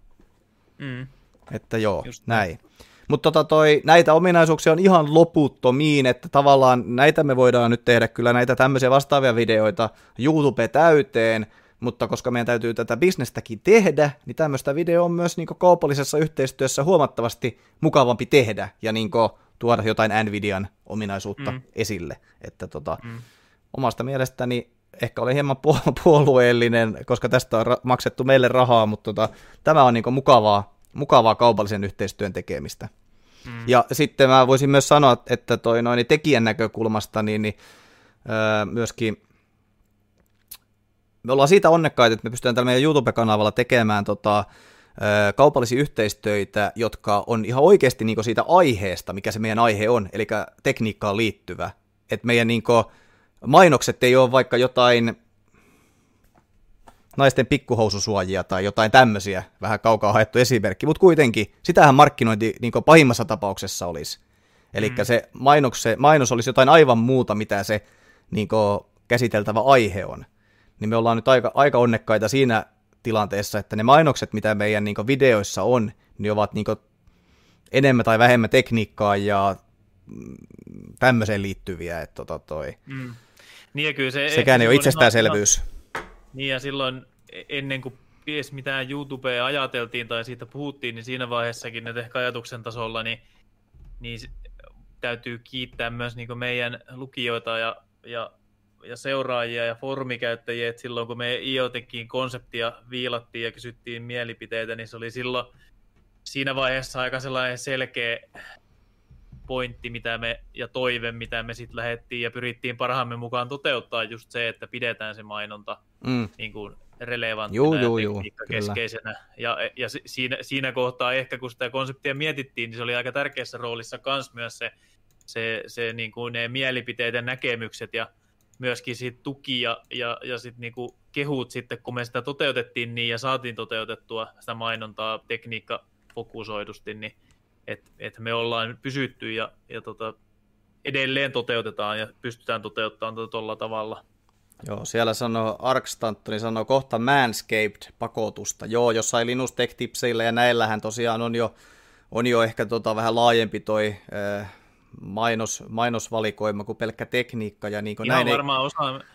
Että joo, just näin. Mutta näitä ominaisuuksia on ihan loputtomiin, että tavallaan näitä me voidaan nyt tehdä kyllä näitä tämmöisiä vastaavia videoita YouTube täyteen, mutta koska meidän täytyy tätä bisnestäkin tehdä, niin tämmöistä video on myös niin kaupallisessa yhteistyössä huomattavasti mukavampi tehdä ja niin tuoda jotain Nvidian ominaisuutta esille. Että omasta mielestäni ehkä olen hieman puolueellinen, koska tästä on maksettu meille rahaa, mutta tämä on niin mukavaa kaupallisen yhteistyön tekemistä. Ja sitten mä voisin myös sanoa, että tekijän näkökulmasta niin myöskin me ollaan siitä onnekkaita, että me pystytään tällä meidän YouTube-kanavalla tekemään kaupallisia yhteistöitä, jotka on ihan oikeasti niin siitä aiheesta, mikä se meidän aihe on, eli tekniikkaan liittyvä. Että meidän niin mainokset ei ole vaikka jotain naisten pikkuhoususuojia tai jotain tämmöisiä, vähän kaukaa haettu esimerkki, mutta kuitenkin sitähän markkinointi niin pahimmassa tapauksessa olisi. Eli se mainos olisi jotain aivan muuta, mitä se niin käsiteltävä aihe on. Niin me ollaan nyt aika onnekkaita siinä tilanteessa, että ne mainokset, mitä meidän niin videoissa on, niin ovat niin enemmän tai vähemmän tekniikkaa ja tämmöiseen liittyviä. Että Niin ja kyllä sekään ei ole itsestäänselvyys. Niin ja silloin ennen kuin edes mitään YouTubea ajateltiin tai siitä puhuttiin, niin siinä vaiheessakin, että ehkä ajatuksen tasolla, niin täytyy kiittää myös niin meidän lukijoita ja seuraajia ja foorumikäyttäjiä, että silloin kun me IoTekin konseptia viilattiin ja kysyttiin mielipiteitä, niin se oli silloin siinä vaiheessa aika sellainen selkeä pointti ja toive, mitä me sitten lähdettiin ja pyrittiin parhaamme mukaan toteuttaa just se, että pidetään se mainonta niin kuin relevanttina ja tekniikkakeskeisenä. Ja siinä kohtaa ehkä, kun sitä konseptia mietittiin, niin se oli aika tärkeässä roolissa myös se niin kuin ne mielipiteet ja näkemykset ja myöskin siitä tuki ja sitten niinku kehut sitten, kun me sitä toteutettiin niin ja saatiin toteutettua sitä mainontaa tekniikkafokusoidusti, niin että me ollaan pysytty ja edelleen toteutetaan ja pystytään toteuttamaan tuolla tavalla. Joo, siellä sanoo Arkstantoni, sanoo kohta Manscaped-pakotusta. Joo, jossain Linus Tech Tipseillä ja näillähän tosiaan on jo ehkä vähän laajempi toi mainosvalikoima kuin pelkkä tekniikka. Ja niin ihan näin varmaan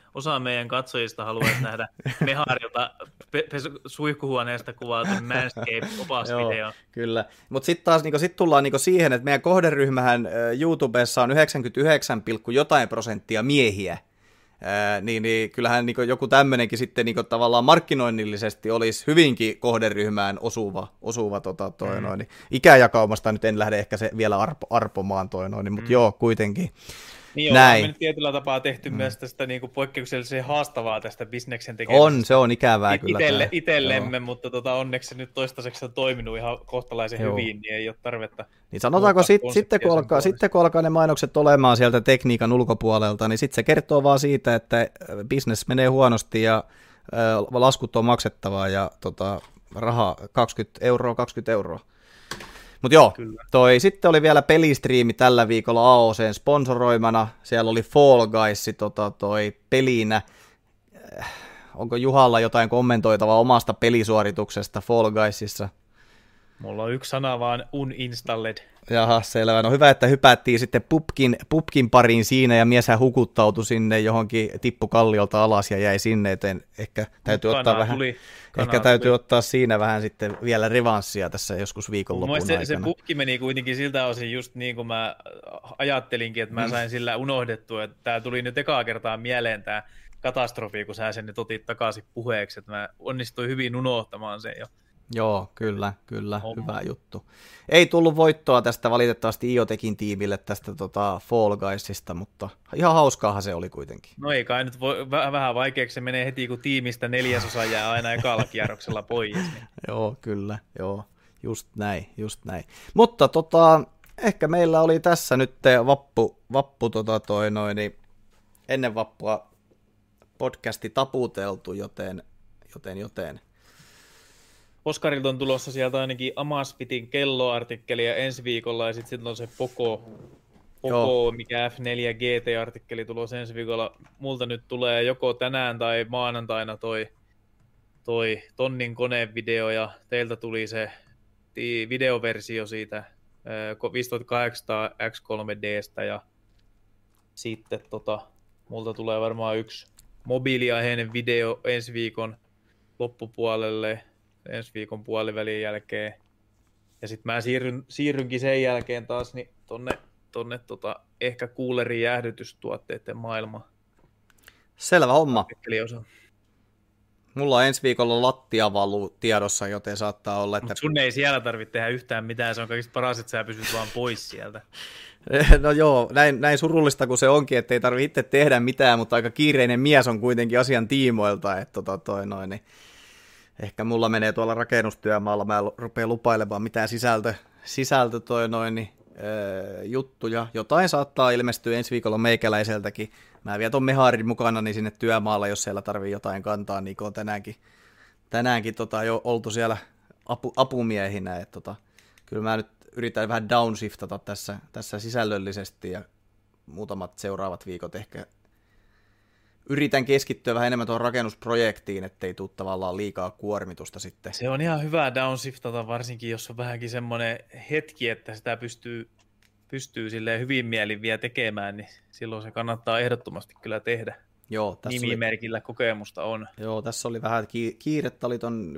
osa meidän katsojista haluaisi nähdä Meharilta suihkuhuoneesta kuvatun Manscape-opasvideo. Kyllä, mutta sitten taas sit tullaan siihen, että meidän kohderyhmähän YouTubessa on 99, jotain prosenttia miehiä. Niin kyllähän joku tämmöinenkin sitten tavallaan markkinoinnillisesti olisi hyvinkin kohderyhmään osuva niin ikäjakaumasta nyt en lähde ehkä se vielä arpomaan mutta joo, kuitenkin. Niin on nyt tietyllä tapaa tehty myös tästä poikkeuksellisen haastavaa tästä bisneksen tekemisestä. Se on ikävää kyllä. Itsellemme, mutta onneksi se nyt toistaiseksi on toiminut ihan kohtalaisen hyvin, niin ei ole tarvetta. Niin sanotaanko sitten kun alkaa ne mainokset olemaan sieltä tekniikan ulkopuolelta, niin sitten se kertoo vaan siitä, että business menee huonosti ja laskut on maksettavaa ja rahaa 20 euroa. Mutta joo, sitten oli vielä pelistriimi tällä viikolla AOC:n sponsoroimana, siellä oli Fall Guys pelinä. Onko Juhalla jotain kommentoitavaa omasta pelisuorituksesta Fall Guysissa? Mulla on yksi sana vaan uninstalled. Jaha, selvä. No hyvä, että hypättiin sitten pupkin pariin siinä ja mieshän hukuttautui sinne johonkin tippukalliolta alas ja jäi sinne, joten ehkä täytyy ottaa siinä vähän sitten vielä revanssia tässä joskus viikonlopun aikana. Se pupki meni kuitenkin siltä osin just niin kuin mä ajattelinkin, että mä sain sillä unohdettua, että tää tuli nyt ekaa kertaa mieleen tää katastrofi, kun sä sen nyt otit takaisin puheeksi, että mä onnistuin hyvin unohtamaan sen jo. Joo, kyllä, hyvä juttu. Ei tullut voittoa tästä valitettavasti IoTekin tiimille tästä Fall Guysista, mutta ihan hauskaahan se oli kuitenkin. No ei kai nyt vähän vaikeaksi se menee heti, kun tiimistä 4/4 jää aina ekalla kierroksella pois. Niin. Joo, kyllä, just näin. Mutta ehkä meillä oli tässä nyt vappu ennen vappua podcasti taputeltu, joten. Oskarilta on tulossa sieltä ainakin Amazfitin kelloartikkeli ja ensi viikolla, ja sitten on se Poco mikä F4 GT-artikkeli tulossa ensi viikolla. Multa nyt tulee joko tänään tai maanantaina toi tonnin konevideo, ja teiltä tuli se videoversio siitä 5800 X3Dstä, ja sitten multa tulee varmaan yksi mobiiliaiheinen video ensi viikon loppupuolelle, ensi viikon puolivälin jälkeen. Ja sitten mä siirrynkin sen jälkeen taas niin tonne ehkä kuulerin jäähdytystuotteiden maailmaan. Selvä homma. Mulla on ensi viikolla lattiavalu tiedossa, joten saattaa olla, että... Mut sun ei siellä tarvitse tehdä yhtään mitään, se on kaikista paras, että sä pysyt vaan pois sieltä. No joo, näin surullista kuin se onkin, että ei tarvitse itse tehdä mitään, mutta aika kiireinen mies on kuitenkin asian tiimoilta, että niin ehkä mulla menee tuolla rakennustyömaalla, mä rupean lupailemaan mitään sisältö juttuja. Jotain saattaa ilmestyä ensi viikolla meikäläiseltäkin. Mä vien ton Meharin mukana niin sinne työmaalla, jos siellä tarvii jotain kantaa, niin kuin on tänäänkin jo oltu siellä apumiehinä. Kyllä mä nyt yritän vähän downshiftata tässä sisällöllisesti ja muutamat seuraavat viikot ehkä yritän keskittyä vähän enemmän tuohon rakennusprojektiin, ettei tule tavallaan liikaa kuormitusta sitten. Se on ihan hyvä downshiftata, varsinkin jos on vähänkin semmoinen hetki, että sitä pystyy silleen hyvin mielin vielä tekemään, niin silloin se kannattaa ehdottomasti kyllä tehdä. Joo, nimimerkillä kokemusta on. Joo, tässä oli vähän kiirettä, oli ton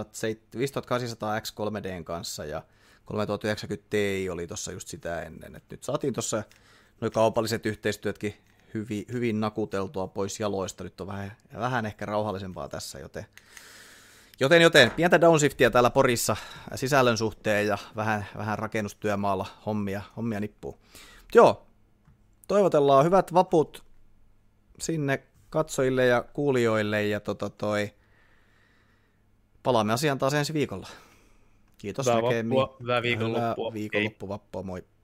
5800 X3Dn kanssa ja 3090 Ti oli tuossa just sitä ennen. Et nyt saatiin tuossa nuo kaupalliset yhteistyötkin hyvin nakuteltua pois jaloista. Nyt on vähän ehkä rauhallisempaa tässä, joten pientä downshiftia täällä Porissa sisällön suhteen ja vähän rakennustyömaalla hommia nippuu. Joo, toivotellaan hyvät vaput sinne katsojille ja kuulijoille ja palaamme asiaan taas ensi viikolla. Kiitos näkemiin. Hyvää viikonloppua. Viikonloppu, vappua, moi.